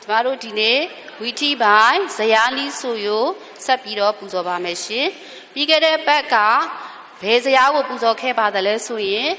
Tomorrow dinner, witty by, Sayani Suyo, Sapiro Puzoba machine. We get a backa, Pezayago Puzoke by the Lesuye,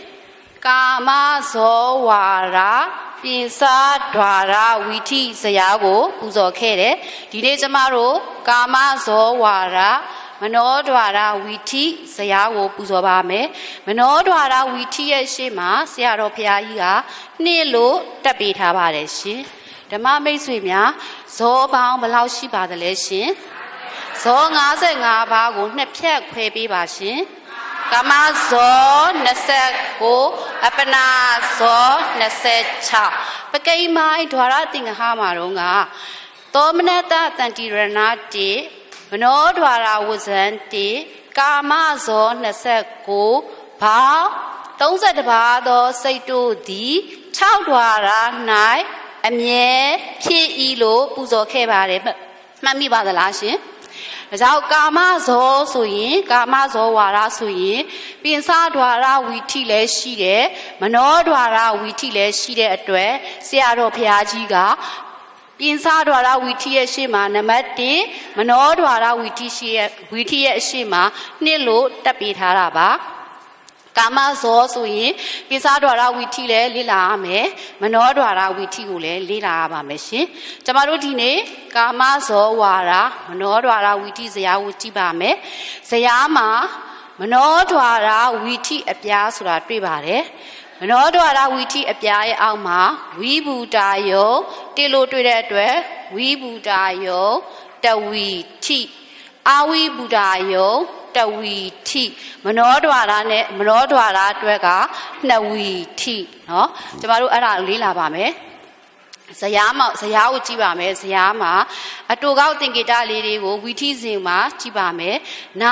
Kama zo wara, Pinsa, Dwara, witty, Sayago, Puzokere, Dine tomorrow, Kama zo wara. Manodwara witi sayago puzobame Manodwara witi shima siaro piaiga nilo tapita bareshi the mamma swimia so bound balaushi badaleshi so ngaze ngabago nepia quebi bashi Kama so neseko apana so nesecha Pake my dwara thing hamaronga Dominata tantiranati Manodwara wasn't Kama zone Naseko Pa Don't set bado say to thee Chowdwara night Amye P ilo Puzo Kebare Mammy Badalashi Zao Kama zo suyin Kama zo wara suyin Pinsa dwara witile shide Manodwara witile shide atwe Siaro Piajiga Pinsa dwara witi shima namati Manodwara witi shima nilo tapita ba Kama zo suyin Pinsa dwara witi le lila me Manodwara witi ule lila ba meshi Jamaro dine Kama zo wara Manodwara witi zaya wuti ba me Zayama Manodwara witi apya sura tribare Manodwara witi apya auma Wibudayo Tilo to that way Wibudayo Tawiti Awi Budayo Tawiti Manodwara Dwega Nawiti no Jamaru Ara Lila Bame Sayama Sayawu Chibame Sayama Atogao Tinkita Lady Witi Zima Chibame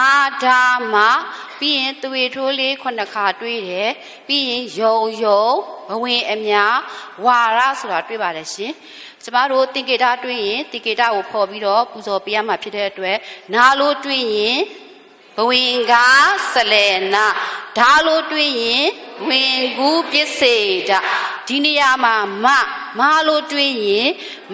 Nadama being the way to live on the car trade, being yo, away emia, wara sura tribalashi. Tomorrow think it out doing, think it out for Bido, Puzo Piama Peter, Nalo doing, Winga, Selena, Dalo doing, Wingu Piseda, Diniama, Malo doing,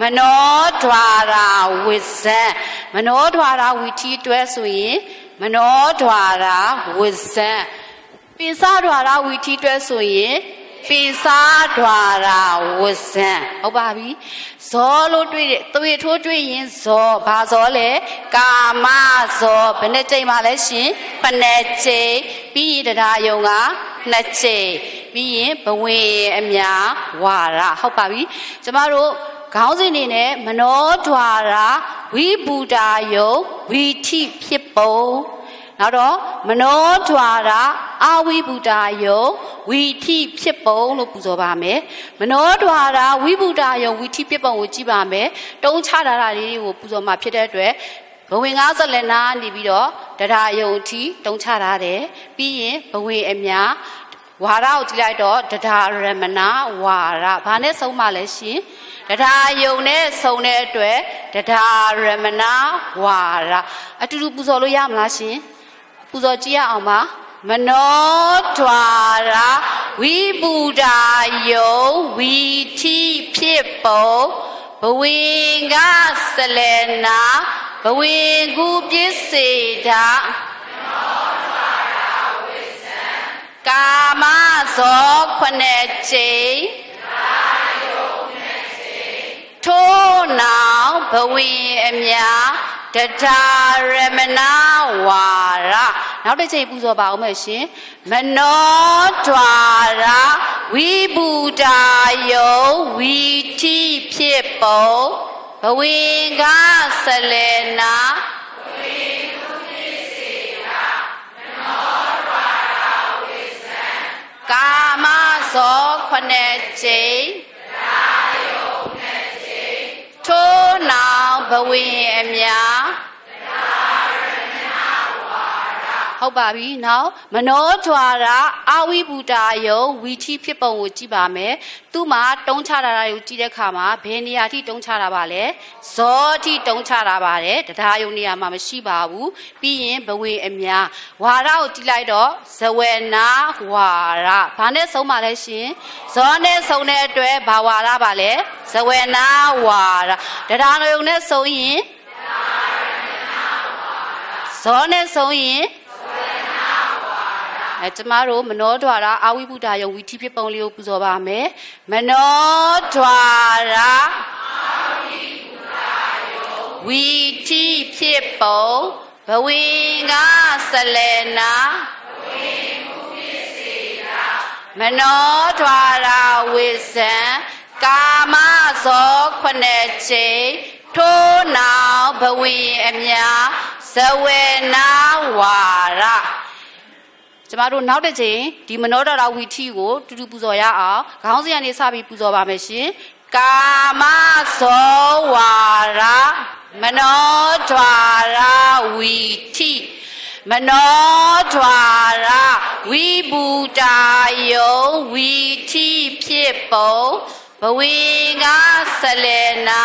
Manodwara with Manodwara with tea dress wing. Manodwara was Pinsadwara witi dressing Pinsadwara was Oh baby Solo three to 3 years so Bazole Kama so Penete Malashi Panete Be the Dayonga Nache Be Bawe Emya Wara How baby Tomorrow Housing in it, Manodwara, we Budayo, we tea people. Now, Manodwara, are we Budayo, we tea people, no Puzobame. Manodwara, we Budayo, we tea people with Jibame. Don't charari will Puzoma Peter Dre. Going out the Lena, Nibido, that I tea, don't charare, be it, Bawe Emya. Wara Utilido, Dada Remana, Wara, Panes of Malashi. Dada Yone, Sone Dwe, Dada Remana, Wara. Atu Puzolo Yamlashi, Puzojia Ama, Manodwara, we Buddha yo, we tea people, Bawinga Selena, Bawingu Piseda. Kama zo kwaneche To now bawi emya Dada remana wara Now they say Puzo Bao machine Manodwara We Buddha yo We tea people Bawinga Selena Kama so kwaneche To now bawi emya ဟုတ်ပါပြီနောက်မနောဓွာရအာဝိဘူတာယုံဝီထိဖြစ်ပုံကိုကြည့်ပါမယ်သူ့မှာတုံးချတာတွေကိုကြည့်တဲ့အခါမှာဘယ်နေရာထိတုံးချတာပါလဲဇောထိတုံးချတာပါတယ်တရားယုံနေရာမှာမရှိပါဘူးပြီးရင်ဘဝေအများဝါရကိုကြည့်လိုက်တော့ဇဝေနာဝါရဘာနဲ့ဆုံးပါလဲရှင်ဇောနဲ့ဆုံးတဲ့အတွက်ဘာဝါရပါလဲဇဝေနာဝါရတရားယုံနဲ့ဆုံးရင်ဇောနဲ့ဆုံးရင်ကျမတို့မနောဓွာရအာဝိဗုဒ္ဓယုံဝီထိဖြစ်ပုံလေးကိုပူဇော်ပါမယ်မနောဓွာရအာဝိဗုဒ္ဓယုံဝီထိဖြစ်ပုံဘဝေငါစလေနာဘဝေမှုပစ္စေတာမနောဓွာရဝိဇံကာမဇောခုနှစ်ချိန်ထိုးနောင်ဘဝေအမြဇဝေနာဝါရကျမတို့နောက်တစ်ချိန်ဒီမနောဓာရဝီထိကိုတူတူပူဇော်ရအောင်ခေါင်းစဉ်ကနေစပြီးပူဇော်ပါမယ်ရှင်ကာမဇောဝါရမနောဓာရဝီထိမနောဓာရဝိဘူတာယုံဝီထိဖြစ်ပုံဘဝေငါစလေနာ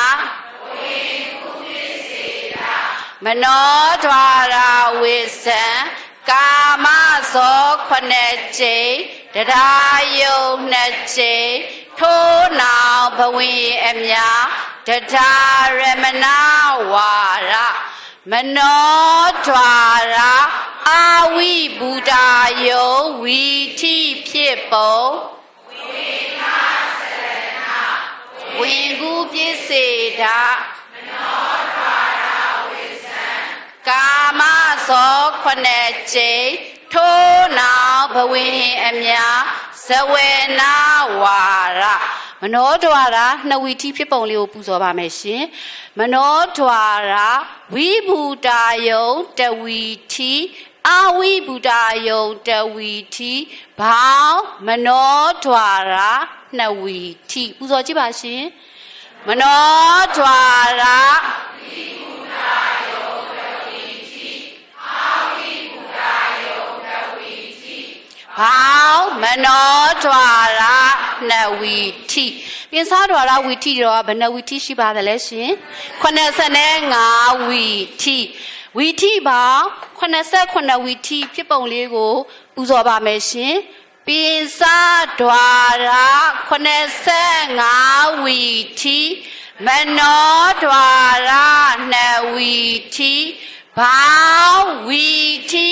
မနောဓာရဝိဇံကာမဇောခုနှစ်ချိန်တရားယုံနှစ်ချိန်ထိုးနောင်ဘဝေအမြတရားရမနာဝါရမနောဓာရအာဝိဗုဒ္ဓယုံဝီထိဖြစ်ပုံဝေငါစရဏဝင်ကူပစ္စေတာမနောဓာရဝိဇံကာမဇောခုနှစ်ချိန်ထိုးနောင်ဘဝေအမြဇဝေနာဝါရမနောဓာရနှစ်ဝီထိဖြစ်ပုံလေးကိုပူဇော်ပါမယ်ရှင်မနောဓာရဝိဘူတာယုံတဝီထိအာဝိဘူတာယုံတဝီထိဘောင်းမနောဓာရနှစ်ဝီထိပူဇော်ကြည့်ပါရှင်မနောဓာရဝိဘူတာယုံတဝီထိအာဝိဘူတာယုံတဝီထိဘောင်းမနောဓာရနှစ်ဝီထိပြင်စားဓာရဝီထိတော့ဘယ်နှဝီထိရှိပါသလဲရှင်85ဝီထိဝီထိပေါင်း89ဝီထိဖြစ်ပုံလေးကိုပူဇော်ပါမယ်ရှင်ပြင်စားဓာရ85ဝီထိမနောဓာရ2ဝီထိဘောင်းဝီထိ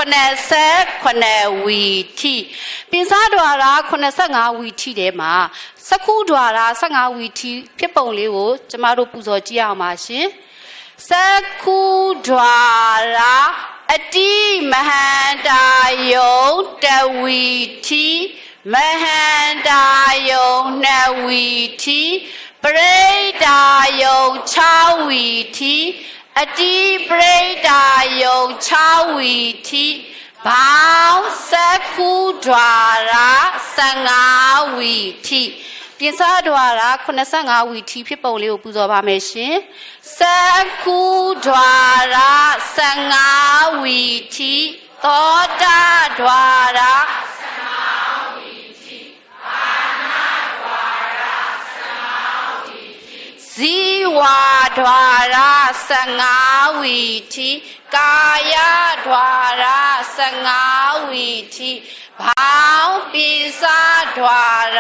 89ဝီထိပြင်စားဓာရ85ဝီထိထဲမှာစကုဓာရ15ဝီထိဖြစ်ပုံလေးကိုကျမတို့ပူဇော်ကြည့်အောင်ပါရှင်စကုဓာရအတိမဟန္တာယုံတဝီထိမဟန္တာယုံ2ဝီထိပရိဒါယုံ6ဝီထိအတိပရိဒါယုံ6ဝီထိဘောင်းစကုဓာရ15ဝီထိပြင်စားဓာရ85ဝီထိဖြစ်ပုံလေးကိုပူဇော်ပါမယ်ရှင်စကုဓာရ15ဝီထိသောတာဓာရ15ဝီထိအာနာဓာရ15ဝီထိဇီဝဓာရ15ဝီထိကာယဓာရ15ဝီထိဘောင်းပိစာဓာရ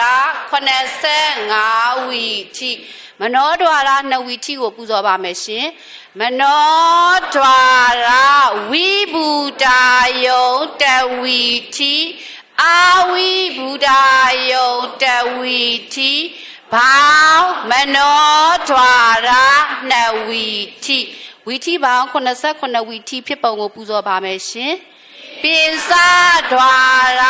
85ဝီထိမနောဓာရ2ဝီထိကိုပူဇော်ပါမယ်ရှင်မနောဓာရဝိဘူတာယုံတဝီထိအာဝိဘူတာယုံတဝီထိဘောင်းမနောဓာရ2ဝီထိဝီထိပေါင်း89ဝီထိဖြစ်ပုံကိုပူဇော်ပါမယ်ရှင်ပိစာဓာရ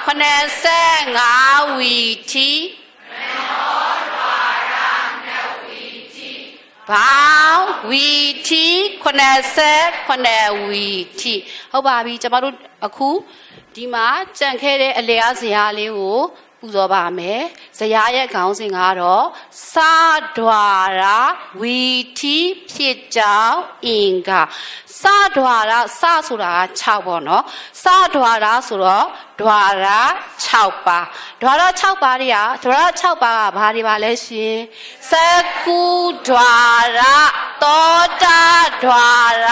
85ဝီထိမနောဓာရ2ဝီထိဘောင်းဝီထိ89ဝီထိဟုတ်ပါပြီကျမတို့အခုဒီမှာကြံခဲ့တဲ့အလျားစရာလေးကိုပူဇော်ပါမယ်ဇယားရဲ့ခေါင်းစဉ်ကတော့စဒွါရဝီထိဖြစ်ကြောင်းအင်္ဂါစဒွါရစဆိုတာက6ပေါ့နော်စဒွါရဆိုတော့ဒွါရ6ပါဒွါရ6ပါတွေကဒွါရ6ပါကဘာတွေပါလဲရှင်စကုဒွါရသောတာဒွါရ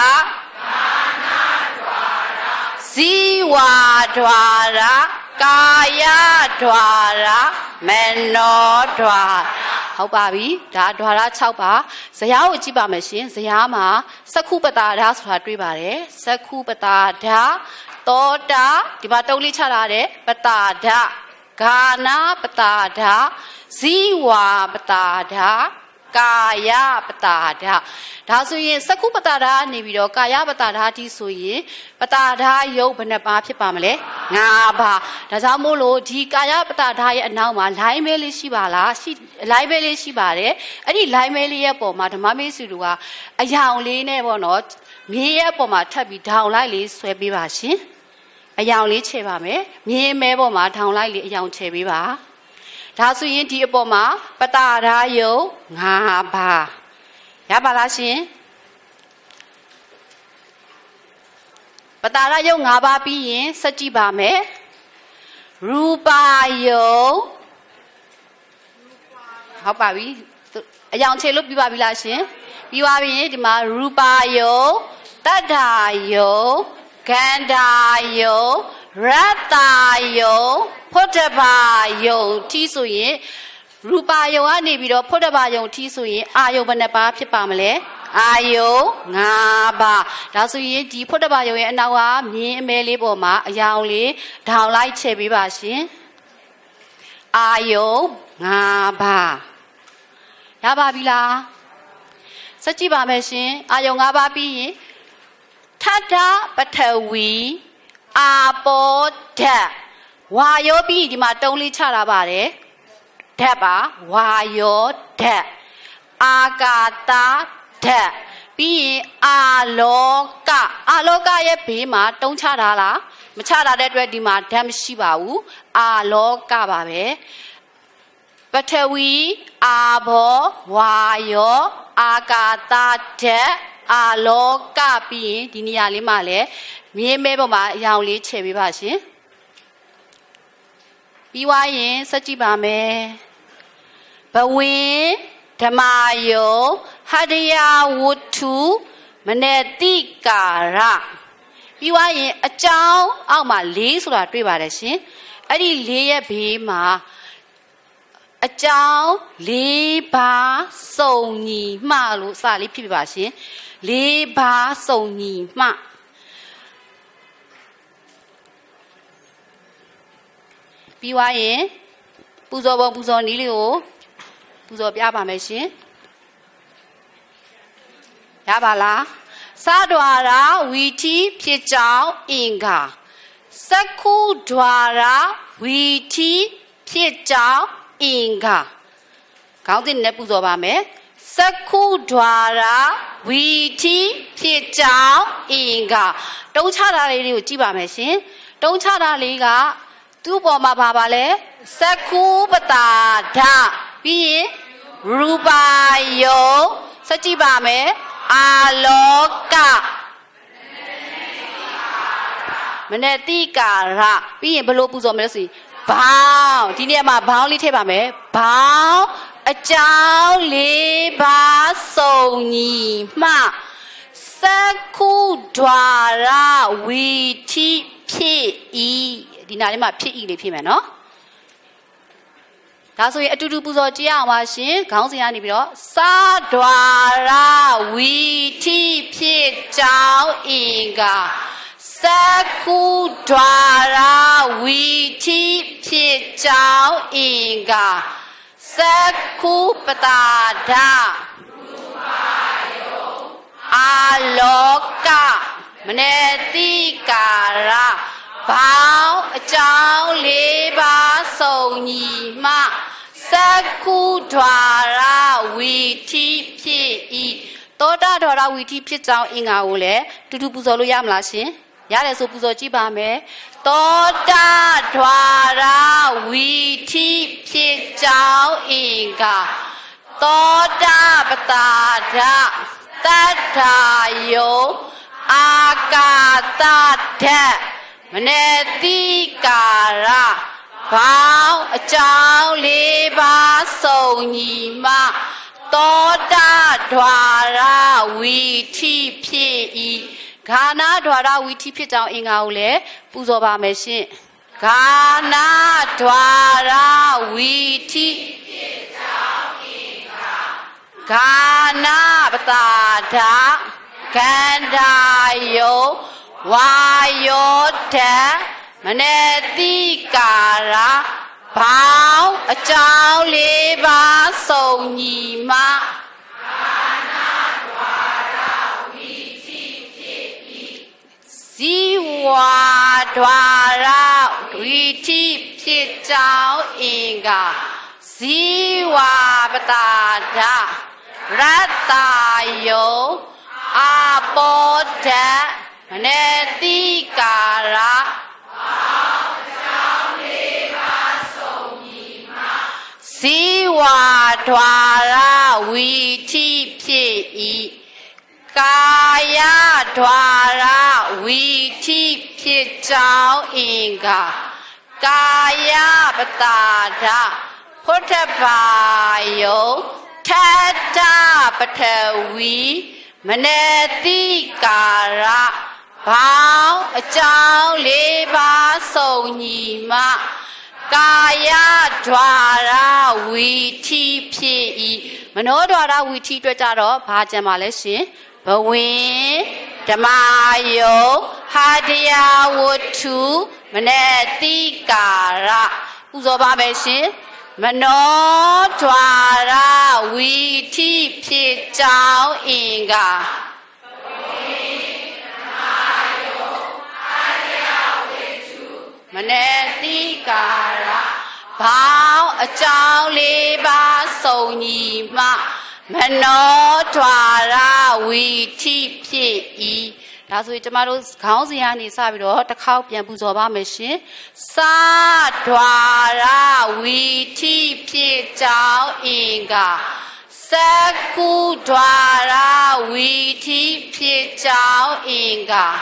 ဇီဝဒွါရကာယဒွါရမနောဒွါဟုတ်ပါပြီဒါဒွါရ6ပါဇယားကိုကြည့်ပါမယ်ရှင်ဇယားမှာစက္ခုပတာဓာဆိုတာတွေ့ပါတယ်စက္ခုပတာဓာသောတာဒီမှာတုံးလေးချလာတယ်ပတာဓာဂာနာပတာဓာဇီဝပတာဓာကာယပတာဓာဒါဆိုရင်စက္ခုပတာဓာနေပြီးတော့ကာယပတာဓာတိဆိုရင်ပတာဓာယုတ်ဘယ်နှပါဖြစ်ပါမလဲ5ပါဒါကြောင့်မို့လို့ဒီကာယပတာဓာရဲ့အနောက်မှာလိုင်းမဲလေးရှိပါလားရှိလိုင်းမဲလေးရှိပါတယ်အဲ့ဒီလိုင်းမဲလေးရဲ့ပေါ်မှာဓမ္မမေစုလူကအယောင်လေးနဲ့ပေါ့နော်မြေရဲ့ပေါ်မှာထပ်ပြီးဒေါင်လိုက်လေးဆွဲပေးပါရှင်အယောင်လေးချဲပါမယ်မြေမဲပေါ်မှာဒေါင်လိုက်လေးအယောင်ချဲပေးပါဒါဆိုရင်ဒီအပေါ်မှာပတာဓာယုတ်5ပါရပါလားရှင်ပတာဓာယုတ်5ပါပြီးရင်စက်ကြည့်ပါမယ်ရူပါယုတ်ဟုတ်ပါပြီအယောင်ချေလို့ပြီးပါပြီလားရှင်ပြီးပါပြီဒီမှာရူပါယုတ်တတ္ထာယုတ်ဂန္ဓာယုတ်ရတ္တာယုတ်ဖုဒ္ဓဘာယုတ်ထီးဆိုရင်ရူပါယုတ်ကနေပြီးတော့ဖုဒ္ဓဘာယုတ်ထီးဆိုရင်အာယုတ်ဘယ်နှပါဖြစ်ပါမလဲအာယုတ်5ပါဒါဆိုရင်ဒီဖုဒ္ဓဘာယုတ်ရဲ့အနောက်ကမြင်းအမဲလေးပေါ်မှာအယောင်လေးဒေါင်လိုက်ချဲပေးပါရှင်အာယုတ်5ပါရပါပြီလားစက်ကြည့်ပါမယ်ရှင်အာယုတ်5ပါပြီးရင်ထထပထဝီအာပောဓာတ်ဝါယောပြီးဒီမှာတုံးလေးချတာပါတယ်ဓာတ်ပါဝါယောဓာတ်အာကာသဓာတ်ပြီးရင်အာလောကရဲ့ဘေးမှာတုံးချတာလားမချတာတဲ့အတွက်ဒီမှာဓာတ်မရှိပါဘူးအာလောကပါပဲပထဝီအာဘောဝါယောအာကာသဓာတ်အာလောကပြီးရင်ဒီနေရာလေးမှာလည်းမြေမဲပေါ်မှာအယောင်လေးချဲပေးပါရှင်ပြီးွားရင်စက်ကြည့်ပါမယ်ဘဝင်ဓမ္မယုဟတယဝတ္ထုမနတိကာရပြီးွားရင်အကြောင်းအောက်မှာ4ဆိုတာတွေ့ပါတယ်ရှင်အဲ့ဒီ4ရဲ့ဘေးမှာအကြောင်း4ပါးစုံညီမှလို့စာလေးဖြစ်ပြပါရှင်4ပါးစုံညီမှပြီးွားရင်ပူဇော်ပုံပူဇော်နည်းလေးကိုပူဇော်ပြပါမယ်ရှင်ရပါလားစဒွါရဝီထိဖြစ်ကြောင်းအင်္ဂါစက္ခုဒွါရဝီထိဖြစ်ကြောင်းအင်္ဂါခေါင်းစဉ်နဲ့ပူဇော်ပါမယ်စက္ခုဒွါရဝီထိဖြစ်ကြောင်းအင်္ဂါတုံးချတာလေးတွေကိုကြည့်ပါမယ်ရှင်တုံးချတာလေးကသူ့ပေါ်မှာပါလဲစက္ခုပတာဓာပြီးရင်ရူပါယုတ်စကြည့်ပါမယ်အာလောကမနတိကာရပြီးရင်ဘလို့ပူဇော်မလဲဆိုရင်ဘောင်းဒီနေရာမှာဘောင်းလေးထည့်ပါမယ်ဘောင်းအကြောင်း4ပါးစုံညီမှစက္ခုဒွါရဝီထိဖြစ်ဤဒီနားလေးမှာဖြစ်ဤလေးဖြစ်မယ်နော်ဒါဆိုရင်အတူတူပူဇော်ကြည့်အောင်ပါရှင်ခေါင်းစဉ်ကနေပြီးတော့စဒွါရဝီထိဖြစ်ကြောင်းအင်္ဂါစက္ခုဒွါရဝီထိဖြစ်ကြောင်းအင်္ဂါစက္ခုပတာဓာအာလောကမနတိကာရဘောင်းအကြောင်း4ပါးစုံညီမှစက္ခုဒွါရဝီထိဖြစ်ဤသောတာဒွါရဝီထိဖြစ်ကြောင်းအင်္ဂါကိုလည်းတူတူပူဇော်လို့ရမလားရှင်ရရတယ်ဆိုပူဇော်ကြည့်ပါမယ်သောတာဓွာရဝီထိဖြစ်ကြောင်းအင်္ဂါသောတာပတာဒတတ္ထာယောအာကာသဓာတ်မနတိကာရဘောင်းအကြောင်း၄ပါးစုံညီမှသောတာဓွာရဝီထိဖြစ်ဤဂါနာဓွာရဝီထိဖြစ်ကြောင်းအင်္ဂါကိုလည်းပူဇော်ပါမယ်ရှင်ဂါနာဓွာရဝီထိဖြစ်ကြောင်းအင်္ဂါဂါနာပတာဒကန္တာယောဝါယောဓာတ်မနတိကာရဘောင်းအကြောင်း၄ပါးစုံညီမှဇီဝဓွာရဝီထိဖြစ်ကြောင်းအင်္ဂါဇီဝပတာဒရတ္တယောအာဘောဓာတ်မနတိကာရဇီဝဓွာရဝီထိဖြစ်ဤကာယဓွာရဝီထိဖြစ်ကြောင်းအင်္ဂါကာယပတာဒဖုထဘာယောထတ္တပထဝီမနတိကာရဘောင်းအကြောင်း၄ပါးစုံညီမှကာယဓွာရဝီထိဖြစ်ဤမနောဓွာရဝီထိအတွက်ကြတော့ဘာကြံပါလဲရှင်ဘဝင်ဓမ္မယောဟာတယာဝတ္ထုမနတိကာရပူဇော်ပါမယ်ရှင်မနောဓွာရဝီထိဖြစ်ကြောင်းအင်္ဂါမနတိကာရဘောင်းအကြောင်း၄ပါးစုံညီမှမနောဓွာရဝီထိဖြစ်ဤဒါဆိုရင်ကျမတို့ခေါင်းစဉ်ကနေစပြီးတော့တစ်ခေါက်ပြန်ပူဇော်ပါမယ်ရှင်စာဓွာရဝီထိဖြစ်ကြောင်းအင်္ဂါစကုဓွာရဝီထိဖြစ်ကြောင်းအင်္ဂါ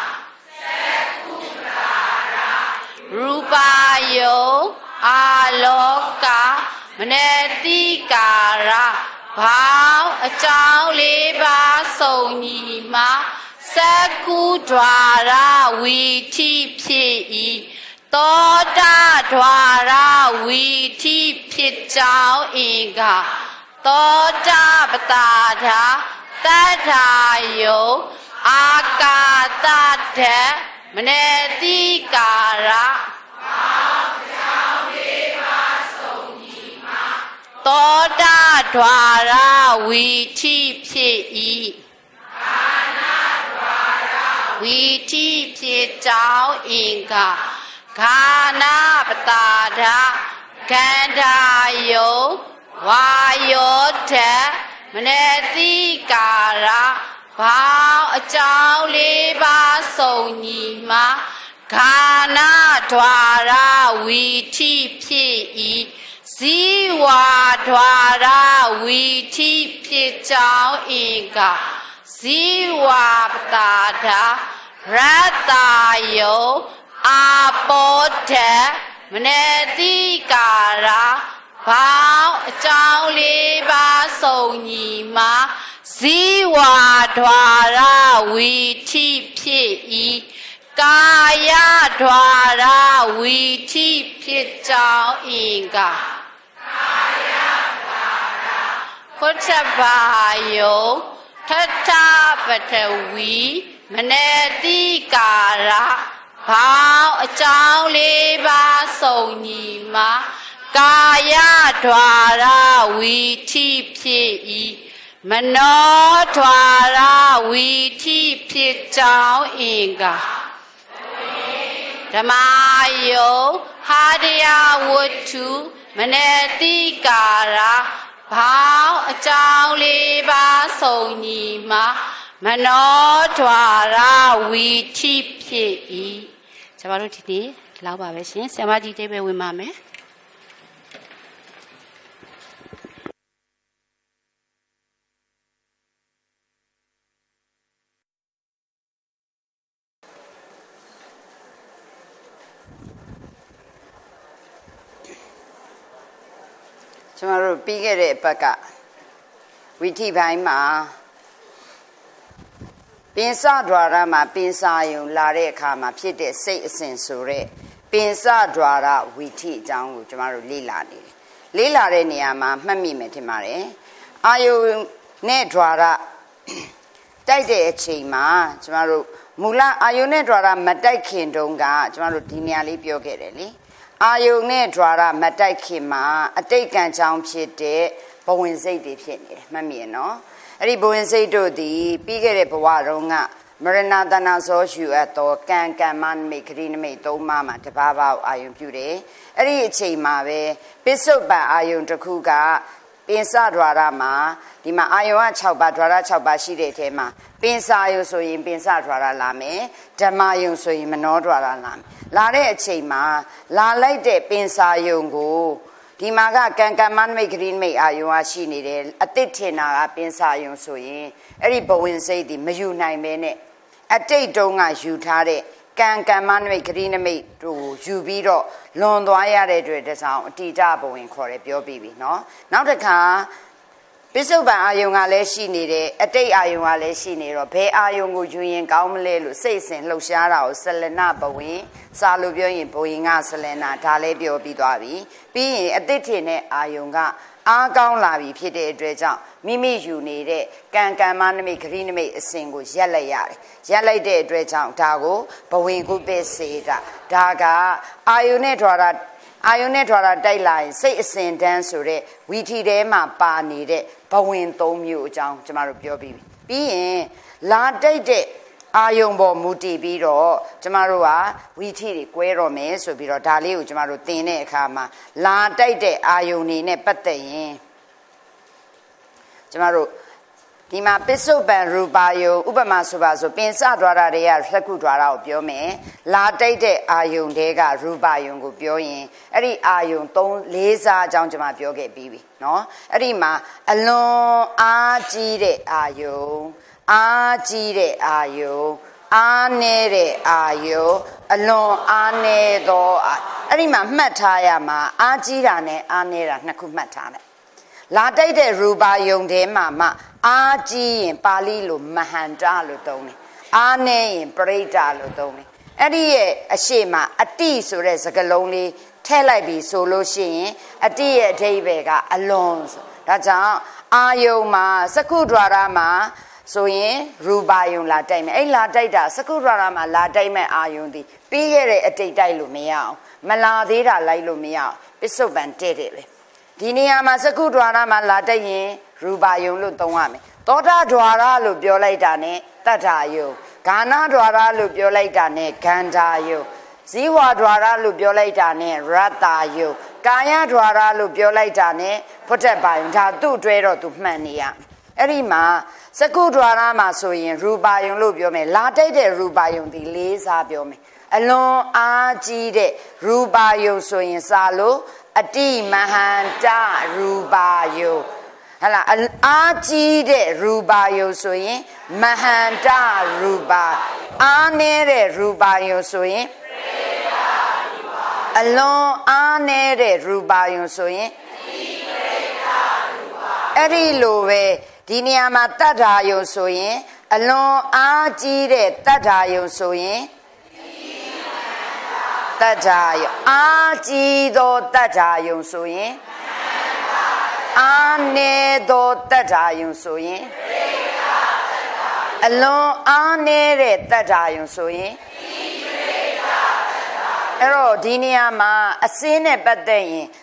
ရူပယောအာလောကမနတိကာရဘောင်းအကြောင်း၄ပါးစုံညီမှစကုဓွာရဝီထိဖြစ်ဤသောတာဓွာရဝီထိဖြစ်ကြောင်းအင်္ဂါသောတာပတာဒတတ္ထာယောအာကာသဓာတ်မနတိကာရသောတာဓွာရဝီထိဖြစ်ဤဝီထိဖြစ်ကြောင်းအင်္ဂါဂါနာပတာဒကန္တာယောဝါယောဓာတ်မနတိကာရဘောင်းအကြောင်း၄ပါးစုံညီမှဂါနာဓွာရဝီထိဖြစ်ဤဇီဝဓွာရဝီထိဖြစ်ကြောင်းအင်္ဂါဇီဝပတာဒရတ္တယောအာဘောဓာတ်မနတိကာရဘောင်းအကြောင်း၄ပါးစုံညီမှဇီဝဓွာရဝီထိဖြစ်ဤကာယဓွာရဝီထိဖြစ်ကြောင်းအင်္ဂါဖုထဘာယောထထပထဝီမနတိကာရဘောင်းအကြောင်း၄ပါးစုံညီမှကာယဓွာရဝီထိဖြစ်ဤမနောဓွာရဝီထိဖြစ်ကြောင်းအင်္ဂါဓမ္မယောဟာတယာဝတ္ထုမနတိကာရဘောင်းအကြောင်း၄ပါးစုံညီမှမနောဒွါရဝီထိဖြစ်၏ကျွန်တော်တို့ဒီနေ့လောက်ပါပဲရှင်ဆရာမကြီးတိတ်ပဲဝင်ပါမယ်ကျွန်တော်တို့ပြီးခဲ့တဲ့ဘက်ကဝီထိပိုင်းမှာပင်စဒွါရမှာပင်စာယုံလာတဲ့အခါမှာဖြစ်တဲ့စိတ်အစဉ်ဆိုတဲ့ပင်စဒွါရဝီထိအကြောင်းကိုကျွန်တော်တို့လေ့လာနေတယ်လေ့လာတဲ့နေရာမှာမှတ်မိမယ်ထင်ပါတယ်အာယုံနဲ့ဒွါရတိုက်တဲ့အချိန်မှာကျွန်တော်တို့မူလအာယုံနဲ့ဒွါရမတိုက်ခင်တုန်းကကျွန်တော်တို့ဒီနေရာလေးပြောခဲ့တယ်လေအာယုန်နဲ့ द्वार မတိုက်ခင်မှာအတိတ်ကံကြောင့်ဖြစ်တဲ့ဘဝင်စိတ်တွေဖြစ်နေတယ်မှတ်မိရနော်အဲ့ဒီဘဝင်စိတ်တို့သည်ပြီးခဲ့တဲ့ဘဝတုန်းကမရဏတနာဇောယူအပ်သောကံကမ္မနိမိတ်ခရိနိမိတ်သုံးပါးမှာတပါးပါးအာယုန်ပြုတယ်အဲ့ဒီအချိန်မှာပဲပစ္စုပန်အာယုန်တစ်ခုကပင်စ द्वार မှာဒီမှာအာယုန်က6ပါး द्वार 6ပါးရှိတဲ့အထဲမှာပင်စာယုန်ဆိုရင်ပင်စ द्वार လာမယ်ဓမ္မယုန်ဆိုရင်မနော द्वार လာမယ်လာတဲ့အချိန်မှာလာလိုက်တဲ့ပင်စာယုံကိုဒီမှာကကံကမ္မနိမိတ်ခရိနိမိတ်အာယုံကရှိနေတယ်အတိတ်ထင်တာကပင်စာယုံဆိုရင်အဲ့ဒီဘဝင်စိတ်ဒီမယူနိုင်ပဲနဲ့အတိတ်တုန်းကယူထားတဲ့ကံကမ္မနိမိတ်ခရိနိမိတ်တို့ယူပြီးတော့လွန်သွားရတဲ့အတွက်တဆောင်အတိအကျဘဝင်ခေါ်တယ်ပြောပြီးပြီเนาะနောက်တစ်ခါပစ္စုပန်အာယုံကလည်းရှိနေတယ်အတိတ်အာယုံကလည်းရှိနေတော့ဘယ်အာယုံကိုယူရင်ကောင်းမလဲလို့စိတ်စဉ်လှုပ်ရှားတာကိုဆလနဘဝင်စာလို့ပြောရင်ဘဝင်ကဆလနဒါလည်းပြောပြီးသွားပြီပြီးရင်အတိတ်ထင်တဲ့အာယုံကအားကောင်းလာပြီဖြစ်တဲ့အတွက်ကြောင့်မိမိယူနေတဲ့ကံကမ္မနိမိတ်ခရိနိမိတ်အစဉ်ကိုရက်လိုက်ရတယ်ရက်လိုက်တဲ့အတွက်ကြောင့်ဒါကိုဘဝင်ကုပ္ပစေတာဒါကအာယုံနဲ့ द्वारအာယုန်နဲ့ द्वार တိုက်လာရင်စိတ်အစဉ်တန်းဆိုတဲ့ဝီထီထဲမှာပါနေတဲ့ဘဝင်၃မျိုးအကြောင်းကျမတို့ပြောပြီးပြီးရင်လာတိုက်တဲ့အာယုန်ပေါ်မူတည်ပြီးတော့ကျမတို့ကဝီထီတွေကွဲတော့မယ်ဆိုပြီးတော့ဒါလေးကိုကျမတို့သင်တဲ့အခါမှာလာတိုက်တဲ့အာယုန်တွေနဲ့ပတ်သက်ရင်ကျမတို့ဒီမှာပစ္စုပန်ရူပါယုံဥပမာဆိုပါဆိုပင်စ द्वार တွေကသက္ကု द्वार ကိုပြောမယ်လာတိုက်တဲ့အာယုံတွေကရူပါယုံကိုပြောရင်အဲ့ဒီအာယုံ4စားအကြောင်းကျွန်မပြောခဲ့ပြီးပြီเนาะအဲ့ဒီမှာအလွန်အားကြီးတဲ့အာယုံအားကြီးတဲ့အာယုံအားနည်းတဲ့အာယုံအလွန်အားနည်းသောအဲ့ဒီမှာမှတ်ထားရမှာအားကြီးတာနဲ့အားနည်းတာနှစ်ခုမှတ်ထားတယ်လာတိုက်တဲ့ရူပါယုံထဲမှာမှအားကြီးရင်ပါဠိလိုမဟန္တလို့သုံးတယ်အားနည်းရင်ပရိဒ္ဒလို့သုံးတယ်အဲ့ဒီရဲ့အရှိမအတိဆိုတဲ့စကားလုံးလေးထည့်လိုက်ပြီးဆိုလို့ရှိရင်အတိရဲ့အဓိပ္ပာယ်ကအလွန်ဆိုဒါကြောင့်အာယုံမှာသက္ကု द्वार မှာဆိုရင်ရူပါယုံလာတိုက်မယ်အဲ့လာတိုက်တာသက္ကု द्वार မှာလာတိုက်မဲ့အာယုံဒီပြီးခဲ့တဲ့အတိတ်တိုက်လို့မရအောင်မလာသေးတာလိုက်လို့မရအောင်ပစ္စုပန်တဲ့တယ်ပဲဒီနေရာမှာသက္ကု द्वार မှာလာတိုက်ရင်ရူပါယုံလို့သုံးရမယ်သောတာ द्वार လို့ပြောလိုက်တာနဲ့တတ္ထာယုံဂါန द्वार လို့ပြောလိုက်တာနဲ့ဂန္ဓာယုံဇီဝ द्वार လို့ပြောလိုက်တာနဲ့ရတ္တာယုံကာယ द्वार လို့ပြောလိုက်တာနဲ့ဖုထပါယုံဒါသူ့အတွဲတော့သူမှန်နေရအဲ့ဒီမှာသက္ကု द्वार မှာဆိုရင်ရူပါယုံလို့ပြောမယ်လာတိုက်တဲ့ရူပါယုံဒီ၄စားပြောမယ်အလွန်အားကြီးတဲ့ရူပါယုံဆိုရင်စာလို့အတိမဟန္တရူပါယုံဟလာအားကြီးတဲ့ရူပါယုံဆိုရင်မဟန္တရူပါအားနည်းတဲ့ရူပါယုံဆိုရင်အလွန်အားနည်းတဲ့ရူပါယုံဆိုရင်အဲ့ဒီလိုပဲဒီနေရာမှာတတ္ထာယုံဆိုရင်အလွန်အားကြီးတဲ့တတ္ထာယုံဆိုရင်တတ္ထာယုံအားကြီးသောတတ္ထာယုံဆိုရင်အားနည်းသောတတ္ထာယုံဆိုရင်အလွန်အားနည်းတဲ့တတ္ထာယုံဆိုရင်အဲ့တော့ဒီနေရာမှာအစင်းနဲ့ပတ်သက်ရင်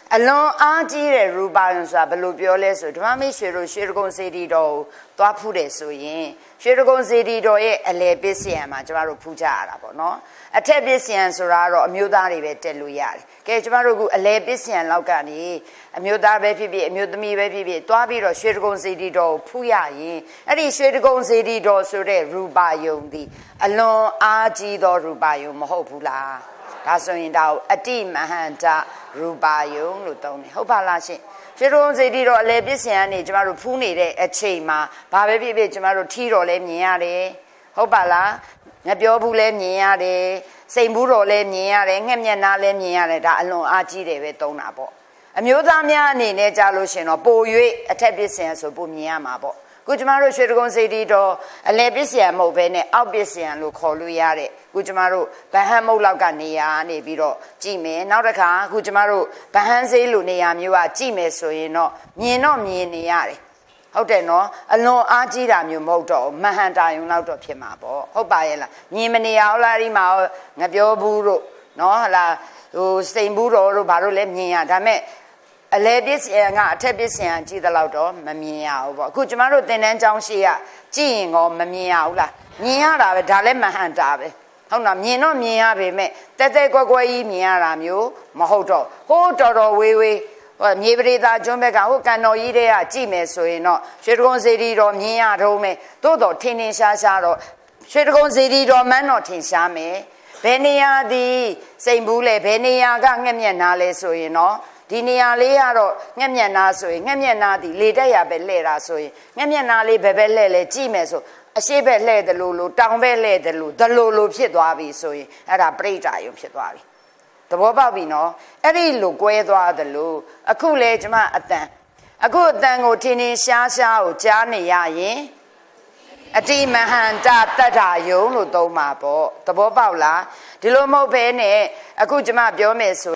အလွန်အားကြီးတဲ့ရူပါယုံဆိုတာဘယ်လိုပြောလဲဆိုဓမ္မမိတ်ဆွေတို့ရွှေတကုံစေတီတော်ကိုသွားဖူးတယ်ဆိုရင်ရွှေတကုံစေတီတော်ရဲ့အလယ်ပစ္စယံမှာကျမတို့ဖူးကြရတာပေါ့နော်အထက်ပစ္စယံဆိုတာတော့အမျိုးသားတွေပဲတက်လို့ရတယ်ကဲကျမတို့ကအလယ်ပစ္စယံလောက်ကနေအမျိုးသားပဲဖြစ်ဖြစ်အမျိုးသမီးပဲဖြစ်ဖြစ်သွားပြီးတော့ရွှေတကုံစေတီတော်ကိုဖူးရရင်အဲ့ဒီရွှေတကုံစေတီတော်ဆိုတဲ့ရူပါယုံဒီအလွန်အားကြီးသောရူပါယုံမဟုတ်ဘူးလားဒါဆိုရင်ဒါကိုအတိမဟန္တရူပါယုံလို့သုံးတယ်ဟုတ်ပါလားရှင်ရွှေတကုံစေတီတော်အလယ်ပစ္စယံကနေကျမတို့ဖူးနေတဲ့အချိန်မှာဘာပဲဖြစ်ဖြစ်ကျမတို့ထီတော်လဲမြင်ရတယ်ဟုတ်ပါလားငပြောဘူးလဲမြင်ရတယ်စိန်ဘူးတော်လဲမြင်ရတယ်ငှက်မျက်နှာလဲမြင်ရတယ်ဒါအလွန်အားကြီးတယ်ပဲသုံးတာပေါ့အမျိုးသားများအနေနဲ့ကြားလို့ရှင်တော့ပို၍အထက်ပစ္စယံဆိုပိုမြင်ရမှာပေါ့ခုကျမတို့ရွှေတကုံစေတီတော်အလယ်ပစ္စယံမဟုတ်ဘဲနဲ့အောက်ပစ္စယံလို့ခေါ်လို့ရတဲ့ခုကျမတို့ဗဟန်းမုတ်လောက်ကနေရာနေပြီးတော့ကြည့်မယ်နောက်တစ်ခါခုကျမတို့ဗဟန်းစေးလိုနေရာမျိုးကကြည့်မယ်ဆိုရင်တော့မြင်နေရတယ်ဟုတ်တယ်နော်အလွန်အားကြီးတာမျိုးမဟုတ်တော့မဟန္တာယုံလောက်တော့ဖြစ်မှာပေါ့ဟုတ်ပါရဲ့လားမြင်မနေရအောင်လားဒီမှာငပြောဘူးတို့နော်ဟလာဟိုစိန်ဘူးတော်တို့ဘာလို့လဲမြင်ရဒါမဲ့အလဲပစ္စယံကအထက်ပစ္စယံကြည့်တဲ့လောက်တော့မမြင်ရဘူးပေါ့အခုကျမတို့သင်တန်းကျောင်းရှိကကြည့်ရင်ကောမမြင်ရဘူးလားမြင်ရတာပဲဒါလည်းမဟန္တာပဲဟုတ်လားမြင်တော့မြင်ရပေမဲ့တက်တက်ကွက်ကွက်ကြီးမြင်ရတာမျိုးမဟုတ်တော့ဟိုးတော်ဝေးဟိုမြေပရိသကျွန်းဘက်ကဟိုကန်တော်ကြီးတွေကကြည့်မယ်ဆိုရင်တော့ရွှေတကုံစေတီတော်မြင်ရတော့မယ်သို့တော်ထင်းရှားတော့ရွှေတကုံစေတီတော်မှန်းတော့ထင်ရှားမယ်ဘယ်နေရာသည်စိန်ဘူးလဲဘယ်နေရာကငှက်မျက်နှာလဲဆိုရင်တော့ဒီနေရာလေးကတော့ငှက်မျက်နှာဆိုရင်ငှက်မျက်နှာသည်လေတက်ရပဲလှဲ့တာဆိုရင်ငှက်မျက်နှာလေးဘယ်ပဲလှဲ့လဲကြည့်မယ်ဆိုအရှိဘက်လှဲ့တယ်လို့တောင်ဘက်လှဲ့တယ်လို့ဒလိုဖြစ်သွားပြီဆိုရင်အဲ့ဒါပရိဒါယုံဖြစ်သွားပြီသဘောပေါက်ပြီနော်အဲ့ဒီလိုကွဲသွားတယ်လို့အခုလေကျမအတန်ကိုထင်းရှားကိုကြားနေရရင်အတိမဟန္တတတ္ထာယုံလို့သုံးပါပေါ့သဘောပေါက်လားဒီလိုမဟုတ်ဘဲနဲ့အခုကျမပြောမယ်ဆို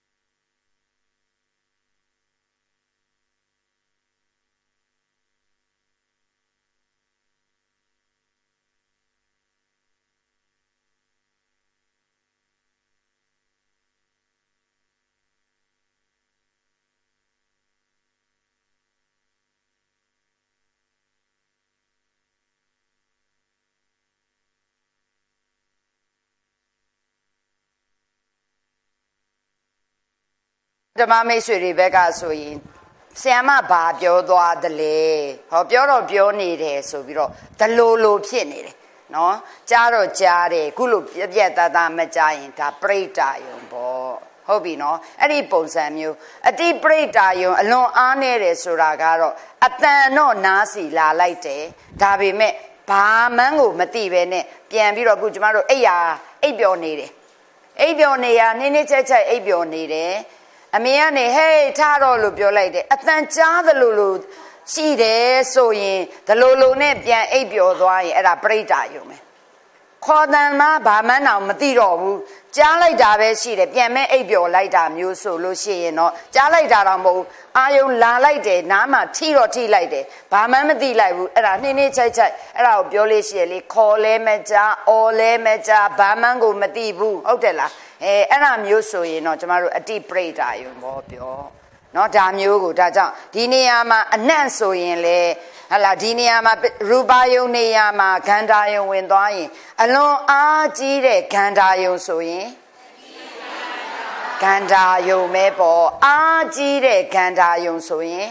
ဓမ္မမိတ်ဆွေတွေဘက်ကဆိုရင်ဆရာမဘာပြောသွားတယ်လဲဟောပြောတော့ပြောနေတယ်ဆိုပြီးတော့ဒလိုဖြစ်နေတယ်နော်ကြားတော့ကြားတယ်ခုလိုပြက်သားမကြားရင်ဒါပရိဒါယုံပေါ့ဟုတ်ပြီနော်အဲ့ဒီပုံစံမျိုးအတိပရိဒါယုံအလွန်အားနေတယ်ဆိုတာကတော့အတန်တော့နားစီလာလိုက်တယ်ဒါပေမဲ့ဘာမှန်းကိုမသိပဲနဲ့ပြန်ပြီးတော့ခုကျမတို့အိပ်ပျော်နေတယ်အိပ်ပျော်နေရနင်းနေချက်အိပ်ပျော်နေတယ်အမေကနေဟေးထားတော့လို့ပြောလိုက်တယ်အတန်ကြားသလိုရှိတယ်ဆိုရင်ဒလိုနဲ့ပြန်အိပ်ပျော်သွားရင်အဲ့ဒါပရိဒါယုံပဲခေါ်တန်မှာဘာမှန်းတော့မသိတော့ဘူးကြားလိုက်တာပဲရှိတယ်ပြန်မဲ့အိပ်ပျော်လိုက်တာမျိုးဆိုလို့ရှိရင်တော့ကြားလိုက်တာတော့မဟုတ်ဘူးအာယုံလာလိုက်တယ်နားမှာထိလိုက်တယ်ဘာမှမသိလိုက်ဘူးအဲ့ဒါနှင်းချိုက်အဲ့ဒါကိုပြောလို့ရှိရလေခေါ်လဲမကြားအော်လဲမကြားဘာမှန်းကိုမသိဘူးဟုတ်တယ်လားအဲ့ဒါမျိုးဆိုရင်တော့ကျမတို့အတိပရိဒါယုံပေါ့ပြောနော်ဒါမျိုးကိုဒါကြောင့်ဒီနေရာမှာအနံ့ဆိုရင်လေဟလာဒီနေရာမှာရူပါယုံနေရာမှာဂန္ဓာယုံဝင်သွားရင်အလွန်အားကြီးတဲ့ဂန္ဓာယုံဆိုရင်ဂန္ဓာယုံပဲပေါ့အားကြီးတဲ့ဂန္ဓာယုံဆိုရင်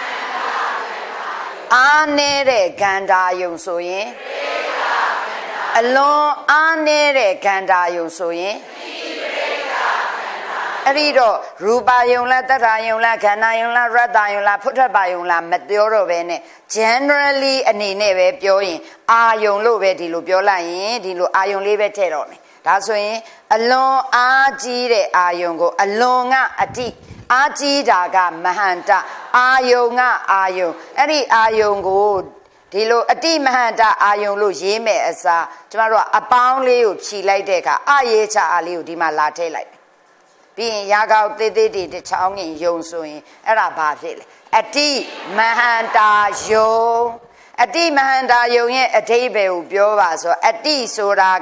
အားနေတဲ့ဂန္ဓာယုံဆိုရင်အလွန်အားနေတဲ့ဂန္ဓာယုံဆိုရင်အဲ့ဒီတော့ရူပါယုံလားတတ္ထာယုံလားခန္ဓာယုံလားရတ္တယုံလားဖုထပါယုံလားမပြောတော့ပဲနဲ့ generally အနေနဲ့ပဲပြောရင်အာယုံလို့ပဲဒီလိုပြောလိုက်ရင်ဒီလိုအာယုံလေးပဲထည့်တော့မယ်ဒါဆိုရင်အလွန်အားကြီးတဲ့အာယုံကိုအလွန်ကအတိအားကြီးတာကမဟန္တအာယုံကအာယုံအဲ့ဒီအာယုံကိုဒီလိုအတိမဟန္တအာယုံလို့ရေးမယ်အစားကျမတို့ကအပေါင်းလေးကိုဖြီလိုက်တဲ့အခါအရေးချအားလေးကိုဒီမှာလာထည့်လိုက်ပြီးရင်ရာဂောက်သေးသေးတွေတစ်ချောင်းငင်ယုံဆိုရင်အဲ့ဒါဘာဖြစ်လဲအတိမဟန္တာယုံအတိမဟန္တာယုံရဲ့အဓိပ္ပာယ်ကိုပြောပါဆိုအတိဆိုတာက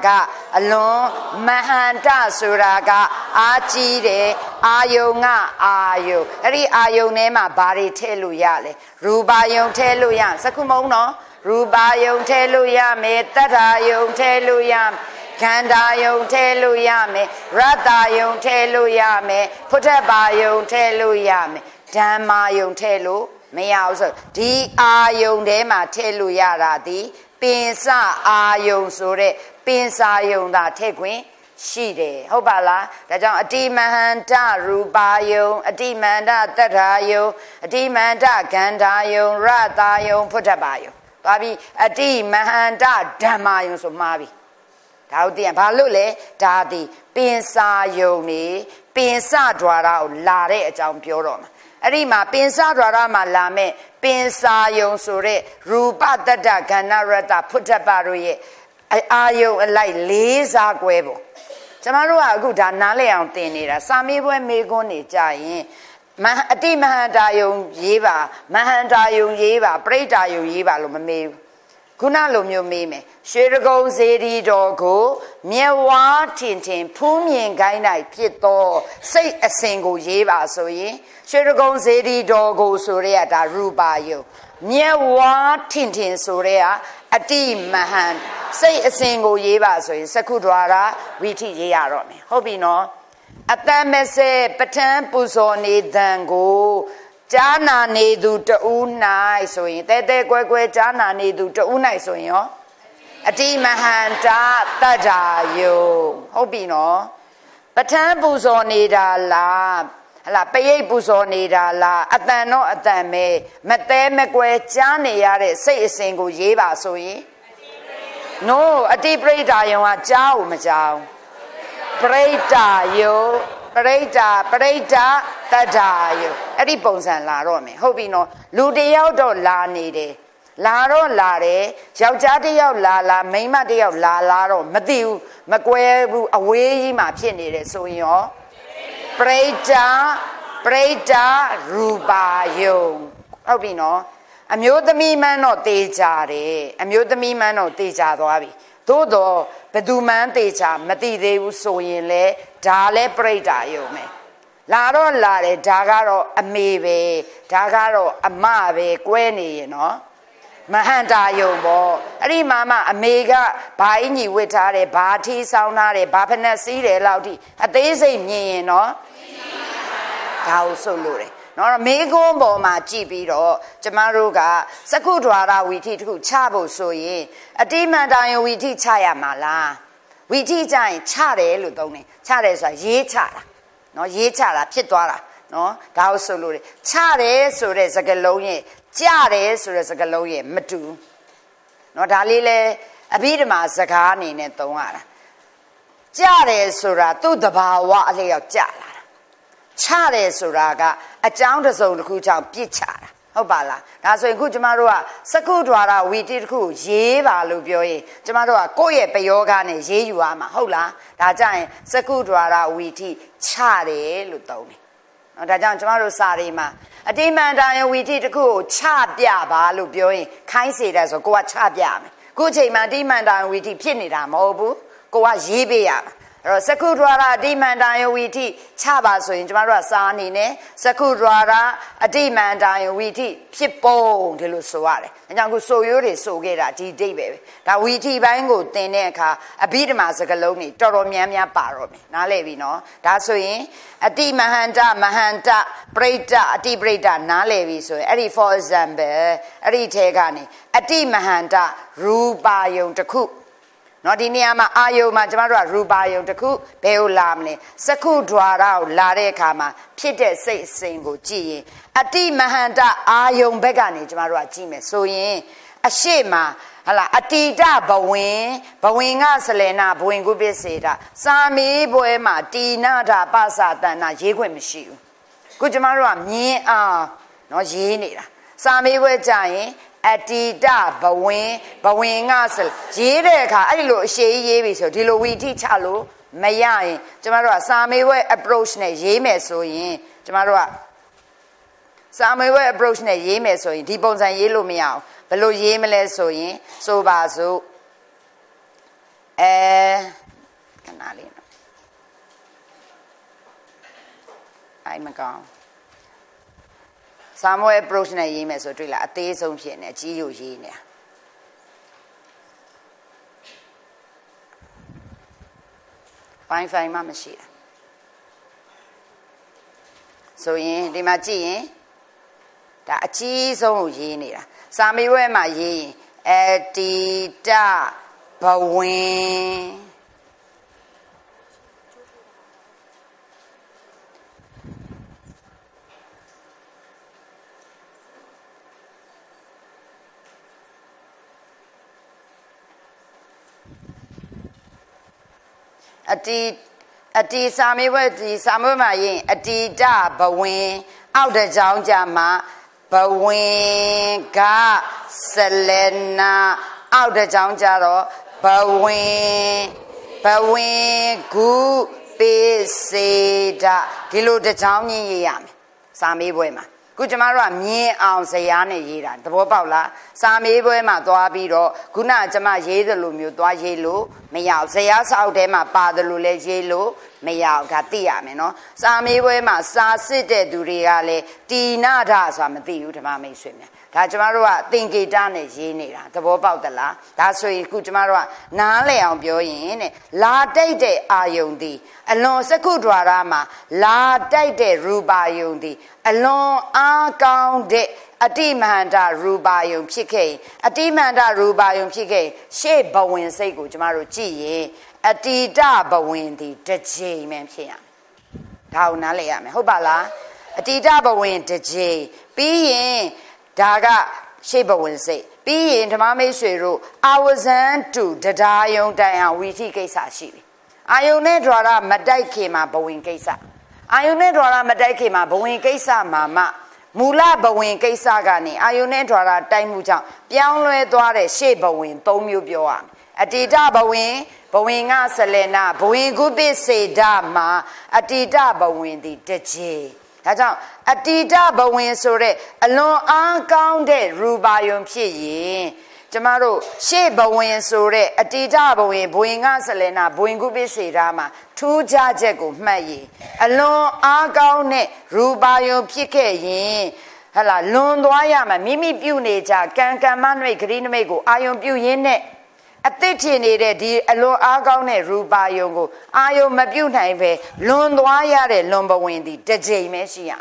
အလွန်မဟန္တဆိုတာကအာကြီးတယ်အာယုံကအာယုံအဲ့ဒီအာယုံထဲမှာဘာတွေထည့်လို့ရလဲရူပါယုံထည့်လို့ရစက္ခုမုံနော်ရူပါယုံထည့်လို့ရမယ်တတ္ထာယုံထည့်လို့ရမယ်ခန္ဓာယုံထည့်လို့ရမယ်ရတ္တယုံထည့်လို့ရမယ်ဖုထပ်ပါယုံထည့်လို့ရမယ်ဓမ္မာယုံထည့်လို့မရဘူးဆိုဒီအာယုံထဲမှာထည့်လို့ရတာဒီပင်စအာယုံဆိုတဲ့ပင်စာယုံသာထည့်ခွင့်ရှိတယ်ဟုတ်ပါလားဒါကြောင့်အတိမဟန္တရူပါယုံအတိမန္တတတ္ထာယုံအတိမန္တခန္ဓာယုံရတ္တယုံဖုထပ်ပါယုံသွားပြီအတိမဟန္တဓမ္မာယုံဆိုမှားပြီဒါဟုတ်တယ်ဘာလို့လဲဒါသည်ပင်စာယုံနေပင်စ द्वार ကိုလာတဲ့အကြောင်းပြောတော့မှာအဲ့ဒီမှာပင်စ द्वार မှာလာမဲ့ပင်စာယုံဆိုတဲ့ရူပတတ္တခန္ဓာရတ္တဖုထပ်ပါတို့ရဲ့အာယုံအလိုက်လေးစားကွဲပုံကျမတို့ကအခုဒါနားလည်အောင်သင်နေတာစာမေးပွဲမေးခွန်းနေကြရင်အတိမဟန္တာယုံရေးပါမဟန္တာယုံရေးပါပရိဒ္ဓာယုံရေးပါလို့မမေးဘူးခုနလိုမျိုးမေးမယ်ရွှေရကုံစေတီတော်ကိုမြက်ဝါးထင်ထင်ဖူးမြင်ခိုင်းနိုင်ဖြစ်သောစိတ်အစဉ်ကိုရေးပါဆိုရင်ရွှေရကုံစေတီတော်ကိုဆိုရဲကဒါရူပါယုံမြက်ဝါးထင်ထင်ဆိုရဲကအတိမဟန္စိတ်အစဉ်ကိုရေးပါဆိုရင်စက္ခု द्वार ဝိထိရေးရတော့မယ်ဟုတ်ပြီနော်အတမစေပဋ္ဌာန်းပူဇော်နေတန်ကိုကြားနာနေသူတဦး၌ဆိုရင်တဲတဲကွဲကွဲကြားနာနေသူတဦး၌ဆိုရင်ရောအတိမဟန္တတတ္ထာယုံဟုတ်ပြီနော်ပဋ္ဌာန်းပူဇော်နေတာလားဟလာပရိတ်ပူဇော်နေတာလားအတန်တော့အတန်ပဲမတဲမကွဲကြားနေရတဲ့စိတ်အစဉ်ကိုရေးပါဆိုရင်နို့အတိပရိဒ္ဓာယုံကကြားကိုမကြားပရိဒ္ဓာယုံပရိဒ္ဓတတ္ထာယုံအဲ့ဒီပုံစံလာတော့မယ်ဟုတ်ပြီနော်လူတယောက်တော့လာနေတယ်လာတော့လာတယ်ယောက်ျားတယောက်လာမိန်းမတယောက်လာတော့မသိဘူးမကွဲဘူးအဝေးကြီးမှာဖြစ်နေတယ်ဆိုရင်ရောပရိဒ္ဓရူပါယုံဟုတ်ပြီနော်အမျိုးသမီးမှန်းတော့တေချာတယ်အမျိုးသမီးမှန်းတော့တေချာသွားပြီသို့တော့ဘသူမှန်းတေချာမသိသေးဘူးဆိုရင်လေဒါလည်းပရိဒ္ဓာယုံပဲလာတော့လာတယ်ဒါကတော့အမေပဲဒါကတော့အမပဲကွဲနေရင်နော်မဟန္တာယုံပေါ့အဲ့ဒီမှာမှအမေကဘာအင်ကြီးဝစ်ထားတယ်ဘာထီးဆောင်းထားတယ်ဘာဖက်နဲ့စီးတယ်လောက်ထိအသေးစိတ်မြင်ရင်နော်ဒါကိုဆုတ်လို့တယ်နော်မေကွန်းပေါ်မှာကြည့်ပြီးတော့ကျမတို့ကစက္ခု द्वार ဝီထိတစ်ခုချဖို့ဆိုရင်အတိမန္တယုံဝီထိချရမှာလားဝီထိချရင်ချတယ်လို့သုံးတယ်ချတယ်ဆိုတာရေးချတာနော်ရေးချတာဖြစ်သွားတာနော်ဒါကိုဆိုလို့ချတယ်ဆိုတဲ့စကားလုံးရဲ့ကြတယ်ဆိုတဲ့စကားလုံးရဲ့မတူနော်ဒါလေးလဲအဘိဓမ္မာစကားအနေနဲ့သုံးရတာကြတယ်ဆိုတာသူ့တဘာဝအလျောက်ကြလာတာချတယ်ဆိုတာကအကြောင်းတစ်စုံတစ်ခုကြောင့်ပြစ်ချတာဟုတ်ပါလားဒါဆိုရင်ခုကျမတို့ကစက္ခု द्वार ဝီတိတစ်ခုရေးပါလို့ပြောရင်ကျမတို့ကကိုယ့်ရဲ့ပယောဂနဲ့ရေးယူရမှာဟုတ်လားဒါကြရင်စက္ခု द्वार ဝီတိချတယ်လို့သုံးတယ်နော်ဒါကြောင့်ကျမတို့စာတွေမှာအတိမန္တယဝီတိတစ်ခုကိုချပြပါလို့ပြောရင်ခိုင်းစေတယ်ဆိုကိုကချပြမယ်ခုချိန်မှာအတိမန္တယဝီတိဖြစ်နေတာမဟုတ်ဘူးကိုကရေးပေးရမှာအဲ့တော့စက္ခု द्वार အတိမန္တယဝီထိချပါဆိုရင်ကျမတို့ကစာအနေနဲ့စက္ခု द्वार အတိမန္တယဝီထိဖြစ်ပုံဒီလိုဆိုရတယ်။အဲကြောင့်ခုဆိုရိုးတွေဆိုခဲ့တာဒီဒိတ်ပဲ။ဒါဝီထိပိုင်းကိုသင်တဲ့အခါအဘိဓမ္မာစကားလုံးတွေတော်တော်များများပါတော့မယ်။နားလည်ပြီနော်။ဒါဆိုရင်အတိမဟန္တပရိဒ္ဓအတိပရိဒ္ဓနားလည်ပြီဆိုရင်အဲ့ဒီ for example အဲ့ဒီထဲကနေအတိမဟန္တရူပါယုံတစ်ခုနော်ဒီနေရာမှာအာယုံမှာကျမတို့ကရူပါယုံတစ်ခုဘယ်ကိုလာမလဲစက္ခု द्वार ကိုလာတဲ့အခါမှာဖြစ်တဲ့စိတ်အစဉ်ကိုကြည့်ရင်အတိမဟန္တအာယုံဘက်ကနေကျမတို့ကကြည့်မယ်ဆိုရင်အရှိမဟလာအတိတဘဝင်ကဆလေနာဘဝင်ကုပစ္စေတာစာမေးပွဲမှာတိနာတာပသတဏရေးခွင့်မရှိဘူးခုကျမတို့ကမြင်အောင်နော်ရေးနေတာစာမေးပွဲကြရင်အတိတဘဝင်ကဆရေးတဲ့အခါအဲ့ဒီလိုအရှိရေးပြီဆိုဒီလိုဝီထိချလို့မရရင်ကျမတို့ကစာမေးပွဲ approach နဲ့ရေးမယ်ဆိုရင်ကျမတို့ကစာမေးပွဲ approach နဲ့ရေးမယ်ဆိုရင်ဒီပုံစံရေးလို့မရအောင်ဘယ်လိုရေးမလဲဆိုရင်ဆိုပါစို့ Canali. I'm a gone. Somewhere approaching a year, so to like a taste of Gina, Gina. Fine, Mamma, she. So in the machine, that cheese on Gina. Some way my ye, at the da, Bawin. A tea, Sammy, what is some of my a tea da, Bawin, out the John Jama, Bawin, Ga, Selena, out the John Jaro, Bawin, Gu, Bisida, Kilo the John Yam, Sammy Wema. Kujamara, me on Sayane Yira, the Wopala, Sami Wema, Doabiro, Guna Jama Yelu, Dua Yelu, Mayal, Sayas out Dema, Pada Lule Yelu, Mayal, Katia, Meno, Sami Wema, Sasite Duriale, Dinada, Samati, Utamami Swimmer. Tajamara, think it done is Yinira, the Wopal the La, that's why Kujamara, Nale on Bioin, La Dede Ayundi, Alon Sakudrama, La Dede Ruba Yundi. Along our count a demanda rubayum chique, a demanda rubayum chique, she bowin say good tomorrow gee, a dida bowin the j mempian. How naleam, hobala, a dida bowin the j, being daga, she bowin say, being the mammy shiro, I was to the dion dian witty case ashi. I only draw up Madai came up bowing case. Ayune Dora Madakima, Bowing Kesa, Mamma, Mula Bowing Kesa Gani, Ayune Dora, Taimuja, Pianle Dore, She Bowing, Tomu Bioa, a Dida Bowing, Bowinga Selena, Bowing Gubi Se Dama, a Dida Bowing the Deji. That's all. A Dida Bowing Sore, alone uncounted Rubayum Pi. Tomorrow, she bowing sore, a dida bowing, Boinga Selena, Boingubi Rama, 2 Jajego, Mayi, alone Argone, Rubayo Pique, Hala, Londoyama, Mimi Buneja, Kanka Manwe, Green Mego, Ion Buyene, a 13 the alone Argone, Rubayongo, Ayo Mabunave, Londoyare, Lomba Windy, the J Messia.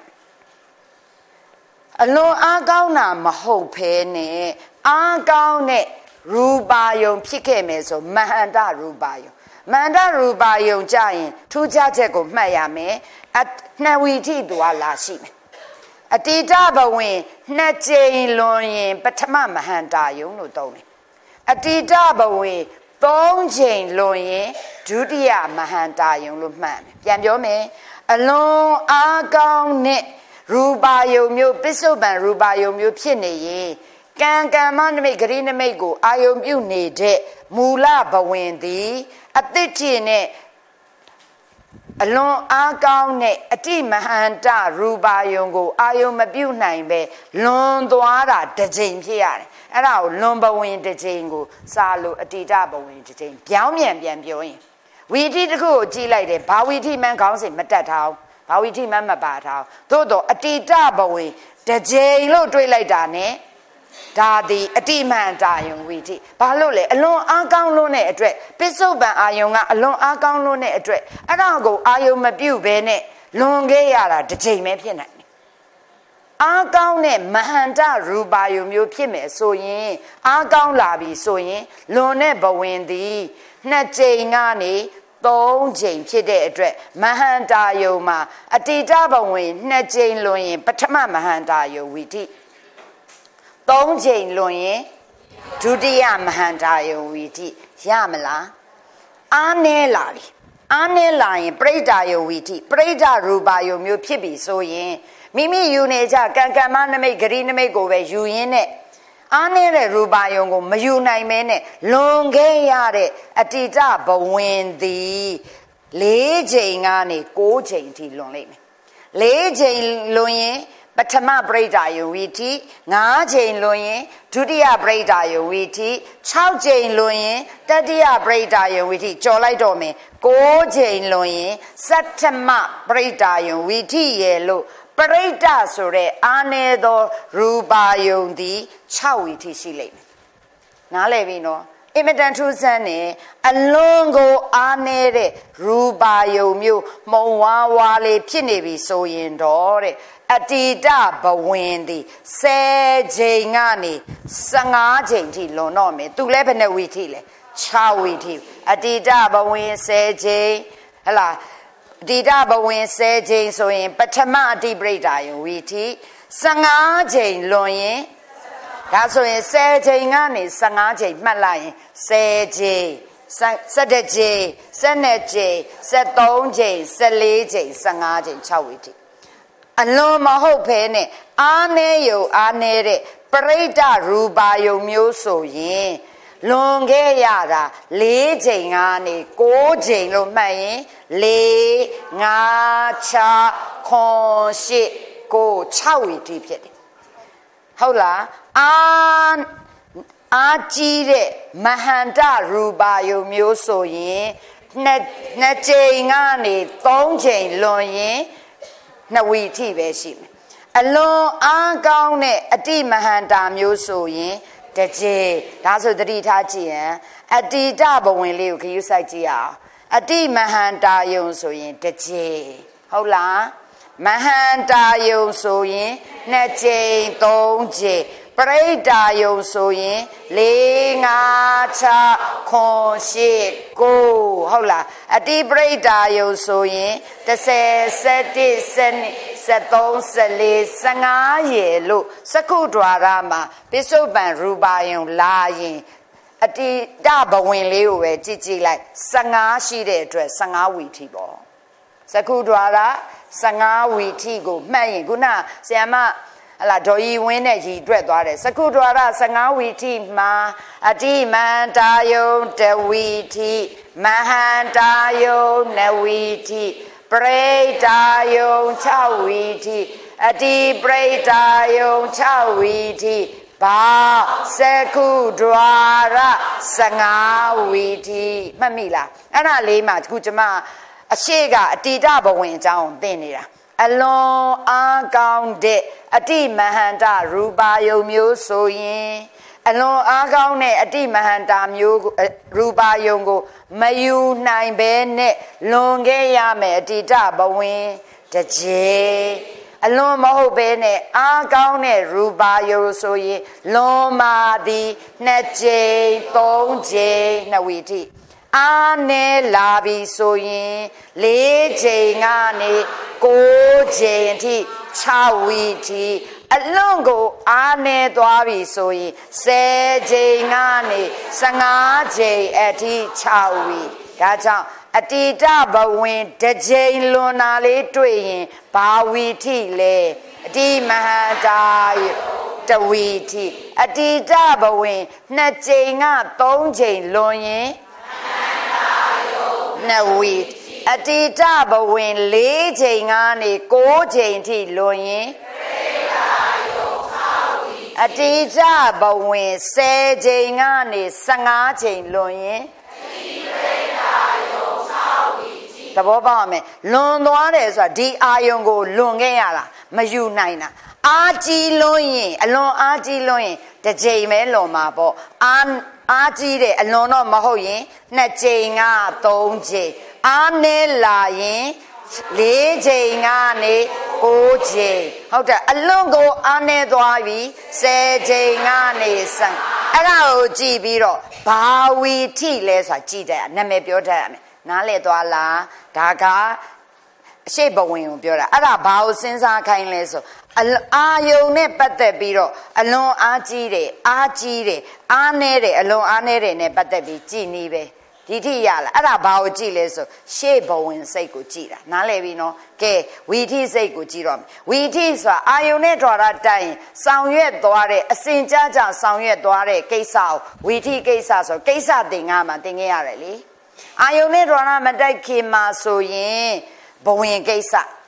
Alone Argona, Maho Pene. Agone Rubayon Pikemeso, Mahanda Rubayo. Manda Rubayon giant, 2 Jajego Mayame, at Nawiti Dualashim. At the Dabawin, Najain Loyin, but Mahanda, you know, Tony. At the Dabawin, Bone Jane Loyin, Judia Mahanda, you look man. Yamyome, alone Agone Rubayo, Mu Bishop and Rubayo, Mu Pine. Can man make green mego, I am you need it, Mula Bawindi, a titine, alone Agone, a team Mahanta, Ruba Yongo, I am a bunime, Londoara, the Jane here, and our lumber wind the Jango, Salo, a didaba wind the Jane, Piamian Bian. We did go, G like the Bawiti man comes in Matatao, Bawiti Mamma Batao, Todo, a didaba wind, the Jane low like Dane. Daddy, a demand dying witty. Balole, alone Argon Lone address. Pisoban Ayonga, alone Argon Lone address. And I'll go Ayom Mabu Bene, Longayara, the Jame Pianat. Argon Mahanda Rubayum, you pime, so ye, Argon Labi, so ye, Lone Bawindi, Najangani, Bone Jane Pide address, Mahanda Yoma, a didaba win, Najane Loin, Patama Mahanda yo witty. Don't Jane Loye, Judia Mahandayo witty, Yamala, Ane Lari, Ane Lion, Breda witty, Breda Rubayo, Mu Pibi, so ye, Mimi Uneja, Gangamana make green mego where you in it. Ane Rubayongo, Mayuna mene, Longe yare, Atida, but when the Le Jane Ane, go Jane T. Lonely. Le Jane Loye. ထမပရိဒါယုံဝီထိ9ချိန်လွန်ရင်ဒုတိယပရိဒါယုံဝီထိ6ချိန်လွန်ရင်တတိယပရိဒါယုံဝီထိကြော်လိုက်တော့မယ်9ချိန်လွန်ရင်သတ္တမပရိဒါယုံဝီထိရဲ့လို့ပရိဒဆိုတဲ့အာနေသောရူပါယုံသည်6ဝီထိရှိလိမ့်မယ်နားလည်ပြီနော်အင်မတန်ထူးဆန်းနေအလွန်ကိုအားနေတဲ့ရူပါယုံမျိုးမှုံဝါးဝါလေးဖြစ်နေပြီဆိုရင်တော့တဲ့အတ္တိတဘဝင်သည်10ချိန်ကနေ15ချိန်ထိလွန်တော့မယ်သူလည်းဘယ်နှဝီထိလဲ6ဝီထိအတ္တိတဘဝင်10ချိန်ဟလားအတ္တိတဘဝင်10ချိန်ဆိုရင်ပထမအတ္တိပရိဒါယုံဝီထိ15ချိန်လွန်ရင်ဒါဆိုရင်10ချိန်ကနေ15ချိန်မှတ်လိုက်ရင်10ချိန်17ချိန်12ချိန်13ချိန်14ချိန်15ချိန်6ဝီထိအလွန်မဟုတ်ဖဲနဲ့အားနေယုံအားနေတဲ့ပရိဒရူပါယုံမျိုးဆိုရင်လွန်ခဲ့ရတာ4ချိန်ကနေ9ချိန်လို့မှတ်ရင်4 5 6 9 6ဝီထိဖြစ်တယ်ဟုတ်လားအာကြီးတဲ့မဟန္တရူပါယုံမျိုးဆိုရင်နှစ်ချိန်ကနေ3ချိန်လွန်ရင်2ဝီထိပဲရှိမယ်အလွန်အားကောင်းတဲ့အတိမဟန္တာမျိုးဆိုရင်တစ်ချိန်ဒါဆိုသတိထားကြည့်ရင်အတ္တိတဘဝင်လေးကိုခရုစိုက်ကြည့်အောင်အတိမဟန္တာယုံဆိုရင်တစ်ချိန်ဟုတ်လားမဟန္တာယုံဆိုရင်2ချိန်3ချိန်ပရိဒါယုံဆိုရင်4 5 6 9 9ဟုတ်လားအတိပရိဒါယုံဆိုရင်30 71 15ရေလို့စကုဒ္ဒရာမှာပိစုပန်ရူပါယုံလာရင်အတိတဘဝင်လေးကိုပဲကြည့်လိုက်15ရှိတဲ့အတွက်15ဝီထိပေါ့စကုဒ္ဒရာ15ဝီထိကိုမှတ်ရင်ခုနဆရာမဟလာဒေါ်ကြီးဝင်းနဲ့ရီတွက်သွားတယ်စကုဒ္ဒရာ15ဝီထိမှာအတိမန္တာယုံတဝီထိမဟန္တာယုံ2ဝီထိပရိဒါယုံ6ဝီထိအတိပရိဒါယုံ6ဝီထိဘာစကုဒ္ဒရာ15ဝီထိမှတ်မိလားအဲ့ဒါလေးမှခုကျမအရှိကအတ္တိတဘဝင်အကြောင်းသင်နေတာအလွန်အားကောင်းတဲ့အတ္တိမဟန္တရူပါယုံမျိုးဆိုရင်အလွန်အားကောင်းတဲ့အတ္တိမဟန္တာမျိုးရူပါယုံကိုမယူနိုင်ဘဲနဲ့လွန်ခဲ့ရမယ်အတ္တိတဘဝင်တစ်ချိန်အလွန်မဟုတ်ဘဲနဲ့အားကောင်းတဲ့ရူပါယုံဆိုရင်လွန်မာသည်2ချိန်3ချိန်2ဝီထိအားနေလာပြီဆိုရင်4ချိန်ကနေ9ချိန်အထိ6ဝီထိအလွန်ကိုအားနေသွားပြီဆိုရင်10ချိန်ကနေ15ချိန်အထိ6ဝီဒါကြောင့်အတ္တိတဘဝင်တစ်ချိန်လွန်တာလေးတွေ့ရင်ဘာဝီထိလဲအတ္တိမဟန္တာတဝီထိအတ္တိတဘဝင်2ချိန်က3ချိန်လွန်ရင်2ဝီအတ္တိတဘဝင်4ချိန်ကနေ9ချိန်ထိလွန်ရင်အတ္တိတဘဝင်10ချိန်ကနေ15ချိန်လွန်ရင်သဘောပေါက်မယ်လွန်သွားတယ်ဆိုတာဒီအာယုံကိုလွန်ခဲ့ရတာမယူနိုင်တာအားကြီးလွန်းရင်အလွန်အားကြီးလွန်းရင်တစ်ချိန်ပဲလွန်မှာပေါ့အားကြီးတယ်အလွန်တော့မဟုတ်ရင်2ချိန်က3ချိန်အားနည်းလာရင်4ချိန်ကနေ9ချိန်ဟုတ်တယ်အလွန်ကိုအားနည်းသွားပြီ10ချိန်ကနေ15အဲ့ဒါကိုကြည့်ပြီးတော့ဘာဝီထိလဲဆိုတာကြည့်တယ်နာမည်ပြောတတ်ရမယ်နားလေသွားလားဒါကအရှိဘဝင်ကိုပြောတာအဲ့ဒါဘာကိုစဉ်းစားခိုင်းလဲဆိုအာယုံနဲ့ပတ်သက်ပြီးတော့အလွန်အားကြီးတယ်အားနည်းတယ်အလွန်အားနည်းတယ်နဲ့ပတ်သက်ပြီးကြည်နီးပဲဒီထိရလားအဲ့ဒါဘာကိုကြည့်လဲဆိုရှေ့ဘဝင်စိတ်ကိုကြည့်တာနားလည်ပြီနော်ကဲဝီထိစိတ်ကိုကြည့်တော့မယ်ဝီထိဆိုတာအာယုံနဲ့ထွာရတိုင်ဆောင်ရွက်သွားတဲ့အစဉ်ကြကြဆောင်ရွက်သွားတဲ့ကိစ္စကိုဝီထိကိစ္စဆိုကိစ္စသင်္ကမှာသင်ခဲ့ရတယ်လေအာယုံနဲ့ထွာရမတိုက်ခင်မှာဆိုရင်ဘဝင်ကိစ္စဘ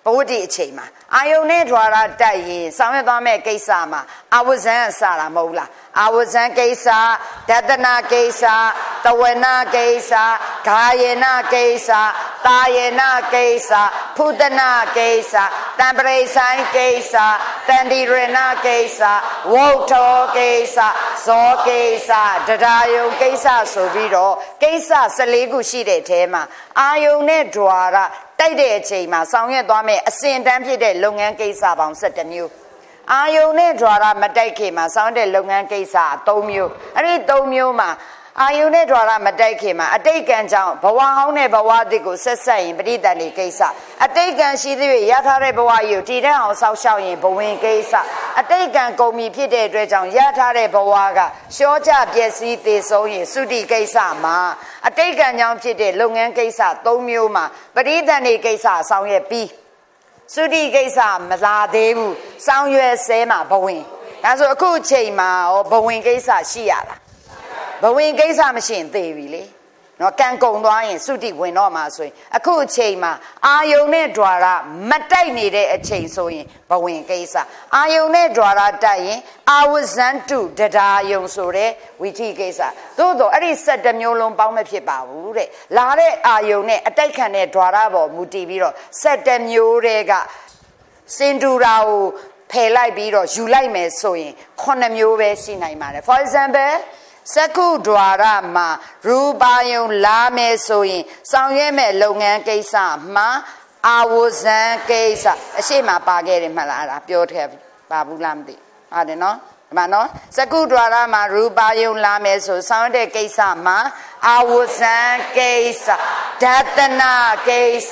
ဝတ္တိအချိန်မှာအာယုန်နဲ့ द्वार တိုက်ရင်ဆောင်ရွက်သွားမယ့်ကိစ္စမှာအာဝဇံအစတာမဟုတ်လားအာဝဇံကိစ္စဒသနာကိစ္စတဝနာကိစ္စဂာယေနကိစ္စတာယေနကိစ္စဖုဒနာကိစ္စတံပရိဆိုင်ကိစ္စတန္တိရဏကိစ္စဝုတ်ထောကိစ္စဇောကိစ္စတရားယုံကိစ္စဆိုပြီးတော့ကိစ္စ14ခုရှိတဲ့အထဲမှာအာယုန်နဲ့ द्वार တိုက်တဲ့အချိန်မှာဆောင်ရွက်သွားမယ့်အစဉ်တန်းဖြစ်တဲ့လုပ်ငန်းကိစ္စပေါင်း17မျိုးအာယုန်နဲ့ द्वार မတိုက်ခင်မှာဆောင်တဲ့လုပ်ငန်းကိစ္စ3မျိုးအဲ့ဒီ3မျိုးမှာအာယုန်နဲ့ द्वार မတိုက်ခင်မှာအတိတ်ကံကြောင့်ဘဝဟောင်းနဲ့ဘဝအသစ်ကိုဆက်ဆက်ရင်ပဋိသန္ဓေကိစ္စအတိတ်ကံရှိသည့်ရထားတဲ့ဘဝကြီးကိုတည်တဲ့အောင်စောင့်ရှောက်ရင်ဘဝင်ကိစ္စအတိတ်ကံကုန်ပြီဖြစ်တဲ့အတွက်ကြောင့်ရထားတဲ့ဘဝကရှောကျပျက်စီးသေဆုံးရင်သုတိကိစ္စမှာအတိတ်ကံကြောင့်ဖြစ်တဲ့လုပ်ငန်းကိစ္စ3မျိုးမှာပဋိသန္ဓေကိစ္စဆောင်ရွက်ပြီးသုတိကိစ္စမလာသေးဘူးဆောင်ရွက်ဆဲမှာဘဝင်ဒါဆိုအခုအချိန်မှာဘဝင်ကိစ္စရှိရလားဘဝင်ကိစ္စမရှိရင်သေပြီလေနော်ကံကုန်သွားရင်သုတိဝင်တော့မှာဆိုရင်အခုအချိန်မှာအာယုန်နဲ့ द्वार မတိုက်နေတဲ့အချိန်ဆိုရင်ဘဝင်ကိစ္စအာယုန်နဲ့ द्वार တိုက်ရင်အာဝဇန်တုတရားယုံဆိုတဲ့ဝိထိကိစ္စသို့တော့အဲ့ဒီ17မျိုးလုံးပေါင်းမဖြစ်ပါဘူးတဲ့လာတဲ့အာယုန်နဲ့အတိုက်ခံတဲ့ द्वार ပေါ်မူတည်ပြီးတော့17မျိုးတွေကစင်တူရာကိုဖယ်လိုက်ပြီးတော့ယူလိုက်မယ်ဆိုရင်9မျိုးပဲရှိနိုင်ပါတယ် for exampleစကု द्वार မှာရူပယုံလာမယ်ဆိုရင်ဆောင်ရွက်မဲ့လုပ်ငန်းကိစ္စမှာအာဝဇံကိစ္စအရှိမပါခဲ့တယ်မှတ်လားအဲ့ဒါပြောထည့်ပါဘူးလားမသိဟုတ်တယ်နော်ဒီမှာနော်စကု द्वार မှာရူပယုံလာမယ်ဆိုဆောင်တဲ့ကိစ္စမှာအာဝဇံကိစ္စဒသနာကိစ္စ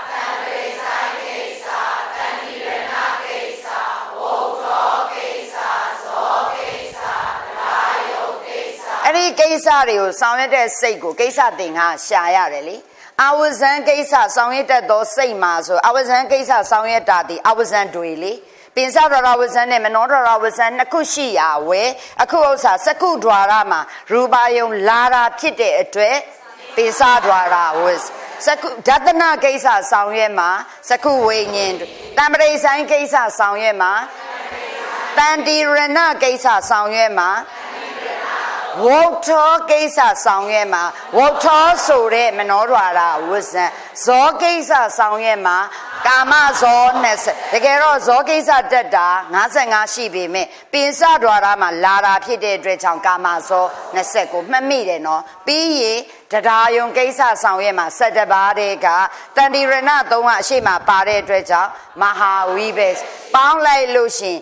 အဲ့ဒီကိစ္စတွေကိုဆောင်ရွက်တဲ့စိတ်ကိုကိစ္စသင်္ကရှာရတယ်လေအာဝဇံကိစ္စဆောင်ရွက်တတ်သောစိတ်မှာဆိုအာဝဇံကိစ္စဆောင်ရွက်တာဒီအာဝဇံတွေလေပင်စဒရဝဇံနဲ့မနောဒရဝဇံနှစ်ခုရှိရဝဲအခုဥစ္စာစကု द्वार မှာရူပယုံလာတာဖြစ်တဲ့အတွက်ပင်စဒရဝဇစကုဒသနာကိစ္စဆောင်ရွက်မှာစကုဝိညာဉ်တံပရိဆိုင်ကိစ္စဆောင်ရွက်မှာတန္တိရဏကိစ္စဆောင်ရွက်မှာဝုတ်ထောကိစ္စဆောင်ရွက်မှာဝုတ်ထောဆိုတဲ့မနောဒွါရဝဇံဇောကိစ္စဆောင်ရွက်မှာကာမဇော20တကယ်တော့ဇောကိစ္စတက်တာ55ရှိပေမဲ့ပင်စဒွါရမှာလာတာဖြစ်တဲ့အတွက်ကြောင့်ကာမဇော20ကိုမှတ်မိတယ်နော်ပြီးရင်တရားယုံကိစ္စဆောင်ရွက်မှာ17ပါးတဲ့ကတန္တိရဏ3ကအရှိမပါတဲ့အတွက်ကြောင့်မဟာဝိဘက်ပေါင်းလိုက်လို့ရှင်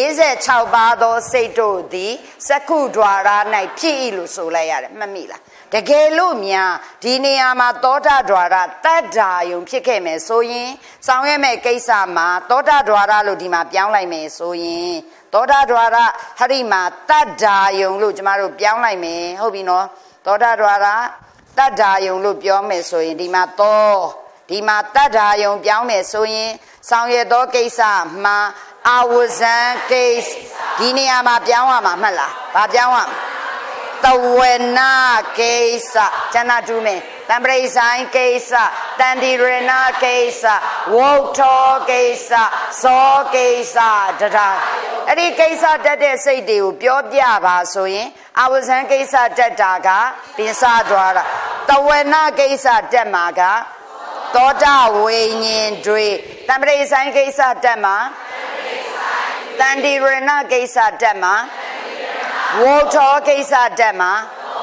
46ပါးသောစိတ်တို့သည်စကု द्वार ၌ဖြစ်၏လို့ဆိုလိုက်ရတယ်မှတ်မိလားတကယ်လို့များဒီနေရာမှာသောတာ द्वार တတ္တာယုံဖြစ်ခဲ့မယ်ဆိုရင်ဆောင်ရွက်မဲ့ကိစ္စမှာသောတာ द्वार လို့ဒီမှာပြောင်းလိုက်မယ်ဆိုရင်သောတာ द्वार ဟရိမှာတတ္တာယုံလို့ကျမတို့ပြောင်းလိုက်မယ်ဟုတ်ပြီနော်သောတာ द्वार တတ္တာယုံလို့ပြောမယ်ဆိုရင်ဒီမှာသောဒီမှာတတ္တာယုံပြောင်းမယ်ဆိုရင်ဆောင်ရွက်သောကိစ္စမှာအာဝဇံကိစ္စဒီနေရာမှာပြောင်းရမှာမှတ်လားဘာပြောင်းရမလဲတဝနာကိစ္စဇဏတုမေတံပရိဆိုင်ကိစ္စတန္တိရဏကိစ္စဝုတ်ထောကိစ္စဇောကိစ္စတရားအဲ့ဒီကိစ္စတက်တဲ့စိတ်တွေကိုပြောပြပါဆိုရင်အာဝဇံကိစ္စတက်တာကပင်စ द्वार တဝနာကိစ္စတက်မှာကသောတာဝိညာဉ်တွေတံပရိဆိုင်ကိစ္စတက်မှာတန္တိရဏကိစ္စတက်မှာဝုတ်ထောကိစ္စတက်မှာ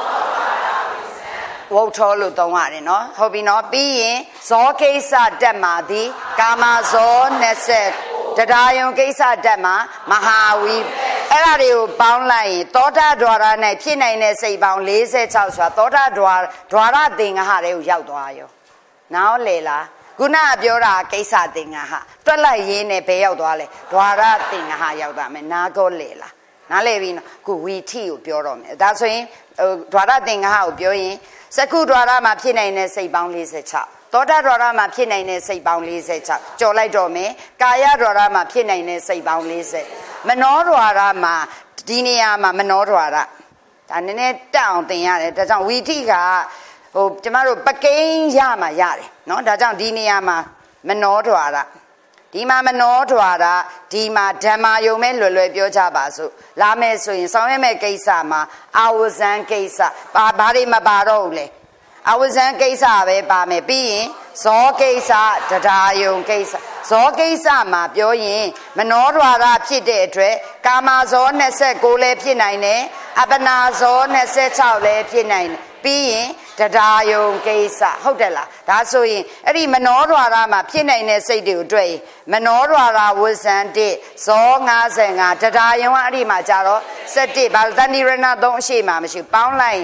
ဝုတ်ထောလို့သုံးရတယ်နော်ဟုတ်ပြီနော်ပြီးရင်ဇောကိစ္စတက်မှာဒီကာမဇော20တရားယုံကိစ္စတက်မှာမဟာဝိအဲ့ဒါတွေကိုပေါင်းလိုက်ရင်သောတာ द्वार နဲ့ဖြစ်နိုင်တဲ့စိတ်ပေါင်း46ဆိုတာသောတာ द्वार သင်္ဃဟတွေကိုရောက်သွားရောနားလေလားခုနကပြောတာကိစ္စသင်္ဃဟတွက်လိုက်ရင်းနဲ့ဘယ်ရောက်သွားလဲ द्वार သင်္ဃဟရောက်သွားမယ်နားကောလေလားနားလေပြီနော်ခုဝီထိကိုပြောတော့မယ်ဒါဆိုရင်द्वार သင်္ဃဟကိုပြောရင်စကု द्वार မှာဖြစ်နိုင်တဲ့စိတ်ပေါင်း46သောတာ द्वार မှာဖြစ်နိုင်တဲ့စိတ်ပေါင်း46ကြော်လိုက်တော့မယ်ကာယ द्वार မှာဖြစ်နိုင်တဲ့စိတ်ပေါင်း40မနော द्वार မှာဒီနေရာမှာမနော द्वार ဒါနည်းနည်းတက်အောင်သင်ရတယ်ဒါကြောင့်ဝီထိကကျမတို့ပကိန်းရမှာရတယ်เนาะဒါကြောင့်ဒီနေရာမှာမနော द्वार ဒီမှာမနောဒွါရဒီမှာဓမ္မာယုံမဲ့လွယ်လွယ်ပြောကြပါစို့လာမယ်ဆိုရင်ဆောင်ရွက်မဲ့ကိစ္စမှာအာဝဇံကိစ္စဘာတွေမပါတော့ဘူးလေအာဝဇံကိစ္စပဲပါမယ်ပြီးရင်ဇောကိစ္စတရားယုံကိစ္စဇောကိစ္စမှာပြောရင်မနောဒွါရဖြစ်တဲ့အတွက်ကာမဇော29လည်းဖြစ်နိုင်တယ်အပနာဇော26လည်းဖြစ်နိုင်တယ်ပြီးရင်တရားယုံကိစ္စဟုတ်တယ်လားဒါဆိုရင်အဲ့ဒီမနောဒွါရမှာဖြစ်နိုင်တဲ့စိတ်တွေကိုတွေ့ရင်မနောဒွါရဝဇံ1ဇော55တရားယုံကအဲ့ဒီမှာကြတော့17ဘာတဏိရဏ3အရှိမှမရှိပေါင်းလိုက်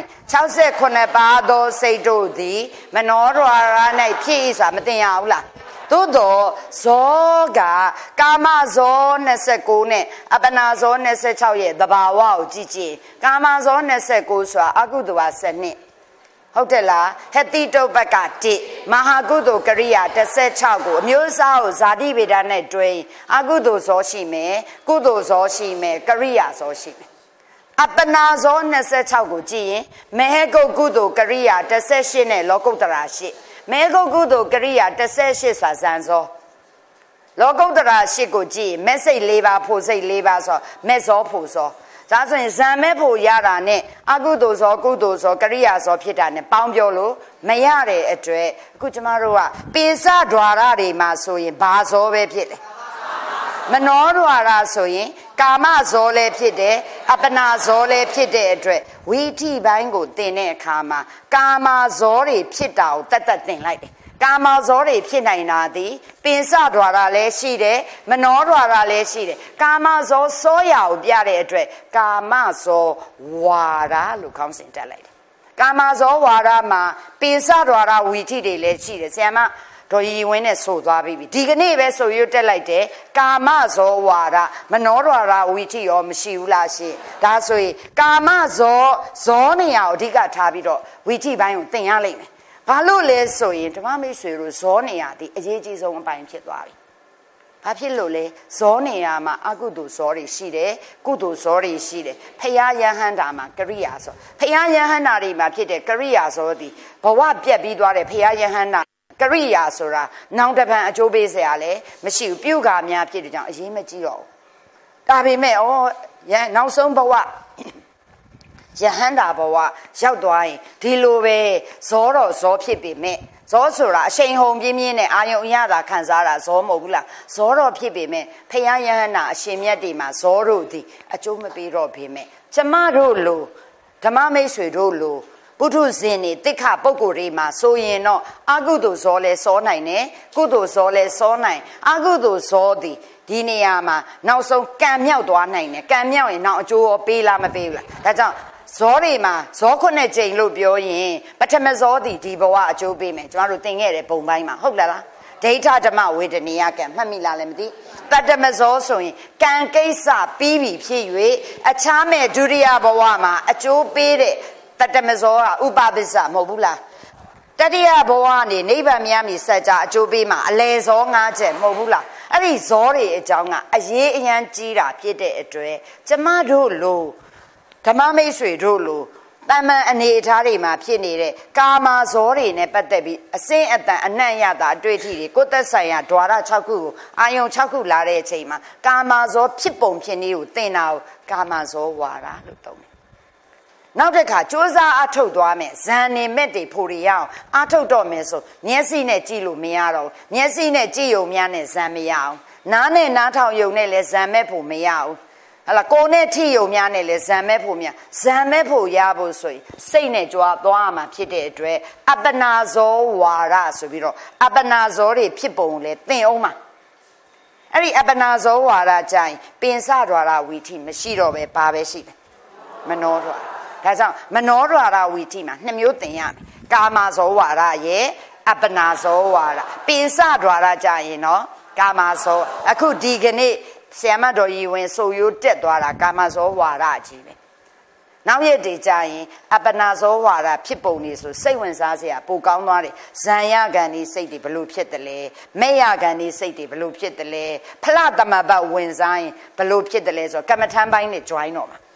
68ပါးသောစိတ်တို့သည်မနောဒွါရ၌ဖြစ်၏ဆိုတာမသိရဘူးလားသို့တော့ဇောကကာမဇော29နဲ့အပနာဇော26ရဲ့သဘာဝကိုကြည့်ကြည့်ကာမဇော29ဆိုတာအကုသိုလ်က7ဟုတ်တယ်လားဟတိတုပ္ပက1မဟာကုသိုလ်ကရိယာ16ကိုအမျိုးအစားကိုဇာတိဗေဒနဲ့တွဲအကုသိုလ်ဇောရှိမယ်ကုသိုလ်ဇောရှိမယ်ကရိယာဇောရှိမယ်အပနာဇော26ကိုကြည့်ရင်မေဟကုတ်ကုသိုလ်ကရိယာ18နဲ့လောကုတ္တရာ8မေဟကုတ်ကုသိုလ်ကရိယာ18ဆိုတာဇန်ဇောလောကုတ္တရာ8ကိုကြည့်ရင်မက်စိတ်4ပါးဖို့စိတ်4ပါးဆိုမက်ဇောဖို့ဇောဒါဆိုရင်ဇံမဲ့ဖို့ရတာနဲ့အကုသိုလ်ဇောကုသိုလ်ဇောကရိယာဇောဖြစ်တာနဲ့ပေါင်းပြောလို့မရတဲ့အတွက်အခုကျမတို့ကပိစဒွါရတွေမှာဆိုရင်ဘာဇောပဲဖြစ်တယ်မနောဒွါရဆိုရင်ကာမဇောလည်းဖြစ်တယ်အပနာဇောလည်းဖြစ်တဲ့အတွက်ဝိထိပိုင်းကိုသင်တဲ့အခါမှာကာမဇောတွေဖြစ်တာကိုတတ်သင်လိုက်တယ်ကာမဇောတွေဖြစ်နိုင်တာသည်ပိစဒွါရလည်းရှိတယ်မနောဒွါရလည်းရှိတယ်ကာမဇောစောရကိုပြတဲ့အတွက်ကာမဇောဝါရလို့ခေါင်းစဉ်တက်လိုက်တယ်ကာမဇောဝါရမှာပိစဒွါရဝိထိတွေလည်းရှိတယ်ဆရာမတော်ရီဝင်းနဲ့ဆိုသွားပြီဒီကနေ့ပဲဆိုရွတ်တက်လိုက်တယ်ကာမဇောဝါရမနောဒွါရဝိထိရောမရှိဘူးလားရှိဒါဆိုရင်ကာမဇောနေရာကိုအဓိကထားပြီးတော့ဝိထိပိုင်းကိုသင်ရလိမ့်မယ်ဘာလို့လဲဆိုရင်ဓမ္မမိတ်ဆွေတို့ဇောနေရာဒီအရေးကြီးဆုံးအပိုင်းဖြစ်သွားပြီဘာဖြစ်လို့လဲဇောနေရာမှာအကုသိုလ်ဇောတွေရှိတယ်ကုသိုလ်ဇောတွေရှိတယ်ဖရာယဟန္တာမှာကရိယာဇောဖရာယဟန္တာတွေမှာဖြစ်တဲ့ကရိယာဇောဒီဘဝပြက်ပြီးသွားတဲ့ဖရာယဟန္တာကရိယာဆိုတာနောင်တပံအကျိုးပေးစရာလည်းမရှိဘူးပြုကာများဖြစ်တဲ့ကြောင့်အရေးမကြီးတော့ဘူးဒါပေမဲ့နောက်ဆုံးဘဝယဟန္တာဘဝရောက်သွားရင်ဒီလိုပဲဇောတော့ဇောဖြစ်ပေမဲ့ဇောဆိုတာအရှိန်ဟုန်ပြင်းပြင်းနဲ့အာယုံအရသာခံစားတာဇောမဟုတ်ဘူးလားဇောတော့ဖြစ်ပေမဲ့ဖယားယဟန္တာအရှင်မြတ်တွေမှာဇောတို့သည်အကျိုးမပေးတော့ပေမဲ့ကျမတို့လိုဓမ္မမိတ်ဆွေတို့လိုပုထုဇဉ်တွေတိခပုဂ္ဂိုလ်တွေမှာဆိုရင်တော့အကုသိုလ်ဇောလဲစောနိုင်တယ်ကုသိုလ်ဇောလဲစောနိုင်အကုသိုလ်ဇောသည်ဒီနေရာမှာနောက်ဆုံးကံမြောက်သွားနိုင်တယ်ကံမြောက်ရင်နောက်အကျိုးရောပေးလားမပေးဘူးလားဒါကြောင့်ဇောတွေမှာဇောခုနှစ်ကြိမ်လို့ပြောရင်ပထမဇောသည်ဒီဘဝအကျိုးပေးမယ်ကျမတို့သင်ခဲ့တဲ့ပုံပိုင်းမှာဟုတ်လားဒိဋ္ဌဓမ္မဝေဒနီယကံမှတ်မိလားလည်းမသိတတ္တမဇောဆိုရင်ကံကိစ္စပြီးပြီဖြစ်၍အခြားမဲ့ဒုတိယဘဝမှာအကျိုးပေးတဲ့တတ္တမဇောကဥပပစ္စမဟုတ်ဘူးလားတတိယဘဝကနေနိဗ္ဗာန်မြတ်မီစัจ जा အကျိုးပေးမှာအလေဇော5ချက်မဟုတ်ဘူးလားအဲ့ဒီဇောတွေအကြောင်းကအရေးအယံကြီးတာဖြစ်တဲ့အတွက်ကျမတို့လိုဓမ္မမိတ်ဆွေတို့လိုတမန်အနေအထားတွေမှာဖြစ်နေတဲ့ကာမဇောတွေနဲ့ပတ်သက်ပြီးအစင်းအတန်အနံ့ရတာအတွေ့အထိတွေကိုသက်ဆိုင်ရာဓဝါရ6ခုကိုအာယုံ6ခုလာတဲ့အချိန်မှာကာမဇောဖြစ်ပုံဖြစ်နည်းကိုသင်တာကိုကာမဇောဝါဒလို့သုံးတယ်နောက်တစ်ခါစ조사အထုတ်သွားမယ်ဇန်နေမဲ့တွေဖို့ရအောင်အထုတ်တော့မယ်ဆိုမျက်စိနဲ့ကြည့်လို့မရတော့ဘူးမျက်စိနဲ့ကြည့်ရုံများနဲ့ဇန်မရအောင်နားနဲ့နားထောင်ရုံနဲ့လည်းဇန်မဲ့ဖို့မရဘူးဟလာကိုယ်နဲ့ထိယုံများနဲ့လည်းဇံမဲ့ဖို့များဇံမဲ့ဖို့ရဖို့ဆိုရင်စိတ်နဲ့ကြွားသွားမှာဖြစ်တဲ့အတွက်အပနာဇောဝါရဆိုပြီးတော့အပနာဇောတွေဖြစ်ပုံလည်းသင်အောင်မှာအဲ့ဒီအပနာဇောဝါရကြရင်ပင်စဒွါရဝီထိမရှိတော့ပဲဘာပဲရှိတယ်မနောဒွါဒါကြောင့်မနောဒွါရဝီထိမှာ2မျိုးသင်ရမယ်ကာမဇောဝါရရဲ့အပနာဇောဝါရပင်စဒွါရကြရင်နော်ကာမဇောအခုဒီကနေ့ဆရာမတော်ရီဝင်ဆိုရိုးတက်သွားတာကာမဇောဝါဒကြီးပဲနောက်ရက်တွေကြာရင်အပနာဇောဝါဒဖြစ်ပုံနေဆိုစိတ်ဝင်စားစရာပိုကောင်းသွားတယ်ဇံရကံဒီစိတ်တွေဘလို့ဖြစ်တယ်လဲမဲ့ရကံဒီစိတ်တွေဘလို့ဖြစ်တယ်လဲဖလသမဘတ်ဝင်စားရင်ဘလို့ဖြစ်တယ်လဲဆိုတော့ကမ္မထမ်းပိုင်းနဲ့ join တော့မှာ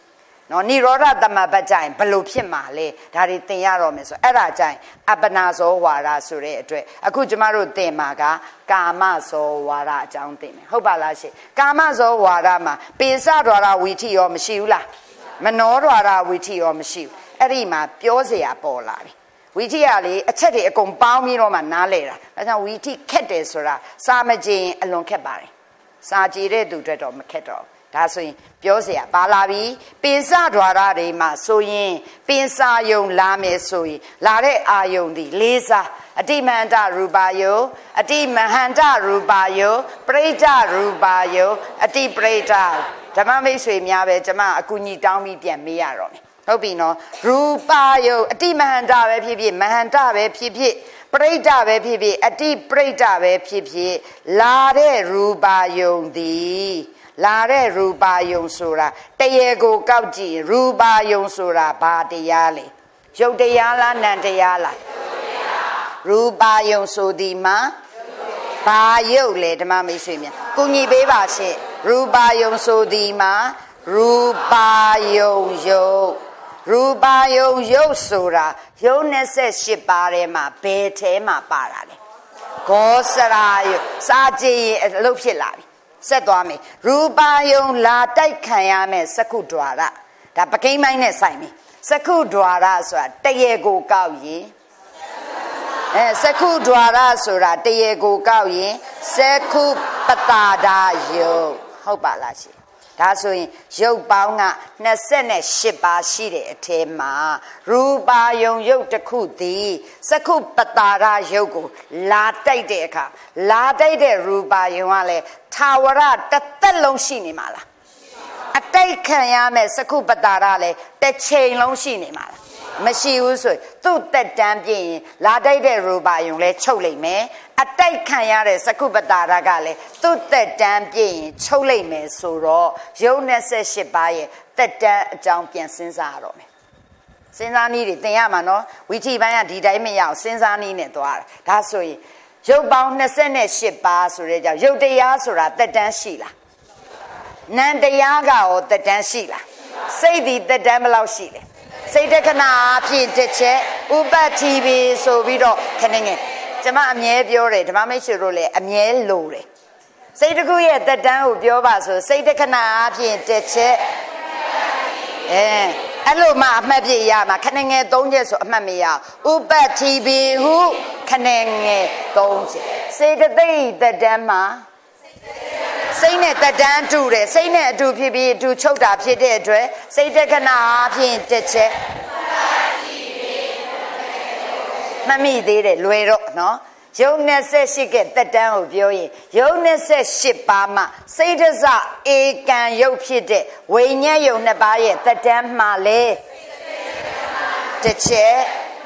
နော်နိရောဓသမဘတ်ကြရင်ဘလို့ဖြစ်မှာလဲဒါတွေသင်ရတော့မယ်ဆိုအဲ့ဒါကြရင်အပ္ပနာဇောဝါဒဆိုတဲ့အတွက်အခုကျမတို့သင်မှာကကာမဇောဝါဒအကြောင်းသင်မယ်ဟုတ်ပါလားရှင်ကာမဇောဝါဒမှာပိစဒွါရဝီထိရောမရှိဘူးလားမနောဒွါရဝီထိရောမရှိဘူးအဲ့ဒီမှာပြောเสียပေါ်လာပြီဝီထိကလေအချက်တွေအကုန်ပေါင်းပြီးတော့မှနားလဲတာဒါကြောင့်ဝီထိခက်တယ်ဆိုတာစာမကြင်အလွန်ခက်ပါတယ်စာကြည့်တဲ့သူတွေတော့မခက်တော့ဒါဆိုရင်ပြောเสียပါလာပြီပိစဒွါရတွေမှာဆိုရင်ပင်စာယုံလာမယ်ဆိုရင်လာတဲ့အာယုံဒီလေးစားအတိမန္တရူပါယုအတိမဟန္တရူပါယုပရိဒရူပါယုအတိပရိဒဓမ္မမိတ်ဆွေများပဲကျွန်မအကူညီတောင်းပြီးပြန်မေးရတော့မယ်ဟုတ်ပြီနော်ရူပါယုအတိမဟန္တပဲဖြစ်ဖြစ်မဟန္တပဲဖြစ်ဖြစ်ပရိဒပဲဖြစ်ဖြစ်အတိပရိဒပဲဖြစ်ဖြစ်လာတဲ့ရူပါယုံသည်လာတဲ့ရူပါယုံဆိုတာတရေကိုကောက်ကြည့်ရူပါယုံဆိုတာဘာတရားလဲရုပ်တရားလားနံတရားလားရူပါယုံဆိုဒီမှာဘာယုတ်လဲဓမ္မမိတ်ဆွေများကုညီပေးပါရှင့်ရူပါယုံဆိုဒီမှာရူပါယုံယုတ်ရူပါယုံယုတ်ဆိုတာယုတ်28ပါးထဲမှာဘယ်ထဲမှာပါတာလဲဂောစရာယုတ်စာကြည့်ရင်အလုပ်ဖြစ်လာပြီဆက်သွားမယ်ရူပါယုံလာတိုက်ခံရမယ်စက္ခုဒွါရဒါပကိန်းမိုင်းနဲ့ဆိုင်ပြီစက္ခုဒွါရဆိုတာတရေကိုကောက်ရင်စက္ခုဒွါရဆိုတာတရေကိုကောက်ရင်စက္ခုပတာဒာယုတ်ဟုတ်ပါလားရှင်ဒါဆိုရင်ရုပ်ပေါင်းက28ပါးရှိတဲ့အထဲမှာရူပါယုံရုပ်တစ်ခုသည်စက္ခုပတာဒာယုတ်ကိုလာတိုက်တဲ့အခါလာတိုက်တဲ့ရူပါယုံကလည်းထာဝရတစ်သက်လုံးရှိနေမှာလားအတိုက်ခံရမယ်စက္ခုပတာဒာလည်းတစ်ချိန်လုံးရှိနေမှာလားမရှိဘူးဆိုသူ့တက်တန်းပြည့်ရင်လာတိုက်တဲ့ရူပါယုံလဲချုပ်လိုက်မယ်အတိုက်ခံရတဲ့စက္ခုပတာဒကလည်းသူ့တက်တန်းပြည့်ရင်ချုပ်လိုက်မယ်ဆိုတော့ယုံ28ပါးရဲ့တက်တန်းအကြောင်းပြန်စဉ်းစားရတော့မယ်စဉ်းစားနည်းတွေသင်ရမှာနော်ဝီထိပိုင်းကဒီတိုင်းမရအောင်စဉ်းစားနည်းနဲ့သွားတာဒါဆိုရင်ရုပ်ပေါင်း28ပါးဆိုတဲ့ကြောင့်ရုပ်တရားဆိုတာတက်တန်းရှိလားနံတရားကရောတက်တန်းရှိလားစိတ်ဒီတက်တန်းဘယ်လောက်ရှိလဲစိတ်တခဏအဖြစ်တစ်ချက်ဥပတ္တိပိဆိုပြီးတော့ခဏငယ်ကျမအမြဲပြောတယ်ဓမ္မမိတ်ဆွေတို့လည်းအမြဲလိုတယ်စိတ်တစ်ခုရဲ့တက်တန်းကိုပြောပါဆိုစိတ်တခဏအဖြစ်တစ်ချက်အဲ့လိုမှအမှတ်ပြရမှာခဏငယ်3ချက်ဆိုအမှတ်မရဥပတ္တိပိဟုခဏငယ်3ချက်စိတ်တသိက်တက်တန်းမှာစိတ်နဲ့တက်တန်းတူတယ်စိတ်နဲ့အတူဖြစ်ပြီးအတူချုပ်တာဖြစ်တဲ့အတွက်စိတ်တက္ကနာအဖြစ်တစ်ချက်မမိသေးတယ်လွယ်တော့နော်ယုံ28ကတက်တန်းကိုပြောရင်ယုံ28ပါးမှာစိတ်တစဧကံယုတ်ဖြစ်တဲ့ဝိညာဉ်ယုံ2ပါးရဲ့တက်တန်းမှာလေတစ်ချက်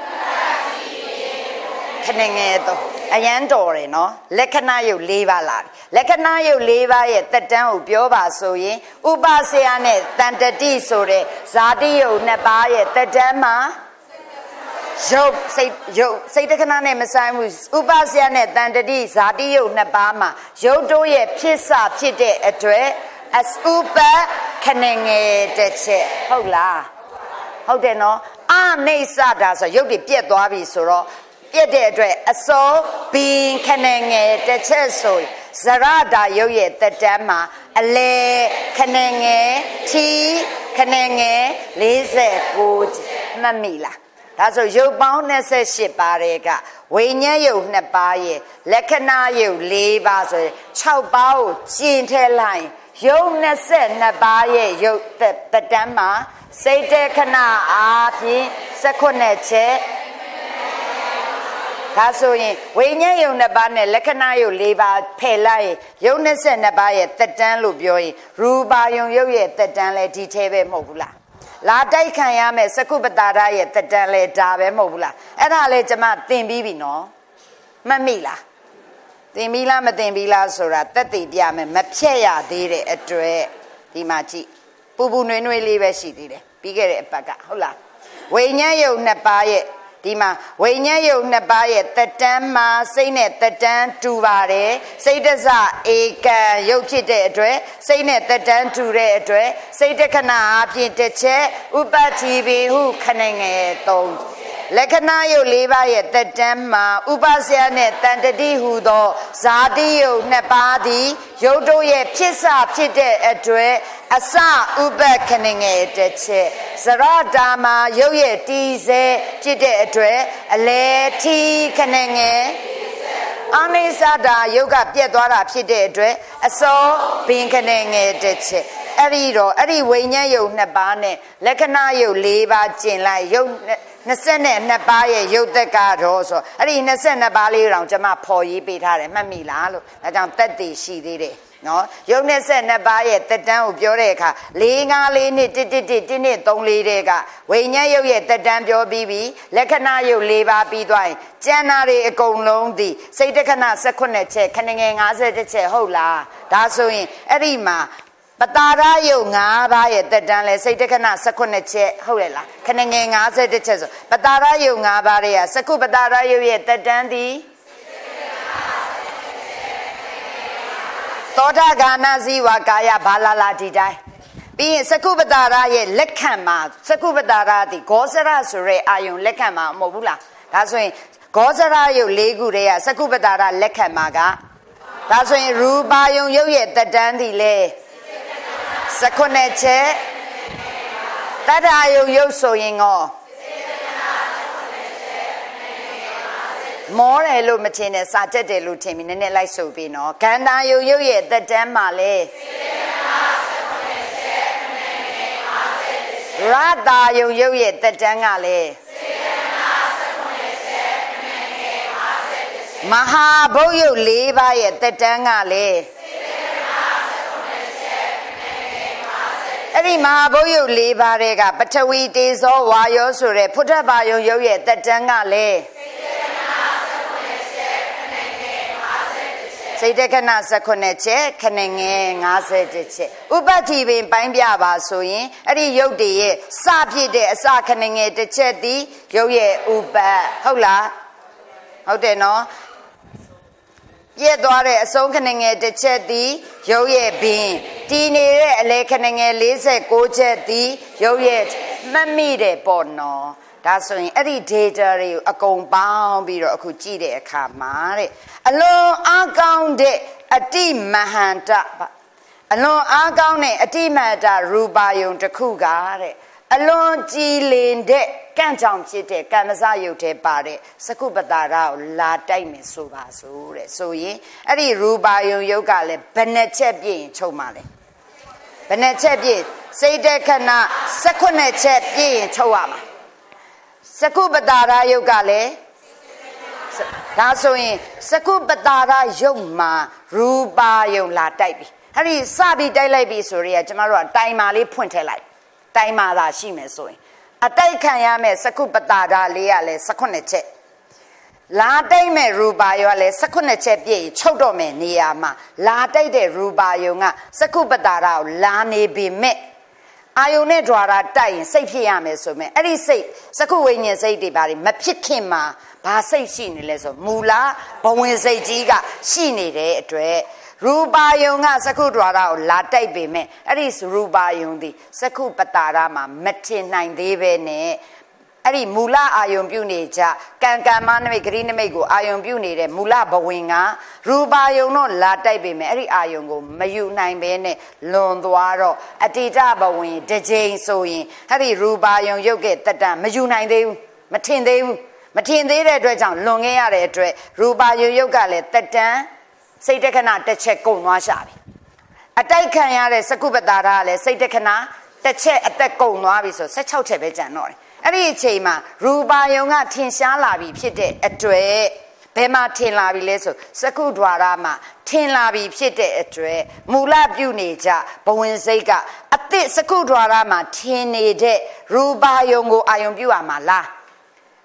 ခဏငယ်တော့အရန်တော်တယ်နော်လက္ခဏာယုတ်4ပါးလာလက္ခဏာယုတ်4ပါးရဲ့တက်တန်းကိုပြောပါဆိုရင်ဥပစေယနဲ့တန်တတိဆိုတဲ့ဇာတိယုတ်2ပါးရဲ့တက်တန်းမှာယုတ်စိတ်တက္ကနာနဲ့မဆိုင်ဘူးဥပစေယနဲ့တန်တတိဇာတိယုတ်2ပါးမှာယုတ်တို့ရဲ့ဖြစ်စဖြစ်တဲ့အတွက်အဥပခဏငယ်တစ်ချက်ဟုတ်လားဟုတ်တယ်နော်အနိစ္စတာဆိုရုပ်တွေပြက်သွားပြီဆိုတော့ပြည့်တဲ့အတွက်အစောဘင်းခဏငယ်တစ်ချက်ဆိုဇရတာရုပ်ရဲ့တက်တန်းမှာအလေခဏငယ်ထီခဏငယ်49မှတ်မိလားဒါဆိုရုပ်ပေါင်း28ပါးတွေကဝိညာဉ်ယုတ်2ပါးရဲ့လက္ခဏာယုတ်4ပါးဆိုရင်6ပါးကိုကျင့်ထဲလိုက်ယုတ်22ပါးရဲ့ယုတ်တက်တန်းမှာစိတ်တက္ကနာအားဖြင့်19ချက်ဒါဆိုရင်ဝိညာဉ်ယုံ2ပါးနဲ့လက္ခဏာယုံ4ပါးဖယ်လိုက်ရင်ယုံ22ပါးရဲ့တက်တန်းလို့ပြောရင်ရူပါယုံယုတ်ရဲ့တက်တန်းလဲဒီထဲပဲမဟုတ်ဘူးလားလာတိုက်ခံရမယ်စက္ခုပတာဒရဲ့တက်တန်းလဲဒါပဲမဟုတ်ဘူးလားအဲ့ဒါလဲကျွန်မသင်ပြီးပြီနော်မှတ်မိလားသင်ပြီးလားမသင်ပြီးလားဆိုတာတက်တည်ပြမယ်မဖြတ်ရသေးတဲ့အတွက်ဒီမှာကြည့်ပူပူနွေးနွေးလေးပဲရှိသေးတယ်ပြီးခဲ့တဲ့အပတ်ကဟုတ်လားဝိညာဉ်ယုံ2ပါးရဲ့ဒီမှာဝိညာဉ်ယုတ်နှစ်ပါးရဲ့တက်တန်းမှာစိတ်နဲ့တက်တန်းတူပါတယ်စိတ်တစဧကံယုတ်ဖြစ်တဲ့အတွက်စိတ်နဲ့တက်တန်းတူတဲ့အတွက်စိတ်တခဏအဖြစ်တစ်ချက်ဥပတိပင်ဟုခဏငယ်သုံးလက္ခဏာယုတ်၄ပါးရဲ့တက်တန်းမှာဥပစယနဲ့တန်တတိဟုသောဇာတိယုတ်နှစ်ပါးသည်ယုတ်တို့ရဲ့ဖြစ်စဖြစ်တဲ့အတွက်အစဥပခဏငယ်တစ်ချက်ဇရတာမှာယုတ်ရဲ့တီးစေဖြစ်တဲ့အတွက်အလေထီခဏငယ်အာနိစ္စတာယုတ်ကပြက်သွားတာဖြစ်တဲ့အတွက်အစောဘင်ခဏငယ်တစ်ချက်အဲ့ဒီဝိညာဉ်ယုတ်နှစ်ပါးနဲ့လက္ခဏာယုတ်၄ပါးကျင်လိုက်ယုတ်22ပါးရဲ့ယုတ်သက်ကတော့ဆိုအဲ့ဒီ22ပါးလေးတောင်ကျွန်မဖော်ရေးပေးထားတယ်မှတ်မိလားလို့ဒါကြောင့်တက်တည်ရှိသေးတယ်နော်ယုတ်22ပါးရဲ့တက်တန်းကိုပြောတဲ့အခါ454နှစ်1နှစ်34တဲ့ကဝိညာဉ်ယုတ်ရဲ့တက်တန်းပြောပြီးပြီလက္ခဏာယုတ်၄ပါးပြီးသွားရင်ကျန်တာတွေအကုန်လုံးဒီစိတ်တခဏ18ချက်ခဏငယ်50ချက်ဟုတ်လားဒါဆိုရင်အဲ့ဒီမှာပတာရယုတ်5ပါးရဲ့တက်တန်းလဲစိတ်တခဏ18ချက်ဟုတ်လေလားခဏငယ်50ချက်ဆိုပတာရယုတ်5ပါးတွေကစကုပတာရယုတ်ရဲ့တက်တန်းသည်သောတာဂာနဇီဝကာယဘာလာလာဒီတိုင်းပြီးရင်စကုပတာရရဲ့လက်ခံမှာစကုပတာရသည်ဂောဇရဆိုရဲအာယုံလက်ခံမှာမဟုတ်ဘူးလားဒါဆိုရင်ဂောဇရယုတ်၄ခုတည်းကစကုပတာရလက်ခံမှာကဒါဆိုရင်ရူပါယုံယုတ်ရဲ့တက်တန်းသည်လေ18ချက်တတ္ထာယုတ်ယုတ်ဆိုရင်ကောမောတယ်လို့မထင်နဲ့စာတက်တယ်လို့ထင်ပြီးနည်းနည်းလိုက်ဆိုပြီးနော်ခန္ဓာယုတ်ယုတ်ရဲ့တက်တန်းမှာလေရတာယုတ်ယုတ်ရဲ့တက်တန်းကလေမဟာဘုတ်ယုတ်၄ပါးရဲ့တက်တန်းကလေအဲ့ဒီမဟာဘုတ်ယုတ်၄ပါးတွေကပထဝီတေဇောဝါယောဆိုတဲ့ဖုထဘာယုတ်ယုတ်ရဲ့တက်တန်းကလေစိတ်တခဏ18ချက်ခဏငယ်50ချက်ဥပတိပင်ပိုင်းပြပါဆိုရင်အဲ့ဒီယုတ်တည်းရဲ့စဖြစ်တဲ့အစခဏငယ်တစ်ချက်သည်ယုတ်ရဲ့ဥပဟုတ်လားဟုတ်တယ်နော်ပြည့်သွားတဲ့အဆုံးခဏငယ်တစ်ချက်သည်ယုတ်ရဲ့ဘင်းတည်နေတဲ့အလဲခဏငယ်46ချက်သည်ယုတ်ရဲ့မှတ်မိတယ်ပေါ့နော်ဒါဆိုရင်အဲ့ဒီ data တွေကိုအကုန်ပေါင်းပြီးတော့အခုကြည့်တဲ့အခါမှာတဲ့အလွန်အားကောင်းတဲ့အတိမဟန္တအလွန်အားကောင်းတဲ့အတိမဟန္တရူပါယုံတစ်ခုကတဲ့အလွန်ကြည်လင်တဲ့ကန့်ကြောင်ဖြစ်တဲ့ကမ္မစယုတ်ထဲပါတဲ့စကုပတာရကိုလာတိုက်မယ်ဆိုပါစို့တဲ့ဆိုရင်အဲ့ဒီရူပါယုံယုတ်ကလည်းဘယ်နှချက်ပြည့်ရင်ချုပ်မှာလဲဘယ်နှချက်ပြည့်စိတ်တခဏ18ချက်ပြည့်ရင်ချုပ်ရမှာစကုပတာရယုတ်ကလည်းဒါဆိုရင်စကုပတာရယုတ်မှာရူပါယုံလာတိုက်ပြီအဲ့ဒီစပြီးတိုက်လိုက်ပြီဆိုရင်ကျမတို့ကတိုင်မာလေးဖွင့်ထည့်လိုက်တိုင်မာသာရှိမယ်ဆိုရင်အတိုက်ခံရမယ်စကုပတာရလေးကလည်း18ချက်လာတိုက်မဲ့ရူပါယုံကလည်း18ချက်ပြည့်ချုပ်တော့မယ်နေရာမှာလာတိုက်တဲ့ရူပါယုံကစကုပတာရကိုလာနေပြီမဲ့အာယုန်နဲ့ द्वार တိုက်ရင်စိတ်ဖြစ်ရမယ်ဆိုမယ်အဲ့ဒီစိတ်စကုဝိညာဉ်စိတ်တွေဘာတွေမဖြစ်ခင်မှာဘာစိတ်ရှိနေလဲဆိုမူလာဘဝင်စိတ်ကြီးကရှိနေတဲ့အတွက်ရူပါယုံကစကု द्वार ကိုလာတိုက်ပေမဲ့အဲ့ဒီရူပါယုံဒီစကုပတာရမှာမထင်နိုင်သေးပဲနဲ့အဲ့ဒီမူလအာယုံပြုနေကြကံကမ္မနမိတ်ဂရိနမိတ်ကိုအာယုံပြုနေတဲ့မူလဘဝင်ကရူပါယုံတော့လာတိုက်ပေမဲ့အဲ့ဒီအာယုံကိုမယူနိုင်ပဲနဲ့လွန်သွားတော့အတ္တိတဘဝင်တစ်ချိန်ဆိုရင်အဲ့ဒီရူပါယုံရုပ်ကတတမယူနိုင်သေးဘူးမထင်သေးဘူးမထင်သေးတဲ့အတွက်ကြောင့်လွန်ခဲ့ရတဲ့အတွက်ရူပါယုံရုပ်ကလည်းတတန်စိတ်တခဏတစ်ချက်ကုန်သွားရှာပြီအတိုက်ခံရတဲ့စကုပတာရကလည်းစိတ်တခဏတစ်ချက်အသက်ကုန်သွားပြီဆို16ချက်ပဲကျန်တော့တယ်အဲ့ဒီအချိန်မှာရူပါယုံကထင်ရှားလာပြီဖြစ်တဲ့အတွက်ဘယ်မှာထင်လာပြီလဲဆိုစကု द्वार မှာထင်လာပြီဖြစ်တဲ့အတွက်မူလပြုနေကြဘဝင်စိတ်ကအသစ်စကု द्वार မှာထင်နေတဲ့ရူပါယုံကိုအာယုံပြုရမှာလား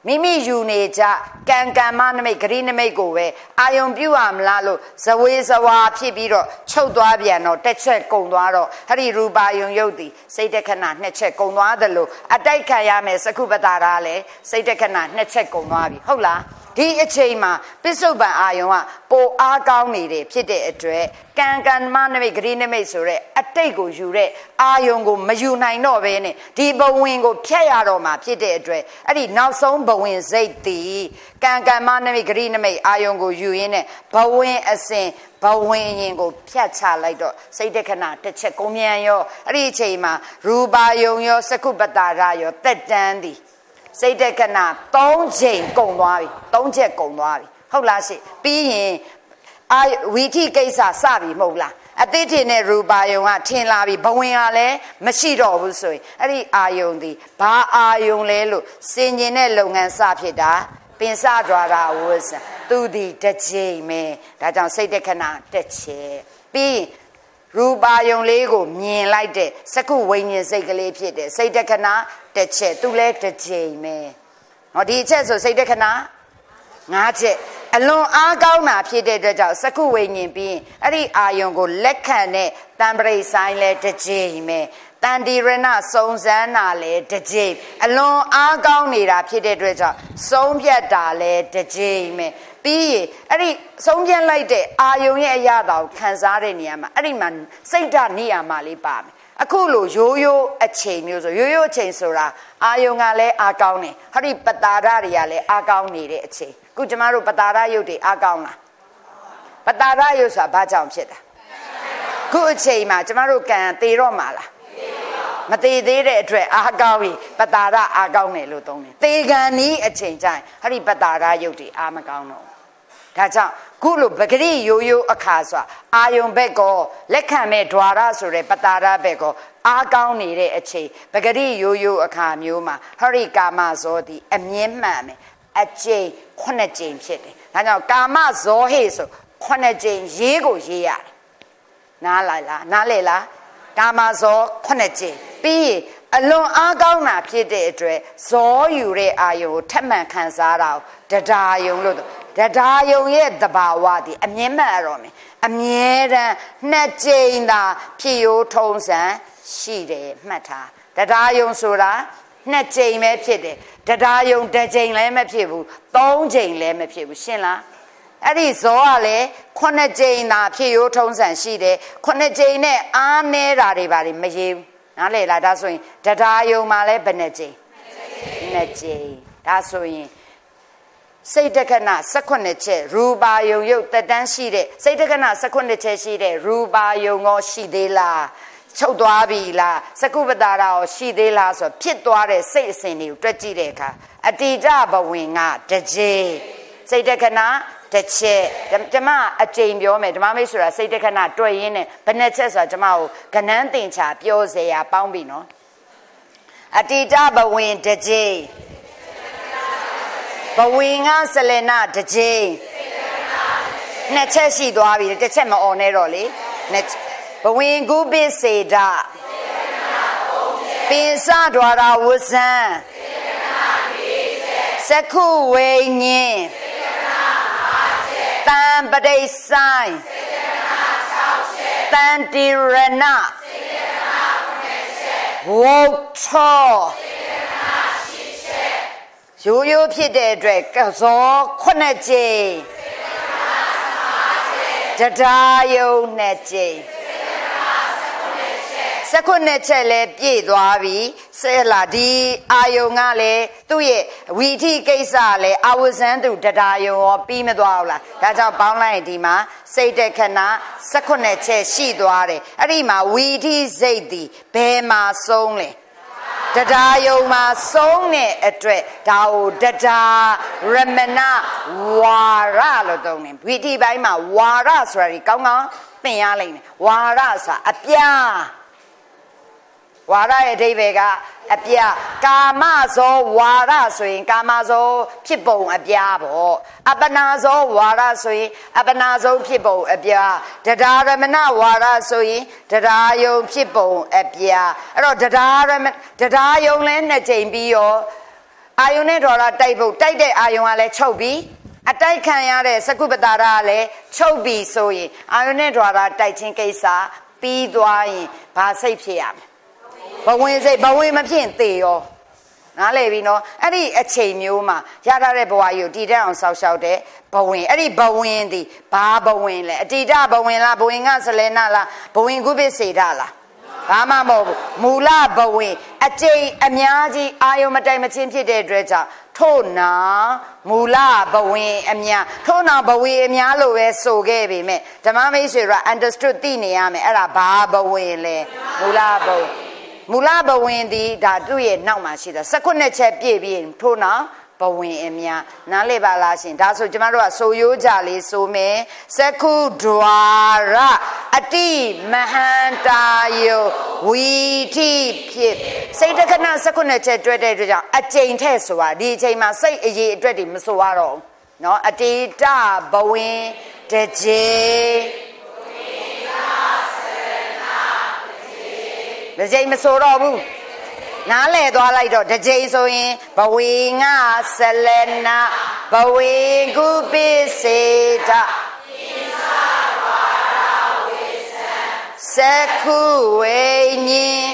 မိမိယူနေကြကံကံမနမိတ်ဂရိနမိတ်ကိုပဲအာယုံပြုရမလားလို့ဇဝေဇဝါဖြစ်ပြီးတော့ချုပ်သွားပြန်တော့တစ်ချက်ကုန်သွားတော့ဟရိရူပါယုံယုတ်သည်စိတ်တခဏနှစ်ချက်ကုန်သွားတယ်လို့အတိုက်ခံရမယ်စကုပ္ပတာရာလည်းစိတ်တခဏနှစ်ချက်ကုန်သွားပြီဟုတ်လားဒီအချိန်မှာပစ္စုပန်အာယုံကပိုအားကောင်းနေတယ်ဖြစ်တဲ့အတွက်ကံကံမနမိတ်ဂရိနမိတ်ဆိုတဲ့အတိတ်ကိုယူတဲ့အာယုံကိုမယူနိုင်တော့ဘဲနဲ့ဒီဘဝင်ကိုဖျက်ရတော့မှာဖြစ်တဲ့အတွက်အဲ့ဒီနောက်ဆုံးဘဝင်စိတ်တည်ကံကံမနမိတ်ဂရိနမိတ်အာယုံကိုယူရင်းနဲ့ဘဝင်အစဉ်ဘဝင်ရင်ကိုဖျက်ချလိုက်တော့စိတ်တခဏတစ်ချက်ကုန်မြန်ရောအဲ့ဒီအချိန်မှာရူပါယုံရောစကုပ္ပတာရရောတက်တန်းသည်စိတ်တခဏ3ချိန်ကုန်သွားပြီ3ချက်ကုန်သွားပြီဟုတ်လားရှိပြီးရင်ဝီထိကိစ္စစပြီမဟုတ်လားအတိတ်ထင်တဲ့ရူပါယုံကထင်လာပြီဘဝင်ကလည်းမရှိတော့ဘူးဆိုရင်အဲ့ဒီအာယုံဒီဘာအာယုံလဲလို့စင်ကျင်တဲ့လုပ်ငန်းစဖြစ်တာပင်စဒွါရဝဆံသူဒီတစ်ချိန်ပဲဒါကြောင့်စိတ်တခဏတစ်ချက်ပြီးရူပါယုံလေးကိုမြင်လိုက်တဲ့စကုဝိညာဉ်စိတ်ကလေးဖြစ်တဲ့စိတ်တခဏတစ်ချက်သူလဲတစ်ချိန်ပဲဟောဒီအချက်ဆိုစိတ်တခဏ5ချက်အလွန်အားကောင်းတာဖြစ်တဲ့အတွက်ကြောင့်စကုဝိညာဉ်ပြီးအဲ့ဒီအာယုံကိုလက်ခံတဲ့တံပရိဆိုင်လဲတစ်ချိန်ပဲတန်တီရဏစုံစမ်းတာလဲတစ်ချိန်အလွန်အားကောင်းနေတာဖြစ်တဲ့အတွက်ကြောင့်ဆုံးဖြတ်တာလဲတစ်ချိန်ပဲပြီးရင်အဲ့ဒီဆုံးဖြတ်လိုက်တဲ့အာယုံရဲ့အရာတော်ခံစားတဲ့နေရာမှာအဲ့ဒီမှာစိတ်ဓာတ်နေရာမှာလေးပါမယ်အခုလိုရိုးရိုးအချိန်မျိုးဆိုရိုးရိုးအချိန်ဆိုတာအာယုံကလည်းအားကောင်းတယ်ဟောဒီပတာရတွေကလည်းအားကောင်းနေတဲ့အချိန်ခုကျမတို့ပတာရယုတ်တွေအားကောင်းလားပတာရယုတ်ဆိုတာဘာကြောင့်ဖြစ်တာခုအချိန်မှာကျမတို့ကံသေတော့မှာလားမသေးသေးတဲ့အတွက်အားကောင်းပြီပတာရအားကောင်းတယ်လို့သုံးတယ်သေကံဤအချိန်ကျရင်ဟောဒီပတာရယုတ်တွေအားမကောင်းတော့ဒါကြောင့်ခုလိုပဂရိရိုးရိုးအခါဆိုတာအာယုံဘက်ကောလက်ခံမဲ့ द्वार ဆိုတဲ့ပတာရဘက်ကောအားကောင်းနေတဲ့အချိန်ပဂရိရိုးရိုးအခါမျိုးမှာဟရိကာမဇောတိအမြင့်မှန်မယ်အကျိန်9ကြိမ်ဖြစ်တယ်ဒါကြောင့်ကာမဇောဟိဆို9ကြိမ်ရေးကိုရေးရတယ်နားလိုက်လားနားလေလားကာမဇော9ကြိမ်ပြီးရင်အလွန်အားကောင်းတာဖြစ်တဲ့အတွက်ဇောယူတဲ့အာယုံကိုထပ်မံခံစားတာကိုတရားယုံလို့တရားယုံရဲ့တဘာဝတည်အမြင်မှတ်ရတော့မယ်အမြဲတမ်း2ကြိမ်သာဖြစ်ရိုးထုံးစံရှိတယ်မှတ်ထားတရားယုံဆိုတာ2ကြိမ်ပဲဖြစ်တယ်တရားယုံ1ကြိမ်လည်းမဖြစ်ဘူး3ကြိမ်လည်းမဖြစ်ဘူးရှင်းလားအဲ့ဒီဇောကလည်း9ကြိမ်သာဖြစ်ရိုးထုံးစံရှိတယ်9ကြိမ်နဲ့အားနေတာတွေပါမရေးဘူးနားလေလားဒါဆိုရင်တရားယုံမှာလည်းဘယ်နှကြိမ်2ကြိမ်ဒါဆိုရင်စိတ်တခဏ18ချက်ရူပါယုံရုပ်တက်တန်းရှိတဲ့စိတ်တခဏ18ချက်ရှိတဲ့ရူပါယုံရောရှိသေးလားချုပ်သွားပြီလားစကုပ္ပတာရောရှိသေးလားဆိုဖြစ်သွားတဲ့စိတ်အစဉ်တွေကိုတွက်ကြည့်တဲ့အခါအတိတဘဝင်ကတစ်ချိန်စိတ်တခဏတစ်ချက်ဓမ္မအချိန်ပြောမယ်ဓမ္မမိတ်ဆိုတာစိတ်တခဏတွေ့ရင်းနဲ့ဘယ်နှချက်ဆိုတာဓမ္မကိုကဏန်းတင်ချာပြောเสียရပေါင်းပြီနော်အတိတဘဝင်တစ်ချိန်ဘဝင်ကဆလနာတစ်ချိန်နှစ်ချက်ရှိသွားပြီတစ်ချက်မအော်နဲ့တော့လေဘဝင်ကုပိစေတပင်စဒွါရဝဇံစကုဝိညာဉ်တံပရိဆိုင်တန်တိရဏဝုထောရိုးရိုးဖြစ်တဲ့အတွက်ကဇော9ကြိမ်တရားယုံ2ကြိမ်19ချက်လည်းပြည့်သွားပြီဆဲလာဒီအာယုံကလည်းသူ့ရဲ့ဝီထိကိစ္စလည်းအဝဇံသူတရားယုံရောပြီးမသွားဘူးလားဒါကြောင့်ပေါင်းလိုက်ဒီမှာစိတ်တခဏ19ချက်ရှိသွားတယ်အဲ့ဒီမှာဝီထိစိတ်ဒီဘယ်မှာဆုံးလဲတရားယုံမှာဆုံးတဲ့အတွက်ဒါကိုတရားရမဏဝါရလို့သုံးတယ်ဝီထိပိုင်းမှာဝါရဆိုတာဒီကောင်းကောင်းသင်ရလိမ့်မယ်ဝါရဆိုတာအပြားဝါရရဲ့အဓိပ္ပာယ်ကအပြားကာမဇောဝါရဆိုရင်ကာမဇောဖြစ်ပုံအပြားပေါ့အပနာဇောဝါရဆိုရင်အပနာဇောဖြစ်ပုံအပြားတရားရမဏဝါရဆိုရင်တရားယုံဖြစ်ပုံအပြားအဲ့တော့တရားယုံလဲ2ကြိမ်ပြီးရောအာယုန်နဲ့ဒွါရတိုက်ဖို့တိုက်တဲ့အာယုန်ကလည်းချုပ်ပြီးအတိုက်ခံရတဲ့စကုပ္ပတာရကလည်းချုပ်ပြီးဆိုရင်အာယုန်နဲ့ဒွါရတိုက်ခြင်းကိစ္စပြီးသွားရင်ဘာစိတ်ဖြစ်ရမလဲဘဝင်စိတ်ဘဝင်မဖြစ်ရင်သေရောနားလည်ပြီနော်အဲ့ဒီအချိန်မျိုးမှာရထားတဲ့ဘဝကြီးကိုတည်တတ်အောင်ဆောက်ရှောက်တဲ့ဘဝင်အဲ့ဒီဘဝင်ဒီဘာဘဝင်လဲအတ္တိဘဝင်လားဘဝင်ကစလဲနာလားဘဝင်ကုပ္ပစေတလားဘာမှမဟုတ်ဘူးမူလဘဝင်အကျိန်အများကြီးအာယုံမတိုင်မချင်းဖြစ်တဲ့အတွက်ကြောင့်ထို့နာမူလဘဝင်အများထို့နာဘဝင်အများလို့ပဲဆိုခဲ့ပေမဲ့ဓမ္မမိတ်ဆွေက understood သိနေရမယ်အဲ့ဒါဘာဘဝင်လဲမူလဘဝင်မူလဘဝင်ဒီဒါသူ့ရဲ့နောက်မှာရှိတာ19ချက်ပြည့်ပြီးထို့နောက်ဘဝင်အများနားလည်ပါလားရှင်ဒါဆိုကျမတို့ကဆိုရိုးကြလေးဆိုမယ်စကုဒွါရအတိမဟန္တာယောဝီထိဖြစ်စိတ်တခဏ19ချက်တွဲတဲ့အတွက်ကြောင့်အကျိန်ထဲဆိုတာဒီအချိန်မှာစိတ်အရေးအတွက်တွေမဆိုရတော့เนาะအတိတဘဝင်တကြေတကြေမဆိုတော့ဘူးနားလဲသွားလိုက်တော့တစ်ချိန်ဆိုရင်ဘဝေငါဆလနာဘဝေကုပိစေတသက္ခုဝိညာဉ်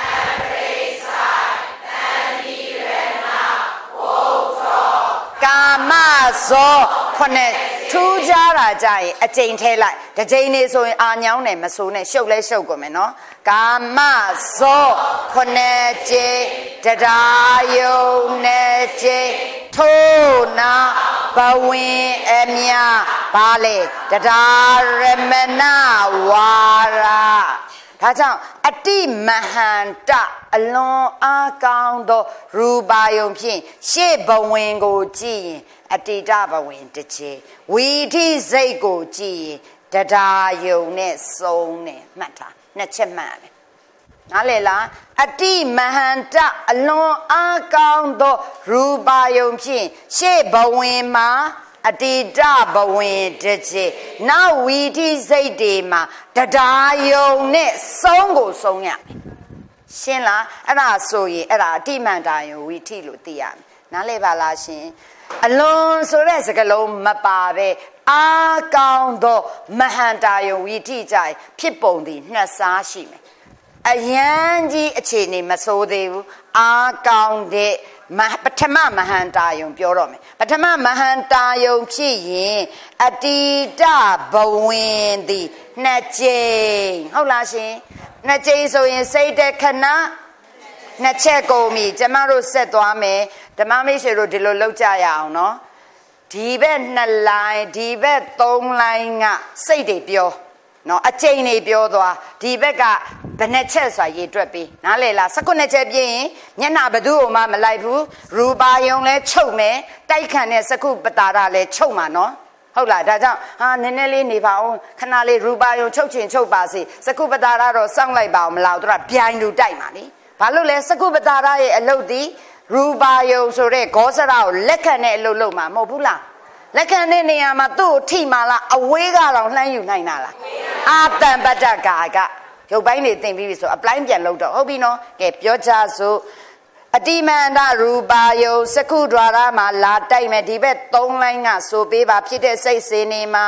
ကာမဇောခုနှစ်ထူးခြားတာကြရင်အကျိန်ထဲလိုက်တစ်ချိန်နေဆိုရင်အာညောင်းတယ်မဆိုးနဲ့ရှုပ်လဲရှုပ်ကုန်မယ်နော်ကာမဇောခုနှစ်ကျိတရားယုံနဲ့ကျိထို့နာဘဝင်အမြဘာလေတရားရမဏဝါရဒါကြောင့်အတိမဟန္တအလွန်အားကောင်းသောရူပါယုံဖြင့်ရှေ့ဘဝင်ကိုကြည့်ရင်အတိတဘဝင်တစ်ချေဝီထိစိတ်ကိုကြည့်ရင်တရားယုံနဲ့စုံနဲ့မှတ်ထားနှစ်ချက်မှတ်တယ်နားလေလားအတိမဟန္တအလွန်အားကောင်းသောရူပါယုံဖြင့်ရှေ့ဘဝင်မှာအတိတဘဝင်တစ်ချေနောက်ဝီထိစိတ်တွေမှာတရားယုံနဲ့စုံကိုစုံရမယ်ရှင်းလားအဲ့ဒါဆိုရင်အဲ့ဒါအတိမန္တာယုံဝီထိလို့သိရမယ်နားလေပါလားရှင်အလွန်ဆိုတဲ့စကားလုံးမပါပဲအားကောင်းသောမဟန္တာယုံဝီထိကြိုင်ဖြစ်ပုံသည်နှစ်စားရှိမယ်အယံကြီးအခြေအနေမဆိုးသေးဘူးအားကောင်းတဲ့ပထမမဟန္တာယုံပြောတော့မယ်ပထမမဟန္တာယုံဖြစ်ရင်အတိတဘဝင်သည်နှစ်ကြိမ်ဟုတ်လားရှင်နှစ်ကြိမ်ဆိုရင်စိတ်တခဏနှစ်ချက်ကုန်ပြီကျမတို့ဆက်သွားမယ်ဓမ္မမိတ်ဆွေတို့ဒီလိုလောက်ကြရအောင်နော်ဒီဘက်2လိုင်းဒီဘက်3လိုင်းကစိတ်တွေပြောနော်အကျိန်တွေပြောသွားဒီဘက်ကဘယ်နှချက်ဆိုတာရေတွက်ပြီးနားလေလား19ချက်ပြည့်ရင်မျက်နှာဘသူ့မှမလိုက်ဘူးရူပါယုံလဲချုပ်မယ်တိုက်ခံတဲ့စကုပ္ပတာရလဲချုပ်မှာနော်ဟုတ်လားဒါကြောင့်ဟာနည်းနည်းလေးနေပါအောင်ခဏလေးရူပါယုံချုပ်ချင်ချုပ်ပါစေစကုပ္ပတာရတော့စောင့်လိုက်ပါအောင်မလားသူကပြိုင်လူတိုက်မှာလေဘာလို့လဲစကုပ္ပတာရရဲ့အလုပ်ဒီရူပါယုံဆိုတဲ့ဂောစရကိုလက်ခံတဲ့အလုပ်လုပ်မှာမဟုတ်ဘူးလားလက်ခံတဲ့နေရာမှာသူ့ကိုထိမှလားအဝေးကတော့လှမ်းယူနိုင်တာလားအာတံပတ္တကာကရုပ်ပိုင်းတွေသင်ပြီးပြီဆိုအပလိုင်းပြန်လုပ်တော့ဟုတ်ပြီနော်ကဲပြောကြစို့အတိမန္တရူပါယုံစကုဒွါရမှာလာတိုက်မယ်ဒီဘက်3လိုင်းကဆိုပေးပါဖြစ်တဲ့စိတ်စေနေမှာ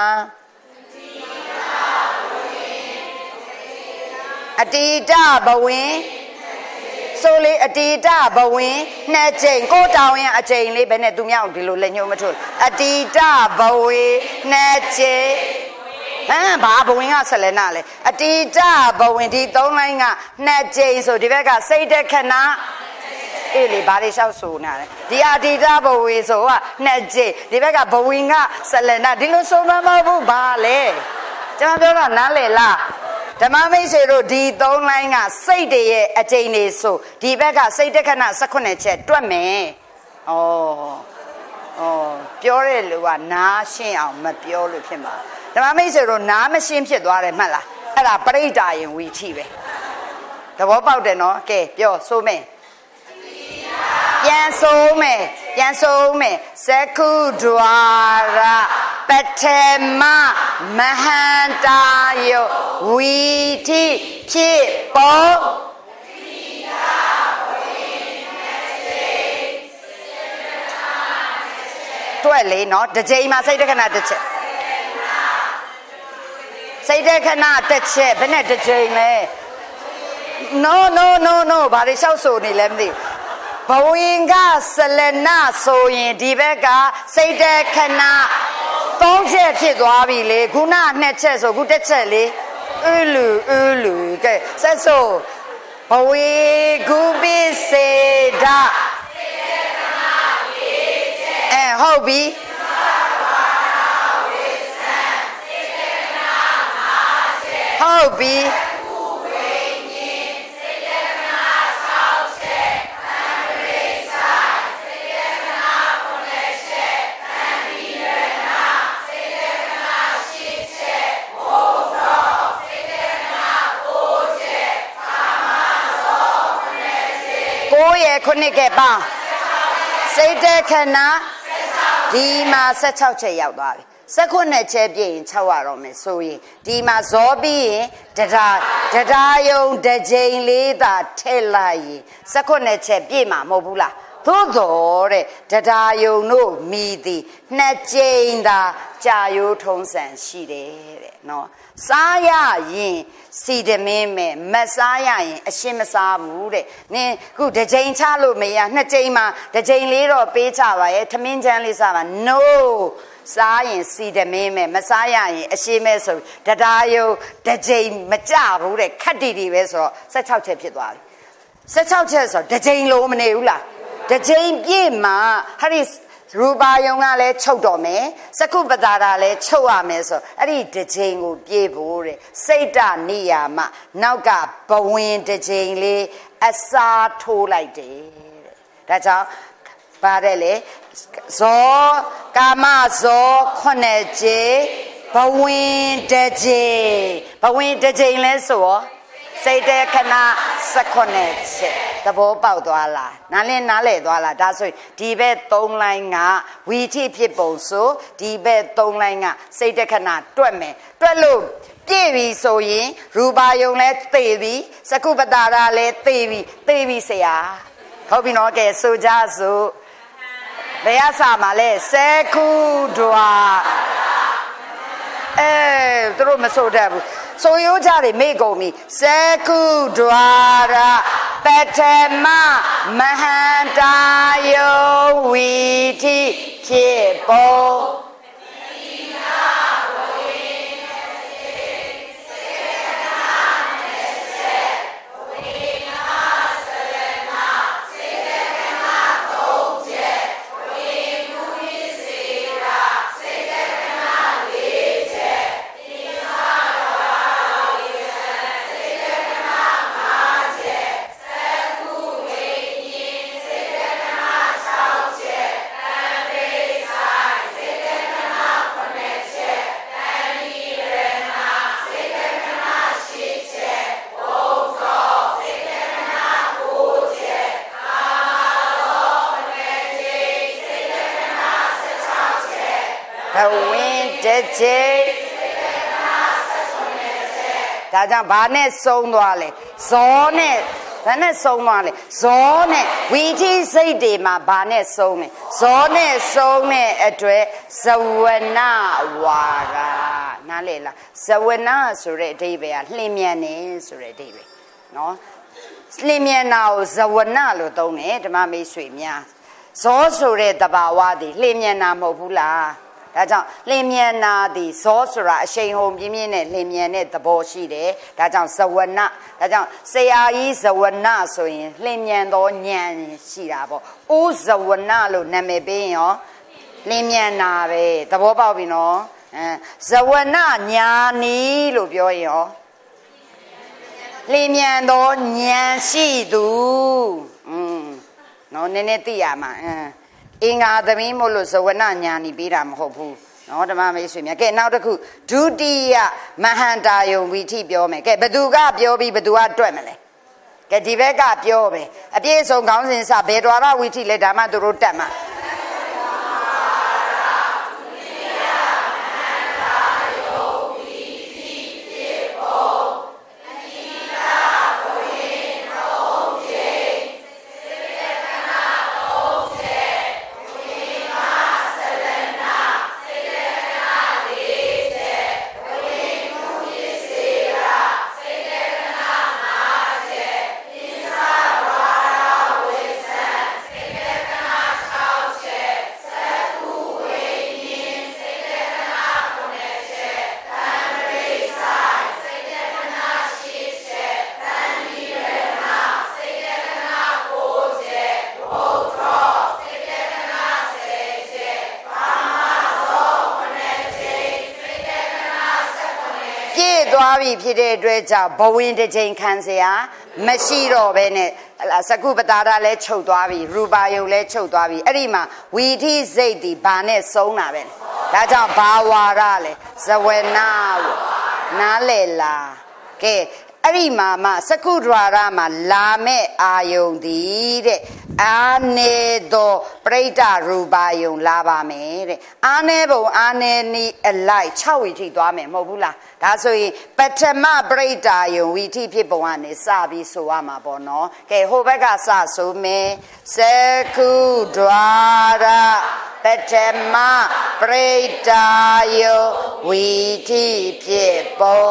အတိတဘဝင်ဆိုလေအတိတဘဝင်နှစ်ကြိမ်ကိုတောင်းရင်အကြိမ်လေးဘယ်နဲ့သူမြောက်ဒီလိုလက်ညှိုးမထုတ်အတိတဘဝင်နှစ်ကြိမ်ဘာဘဝင်ကဆက်လဲနာလေအတိတဘဝင်ဒီ3လိုင်းကနှစ်ကြိမ်ဆိုဒီဘက်ကစိတ်တခဏအေးလေဘာတွေလျှောက်ဆိုနာလဲဒီအတိတဘဝင်ဆိုကနှစ်ကြိမ်ဒီဘက်ကဘဝင်ကဆက်လဲနာဒီလိုဆိုမှမဟုတ်ဘူးဘာလဲကျွန်တော်ပြောတာနားလေလားဓမ္မမိတ်ဆွေတို့ဒီ3လိုင်းကစိတ်တွေရဲ့အကျိန်တွေဆိုဒီဘက်ကစိတ်တခဏ18ချက်တွက်မယ်ဩပြောတဲ့လူကနားရှင်းအောင်မပြောလို့ဖြစ်မှာဓမ္မမိတ်ဆွေတို့နားမရှင်းဖြစ်သွားတယ်မှတ်လားအဲ့ဒါပရိဒါယင်ဝီထိပဲသဘောပေါက်တယ်နော်ကဲပြောဆိုမယ်ပြန်ဆိုမယ်စကုဒွါရပထမမဟန္တာယောဝီထိဖြစ်ပုံတွက်လေနော်တစ်ချိန်မှာစိတ်တခဏတစ်ချက်စိတ်တခဏတစ်ချက်ဘယ်နဲ့တစ်ချိန်လဲ no ဘာတွေလျှောက်ဆိုနေလဲမသိဘဝင်ကဆလနာဆိုရင်ဒီဘက်ကစိတ်တခဏ3ချက်ဖြစ်သွားပြီလေခုန2ချက်ဆိုခုတစ်ချက်လေလူကဲဆက်ဆိုဘဝေဂုပိစေဒဟုတ်ပြီဟုတ်ပြီ9 ကပါစိတ်တခဏဒီမှာ16ချက်ရောက်သွားပြီ19ချက်ပြည့်ရင်6ရတော့မယ်ဆိုရင်ဒီမှာဇောပြီးရင်တရားယုံတစ်ချိန်လေးသာထည့်လိုက်ရင်19ချက်ပြည့်မှာမဟုတ်ဘူးလားသို့တော်တဲ့တရားယုံတို့မိသည်2ချိန်သာကြာရိုးထုံးစံရှိတယ်တဲ့နော်စားရရင်စီတမင်းမဲ့မစားရရင်အရှင်းမစားဘူးတဲ့နင်ခုတစ်ချိန်ချလို့မရ2ချိန်မှာတစ်ချိန်လေးတော့ပေးချပါရဲ့ထမင်းချမ်းလေးစားပါ no စားရင်စီတမင်းမဲ့မစားရရင်အရှင်းမဲ့ဆိုတရားယုံတစ်ချိန်မကြဘူးတဲ့ခက်တီပဲဆိုတော့16ချက်ဖြစ်သွားပြီ16ချက်ဆိုတစ်ချိန်လုံးမနေဘူးလားတစ်ချိန်ပြည့်မှာဟာဒီရူပါယုံကလည်းချုပ်တော့မယ်စကုပတာတာလည်းချုပ်ရမယ်ဆိုအဲ့ဒီတစ်ချိန်ကိုပြေးဖို့တဲ့စိတ်တနိယာမနောက်ကဘဝင်တစ်ချိန်လေးအစားထိုးလိုက်တယ်တဲ့ဒါကြောင့်ပါတယ်လေဇောကာမဇော9ချိန်ဘဝင်တစ်ချိန်လဲဆိုတော့စိတ်တခဏ19ချက်သဘောပေါက်သွားလားနားလဲသွားလားဒါဆိုဒီဘက်3လိုင်းကဝီထိဖြစ်ပုံဆိုဒီဘက်3လိုင်းကစိတ်တခဏတွက်မယ်တွက်လို့ပြည့်ပြီဆိုရင်ရူပါယုံလဲသေပြီစကုပတာရာလဲသေပြီဆရာဟုတ်ပြီနော်ကဲဆိုကြစို့ဘယ်အစာမှာလဲစကုဒွာသူတို့မဆိုတတ်ဘူးဆိုရိုးကြတယ်မေ့ကုန်ပြီစကုဒွာရပထမမဟန္တာယောဝီတိဖြစ်ပုံဒါကြောင့်ဘာနဲ့ဆုံးသွားလဲဇောနဲ့ဘာနဲ့ဆုံးသွားလဲဇောနဲ့ဝီထိစိတ်တွေမှာဘာနဲ့ဆုံးလဲဇောနဲ့ဆုံးတဲ့အတွက်ဇဝနဝါရနားလေလားဇဝနဆိုတဲ့အဓိပ္ပာယ်ကလျင်မြန်နေဆိုတဲ့အဓိပ္ပာယ်နော်လျင်မြန်တာကိုဇဝနလို့သုံးတယ်ဓမ္မမိတ်ဆွေများဇောဆိုတဲ့တဘာဝသည်လျင်မြန်တာမဟုတ်ဘူးလားဒါကြောင့်လျင်မြန်နာသည်ဇောဆိုတာအရှိန်ဟုန်ပြင်းပြင်းနဲ့လျင်မြန်တဲ့သဘောရှိတယ်ဒါကြောင့်ဇဝနဒါကြောင့်ဆရာကြီးဇဝနဆိုရင်လျင်မြန်သောဉာဏ်ရှိတာပေါ့ဥဇဝနလို့နာမည်ပေးရင်ရောလျင်မြန်နာပဲသဘောပေါက်ပြီနော်ဇဝနညာနီလို့ပြောရင်ရောလျင်မြန်သောဉာဏ်ရှိသူနော်နည်းနည်းသိရမှာအင်္ဂါသမီးမို့လို့ဇဝနညာနီပေးတာမဟုတ်ဘူးနော်ဓမ္မမိတ်ဆွေများကဲနောက်တစ်ခုဒုတိယမဟန္တာယုံဝီထိပြောမယ်ကဲဘသူကပြောပြီးဘသူကတွက်မလဲကဲဒီဘက်ကပြောပဲအပြည့်အစုံခေါင်းစဉ်စဘယ်တော်ရဝီထိလဲဒါမှသူတို့တတ်မှာသွားပြီဖြစ်တဲ့အတွက်ကြောင့်ဘဝင်တစ်ချိန်ခံเสียမရှိတော့ဘဲနဲ့စကုပတာရလည်းချုပ်သွားပြီရူပါယုံလည်းချုပ်သွားပြီအဲ့ဒီမှာဝီထိစိတ်ဒီဘာနဲ့ဆုံးတာပဲဒါကြောင့်ဘာဝါရလဲဇဝနာနားလေလားကဲအဲ့ဒီမှာမှစကုဒွါရမှာလာမဲ့အာယုန်သည်တဲ့အာနေသောပရိဒရူပါယုံလာပါမယ်တဲ့အာနေဘုံအာနေနီအလိုက်6ဝီထိသွားမယ်မဟုတ်ဘူးလားဒါဆိုရင်ပထမပရိဒယုံဝီထိဖြစ်ပုံကနေစပြီးဆိုရမှာပေါ့နော်ကဲဟိုဘက်ကစဆိုမယ်စကုဒွါရပထမပရိဒယုံဝီထိဖြစ်ပုံ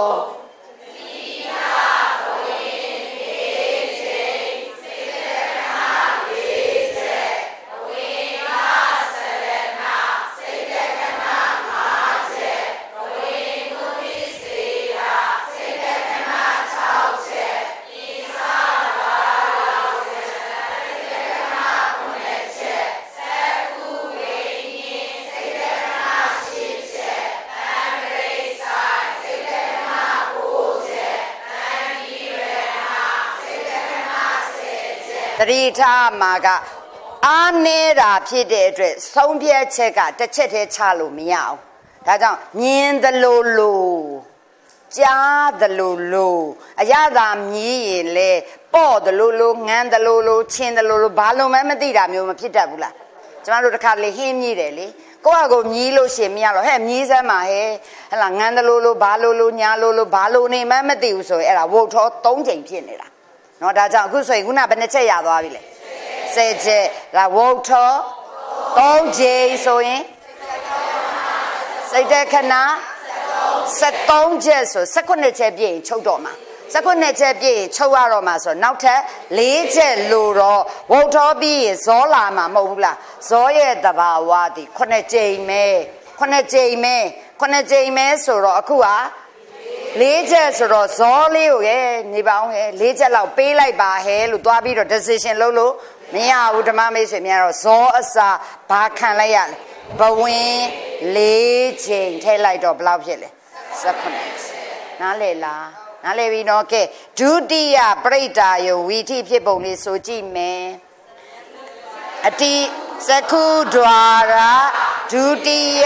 တတိထားမှာကအားနေတာဖြစ်တဲ့အတွက်ဆုံးဖြတ်ချက်ကတစ်ချက်တည်းချလို့မရအောင်ဒါကြောင့်မြင်သလိုလိုကြားသလိုလိုအရသာမြည်ရင်လေပေါ့သလိုလိုငန်းသလိုလိုချင်းသလိုလိုဘာလို့မှမသိတာမျိုးမဖြစ်တတ်ဘူးလားကျမတို့တစ်ခါလေဟင်းမြည်တယ်လေကိုယ့်အကိုမြည်လို့ရှင်မရတော့ဟဲ့မြည်စမ်းပါဟဲ့ဟလာငန်းသလိုလိုဘာလိုလိုညာလိုလိုဘာလိုနေမှမသိဘူးဆိုရင်အဲ့ဒါဝုတ်ထော3ချိန်ဖြစ်နေတာနော်ဒါကြောင့်အခုဆိုရင်ခုနဘယ်နှချက်ရသွားပြီလဲ10ချက်ဒါဝုတ်ထော3ချိန်ဆိုရင်စိတ်တခဏ73ချက်ဆို18ချက်ပြည့်ရင်ချုပ်တော့မှာ18ချက်ပြည့်ရင်ချုပ်ရတော့မှာဆိုနောက်ထပ်4ချက်လိုတော့ဝုတ်ထောပြီးရင်ဇောလာမှာမဟုတ်ဘူးလားဇောရဲ့တဘာဝသည်9ချိန်မဲ9ချိန်မဲ9ချိန်မဲဆိုတော့အခုဟာ4ချက်ဆိုတော့ဇောလေးကိုရဲ့နေပါအောင်ဟဲ့4ချက်လောက်ပေးလိုက်ပါဟဲ့လို့သွားပြီးတော့ decision လုပ်လို့မရဘူးဓမ္မမိတ်ဆွေများတော့ဇောအစာဘာခံလိုက်ရလဲဘဝင်4ချိန်ထည့်လိုက်တော့ဘယ်လောက်ဖြစ်လဲ18နားလေလားနားလေပြီနော်ကဲဒုတိယပရိဒါယဝီထိဖြစ်ပုံလေးဆိုကြည့်မယ်အတိစကုဒွါရဒုတိယ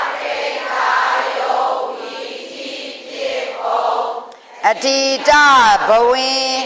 အတိတဘဝင်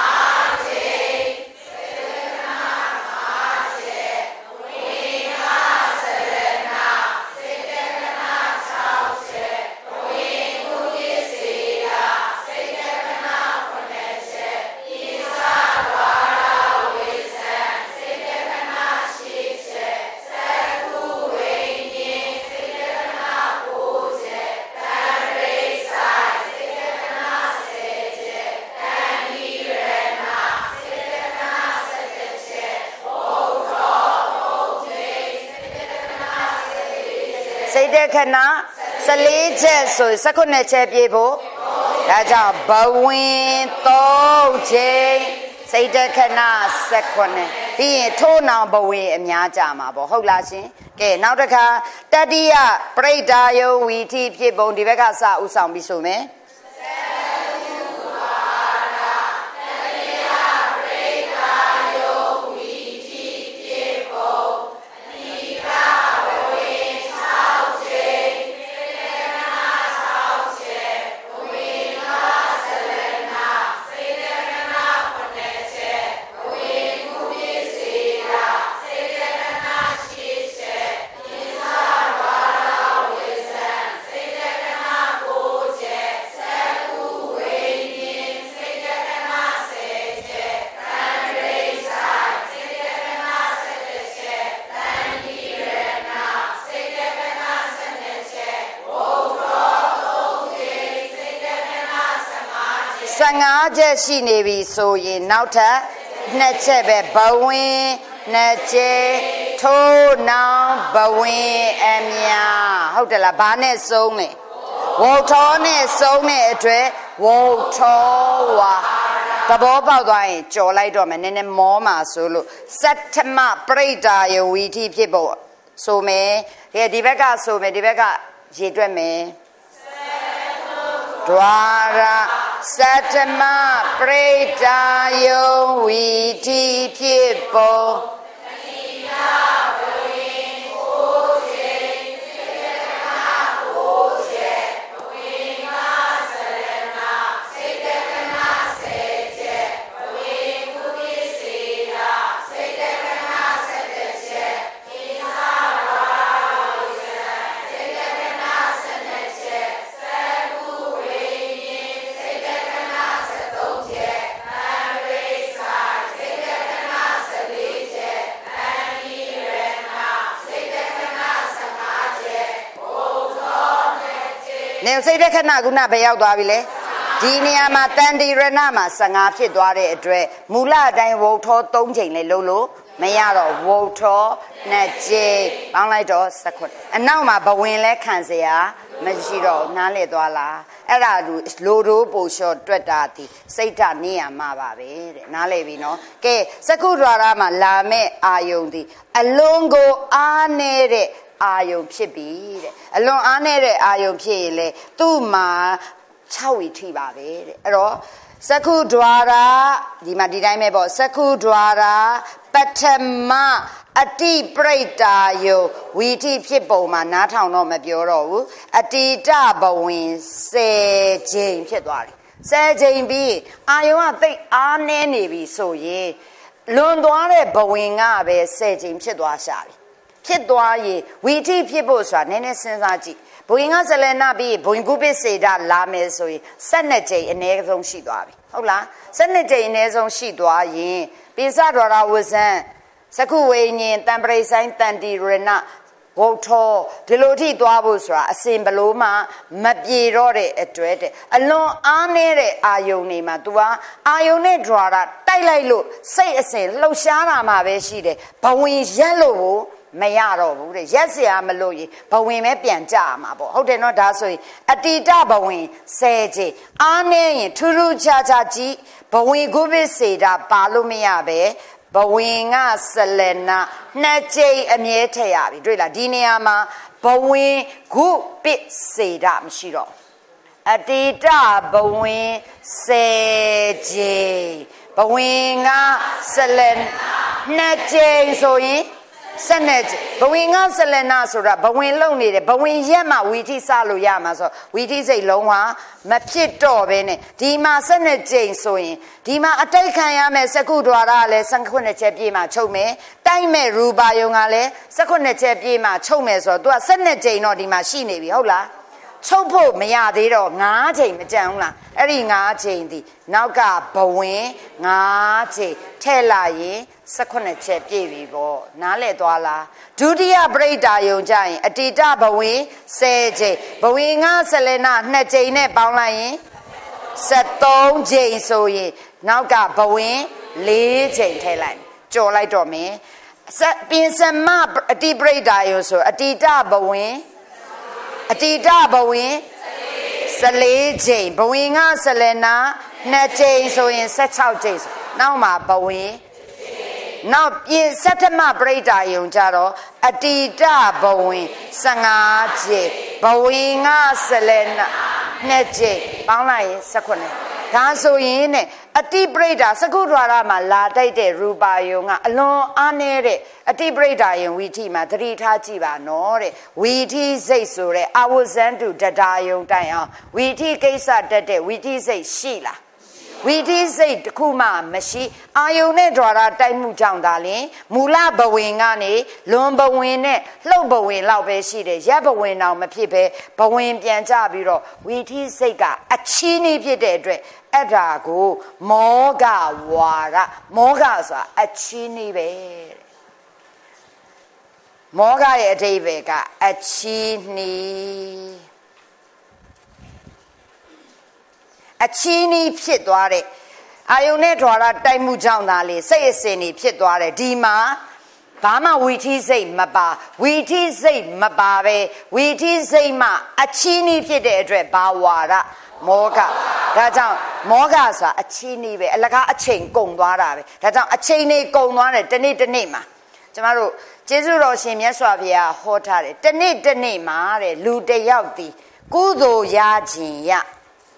စိတ်တခဏ14ချက်ဆို18ချက်ပြည့်ဖို့ဒါကြောင့်ဘဝင်3ချိန်စိတ်တခဏ18ပြီးရင်ထိုးနောင်ဘဝင်အများကြမှာပေါ့ဟုတ်လားရှင်ကဲနောက်တစ်ခါတတိယပရိဒါယဝီထိဖြစ်ပုံဒီဘက်ကစဥဆောင်ပြီးဆိုမယ်15ချက်ရှိနေပြီဆိုရင်နောက်ထပ်2ချက်ပဲဘဝင်2ချက်ထိုးနောင်ဘဝင်အများဟုတ်တယ်လားဘာနဲ့ဆုံးလဲဝုတ်ထောနဲ့ဆုံးတဲ့အတွက်ဝုတ်ထောဝါသဘောပေါက်သွားရင်ကြော်လိုက်တော့မယ်နည်းနည်းမောမှာဆိုလို့စတ္ထမပရိဒါယဝီထိဖြစ်ဖို့ဆိုမယ်ဒီဘက်ကဆိုမယ်ဒီဘက်ကရေတွက်မယ်ဒဒွါရသတ္တမပရိဒါယုံဝီတိဖြစ်ပုံနေစိတ်တခဏကုဏပဲရောက်သွားပြီလေဒီနေရာမှာတန်တိရဏမှာ15ဖြစ်သွားတဲ့အတွက်မူလအတိုင်းဝုတ်ထော3ချိန်လေးလုံးလို့မရတော့ဝုတ်ထော2ချိန်ပေါင်းလိုက်တော့19အနောက်မှာဘဝင်လဲခံစရာမရှိတော့နားလေသွားလားအဲ့ဒါလိုတိုးပိုလျှော့တွက်တာဒီစိတ်ဓာတ်နေရမှာပါပဲတဲ့နားလေပြီနော်ကဲစကုဒ္ဒရာမှာလာမဲ့အာယုံဒီအလွန်ကိုအားနေတဲ့အာယုံဖြစ်ပြီတဲ့အလွန်အားနေတဲ့အာယုံဖြစ်ရင်လေသူ့မှာ6ဝီထိပါပဲတဲ့အဲ့တော့စကုဒွါရာဒီမှာဒီတိုင်းပဲပေါ့စကုဒွါရာပထမအတိပရိဒါယုဝီထိဖြစ်ပုံမှာနားထောင်တော့မပြောတော့ဘူးအတိတဘဝင်10ချိန်ဖြစ်သွားတယ်10ချိန်ပြီးအာယုံကသိအားနည်းနေပြီဆိုရင်လွန်သွားတဲ့ဘဝင်ကပဲ10ချိန်ဖြစ်သွားရှာတယ်ဖြစ်သွားရင်ဝီထိဖြစ်ဖို့ဆိုတာနည်းနည်းစဉ်းစားကြည့်ဘဝင်ကဇလနာပြီးဘဝင်ကုပိစေတလာမယ်ဆိုရင်12ကြိမ်အနည်းဆုံးရှိသွားပြီဟုတ်လား12ကြိမ်အနည်းဆုံးရှိသွားရင်ပိစဒရဝဇံစကုဝိညာဉ်တံပရိဆိုင်တန်တိရဏဝုတ်ထောဒီလိုထိသွားဖို့ဆိုတာအစဉ်ဘလို့မှမပြေတော့တဲ့အတွက်တဲ့အလွန်အားနေတဲ့အာယုန်နေမှာ तू ဟာအာယုန်နဲ့ဒွါရတိုက်လိုက်လို့စိတ်အစဉ်လှုပ်ရှားတာမှပဲရှိတယ်ဘဝင်ရက်လို့မရတော့ဘူးတဲ့ရက်စရာမလို့ရင်ဘဝင်ပဲပြန်ကြရမှာပေါ့ဟုတ်တယ်နော်ဒါဆိုရင်အတိတဘဝင်10ချိန်အားနေရင်ထူးထူးခြားခြားကြည့်ဘဝင်ကုပိစေတာပါလို့မရပဲဘဝင်ကဆလနာ2ကြိမ်အမြဲထည့်ရပြီတွေ့လားဒီနေရာမှာဘဝင်ကုပိစေတာမရှိတော့အတိတဘဝင်10ကြိမ်ဘဝင်ကဆလနာ2ကြိမ်ဆိုရင်12ဘဝင်ကဆလနာဆိုတာဘဝင်လုံနေတယ်ဘဝင်ရက်မှဝီထိစလို့ရမှာဆိုဝီထိစိတ်လုံးဝမဖြစ်တော့ဘဲနဲ့ဒီမှာ12ကြိမ်ဆိုရင်ဒီမှာအတိတ်ခံရမယ်စကုဒွါရကလည်း19ချက်ပြည့်မှချုပ်မယ်တိုက်မဲ့ရူပါယုံကလည်း19ချက်ပြည့်မှချုပ်မယ်ဆိုတော့ तू က12ကြိမ်တော့ဒီမှာရှိနေပြီဟုတ်လားချုပ်ဖို့မရသေးတော့9ချိန်မကြံဘူးလားအဲ့ဒီ9ချိန်ဒီနောက်ကဘဝင်9ချိန်ထဲ့လာရင်18ချက်ပြည့်ပြီပေါ့နားလဲသွားလားဒုတိယပရိဒါယုံကြရင်အတိတဘဝင်10ချိန်ဘဝင်ကဆလနာ2ချိန်နဲ့ပေါင်းလိုက်ရင်73ချိန်ဆိုရင်နောက်ကဘဝင်4ချိန်ထည့်လိုက်ကြော်လိုက်တော့မယ်ပြင်စမအတိပရိဒါယုံဆိုအတိတဘဝင်အတိတဘဝင်14ချိန်ဘဝင်ကဆလနာ2ချိန်ဆိုရင်16ချိန်ဆိုနောက်မှာဘဝင်နောက်ပြင်သတ္တမပရိဒါယုံကြတော့အတိတဘဝင်15ချိန်ဘဝင်ကဆလနာ2ချိန်ပေါင်းလိုက်ရင်18ဒါဆိုရင်နဲ့အတိပရိဒါစကုဒ္ဒရာမှာလာတိုက်တဲ့ရူပါယုံကအလွန်အားနည်းတဲ့အတိပရိဒါယုံဝီထိမှာသတိထားကြည့်ပါနော်တဲ့ဝီထိစိတ်ဆိုတဲ့အဝဇန်တုတဒါယုံတိုင်အောင်ဝီထိကိစ္စတက်တဲ့ဝီထိစိတ်ရှိလားဝီထိစိတ်တစ်ခုမှမရှိအာယုန်နဲ့ဓာရတိုက်မှုကြောင့်ဒါလင်မူလဘဝင်ကနေလွန်ဘဝင်နဲ့လှုပ်ဘဝင်လောက်ပဲရှိတယ်ရပ်ဘဝင်တော့မဖြစ်ပဲဘဝင်ပြန်ကြပြီးတော့ဝီထိစိတ်ကအချီးနှီးဖြစ်တဲ့အတွက်အဲ့ဒါကိုမောဂဝါရမောဂဆိုတာအချီးနှီးပဲမောဂရဲ့အဓိပ္ပာယ်ကအချီးနှီးအချီးနှီးဖြစ်သွားတဲ့အာယုန်နဲ့ဓာရတိုက်မှုကြောင့်သာလေစိတ်အစဉ်တွေဖြစ်သွားတယ်ဒီမှာဘာမှဝီထိစိတ်မပါဝီထိစိတ်မပါပဲဝီထိစိတ်မှအချီးနှီးဖြစ်တဲ့အတွက်ဘာဝါရမောဂဒါကြောင့်မောဂဆိုတာအချီးနှီးပဲအလကားအချိန်ကုန်သွားတာပဲဒါကြောင့်အချိန်နေကုန်သွားတယ်တနေ့တနေ့မှာကျမတို့ကျေးဇူးတော်ရှင်မြတ်စွာဘုရားဟောထားတယ်တနေ့တနေ့မှာတဲ့လူတယောက်ဒီကုသိုလ်ရခြင်းရ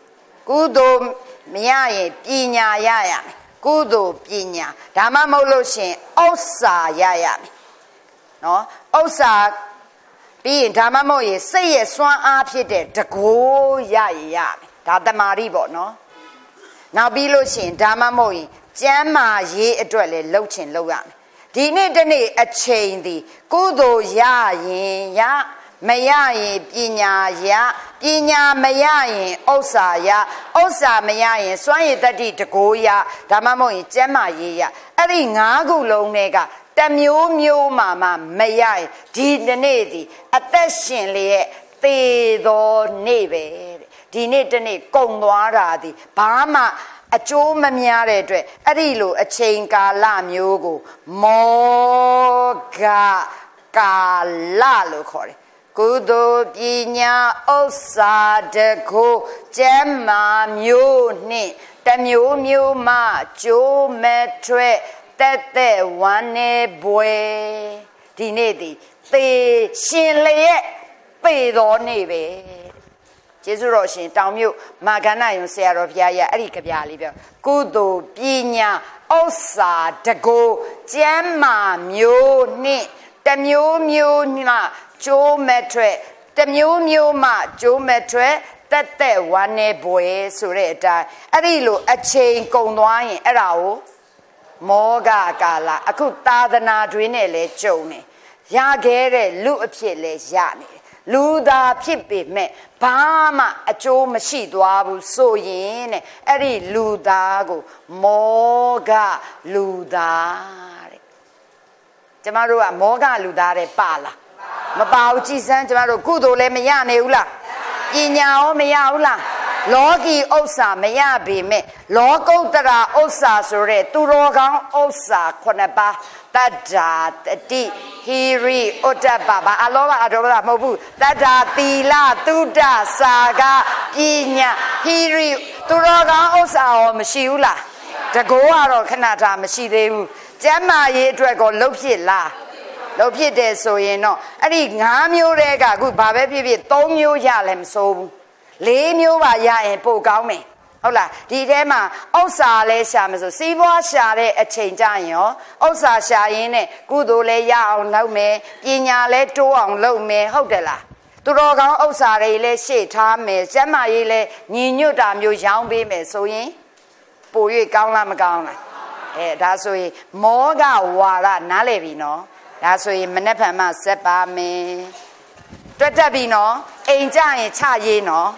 ကုသိုလ်မရရင်ပညာရရမယ်ကုသိုလ်ပညာဒါမှမဟုတ်လို့ရှင်ဥစ္စာရရမယ်နော်ဥစ္စာပြီးရင်ဒါမှမဟုတ်ရင်စိတ်ရဲ့စွမ်းအားဖြစ်တဲ့တကိုးရရမယ်ဒါတမာရီပေါ့နော်နောက်ပြီးလို့ရှင်ဒါမှမဟုတ်ရင်ကျမ်းမာရေးအတွက်လည်းလှုပ်ချင်လှုပ်ရမယ်ဒီနေ့တနေ့အချိန်ဒီကုသိုလ်ရရင်ရမရရင်ပညာရပညာမရရင်ဥစ္စာရဥစ္စာမရရင်စွမ်းရည်တတ္တိတကိုးရဒါမှမဟုတ်ရင်ကျမ်းမာရေးရအဲ့ဒီ၅ခုလုံးတွေကတမျိုးမျိုးမှမရရင်ဒီနေ့ဒီအသက်ရှင်လျက်သေတော်နေ့ပဲဒီနေ့တနေ့ကုန်သွားတာဒီဘာမှအကျိုးမများတဲ့အတွက်အဲ့ဒီလိုအချိန်ကာလမျိုးကိုမောဂကာလလို့ခေါ်တယ်ကုသိုလ်ပညာဥစ္စာတခုကျမ်းမာမျိုးနှင့်တမျိုးမျိုးမှကျိုးမဲ့ထွက်တက်တဲ့ဝမ်းနေပွဲဒီနေ့ဒီသေရှင်လျက်ပေတော်နေ့ပဲကျေးဇူးတော်ရှင်တောင်မြို့မာဂဏယုံဆရာတော်ဘုရားရအဲ့ဒီကြပြလေးပြောကုသိုလ်ပညာဥစ္စာတကူကျမ်းမာမျိုးနှင့်တမျိုးမျိုးမှကျိုးမဲ့ထွက်တမျိုးမျိုးမှကျိုးမဲ့ထွက်တက်တဲ့ဝမ်းနေပွဲဆိုတဲ့အတိုင်းအဲ့ဒီလိုအချိန်ကုန်သွားရင်အဲ့ဒါကိုမောဂကာလအခုသာသနာတွင်နဲ့လဲကြုံနေရခဲ့တဲ့လူအဖြစ်လဲရနေတယ်လူသားဖြစ်ပေမဲ့ဘာမှအကျိုးမရှိသွားဘူးဆိုရင်တဲ့အဲ့ဒီလူသားကိုမောဂလူသားတဲ့ကျမတို့ကမောဂလူသားတဲ့ပါလားမပါဘူးကြည်စမ်းကျမတို့ကုသိုလ်လည်းမရနိုင်ဘူးလားပညာရောမရဘူးလားလောကီဥစ္စာမရပေမဲ့လောကုတ္တရာဥစ္စာဆိုတဲ့သူတော်ကောင်းဥစ္စာ9ပါးတတ္တာတတိဟိရိဥတ္တပဘာအလောဘအဒေါဘမဟုတ်ဘူးတတ္တာသီလသုဒ္ဓစာကပညာဟိရိသူတော်ကောင်းဥစ္စာရောမရှိဘူးလားတကောကတော့ခဏတာမရှိသေးဘူးကျမ်းမာရေးအတွက်ကိုလှုပ်ဖြစ်လားလှုပ်ဖြစ်တယ်ဆိုရင်တော့အဲ့ဒီ5မျိုးတည်းကအခုဘာပဲဖြစ်ဖြစ်3မျိုးရလည်းမစိုးဘူး4မျိုးပါရရင်ပိုကောင်းမယ်ဟုတ်လားဒီထဲမှာဥစ္စာလဲရှာမဆိုစီးပွားရှာတဲ့အချိန်ကြရင်ရောဥစ္စာရှာရင်းနဲ့ကုသိုလ်လဲရအောင်လုပ်မယ်ပညာလဲတိုးအောင်လုပ်မယ်ဟုတ်တယ်လားသူတော်ကောင်းဥစ္စာတွေလဲရှေ့ထားမယ်ကျမ်းမာရေးလဲညီညွတ်တာမျိုးရောင်းပေးမယ်ဆိုရင်ပို၍ကောင်းလားမကောင်းလားဒါဆိုရင်မောဂဝါဒနားလည်ပြီနော်ဒါဆိုရင်မနေ့ဖန်မှဆက်ပါမယ်တွတ်တက်ပြီနော်အိမ်ကြရင်ချရေးနော်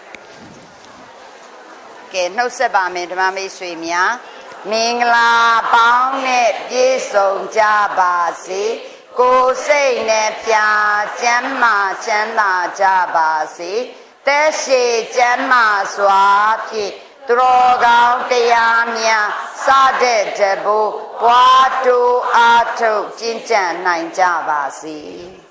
ကဲနှုတ်ဆက်ပါမယ်ဓမ္မမိတ်ဆွေများမင်္ဂလာပေါင်းနဲ့ပြည့်စုံကြပါစေကိုယ်စိတ်နဲ့ပြာကျမ်းမာချမ်းသာကြပါစေသက်ရှိကျမ်းမာစွာဖြင့်သူတော်ကောင်းတရားများစတဲ့တဘိုးဘွားတူအားထုတ်ကျင့်ကြံနိုင်ကြပါစေ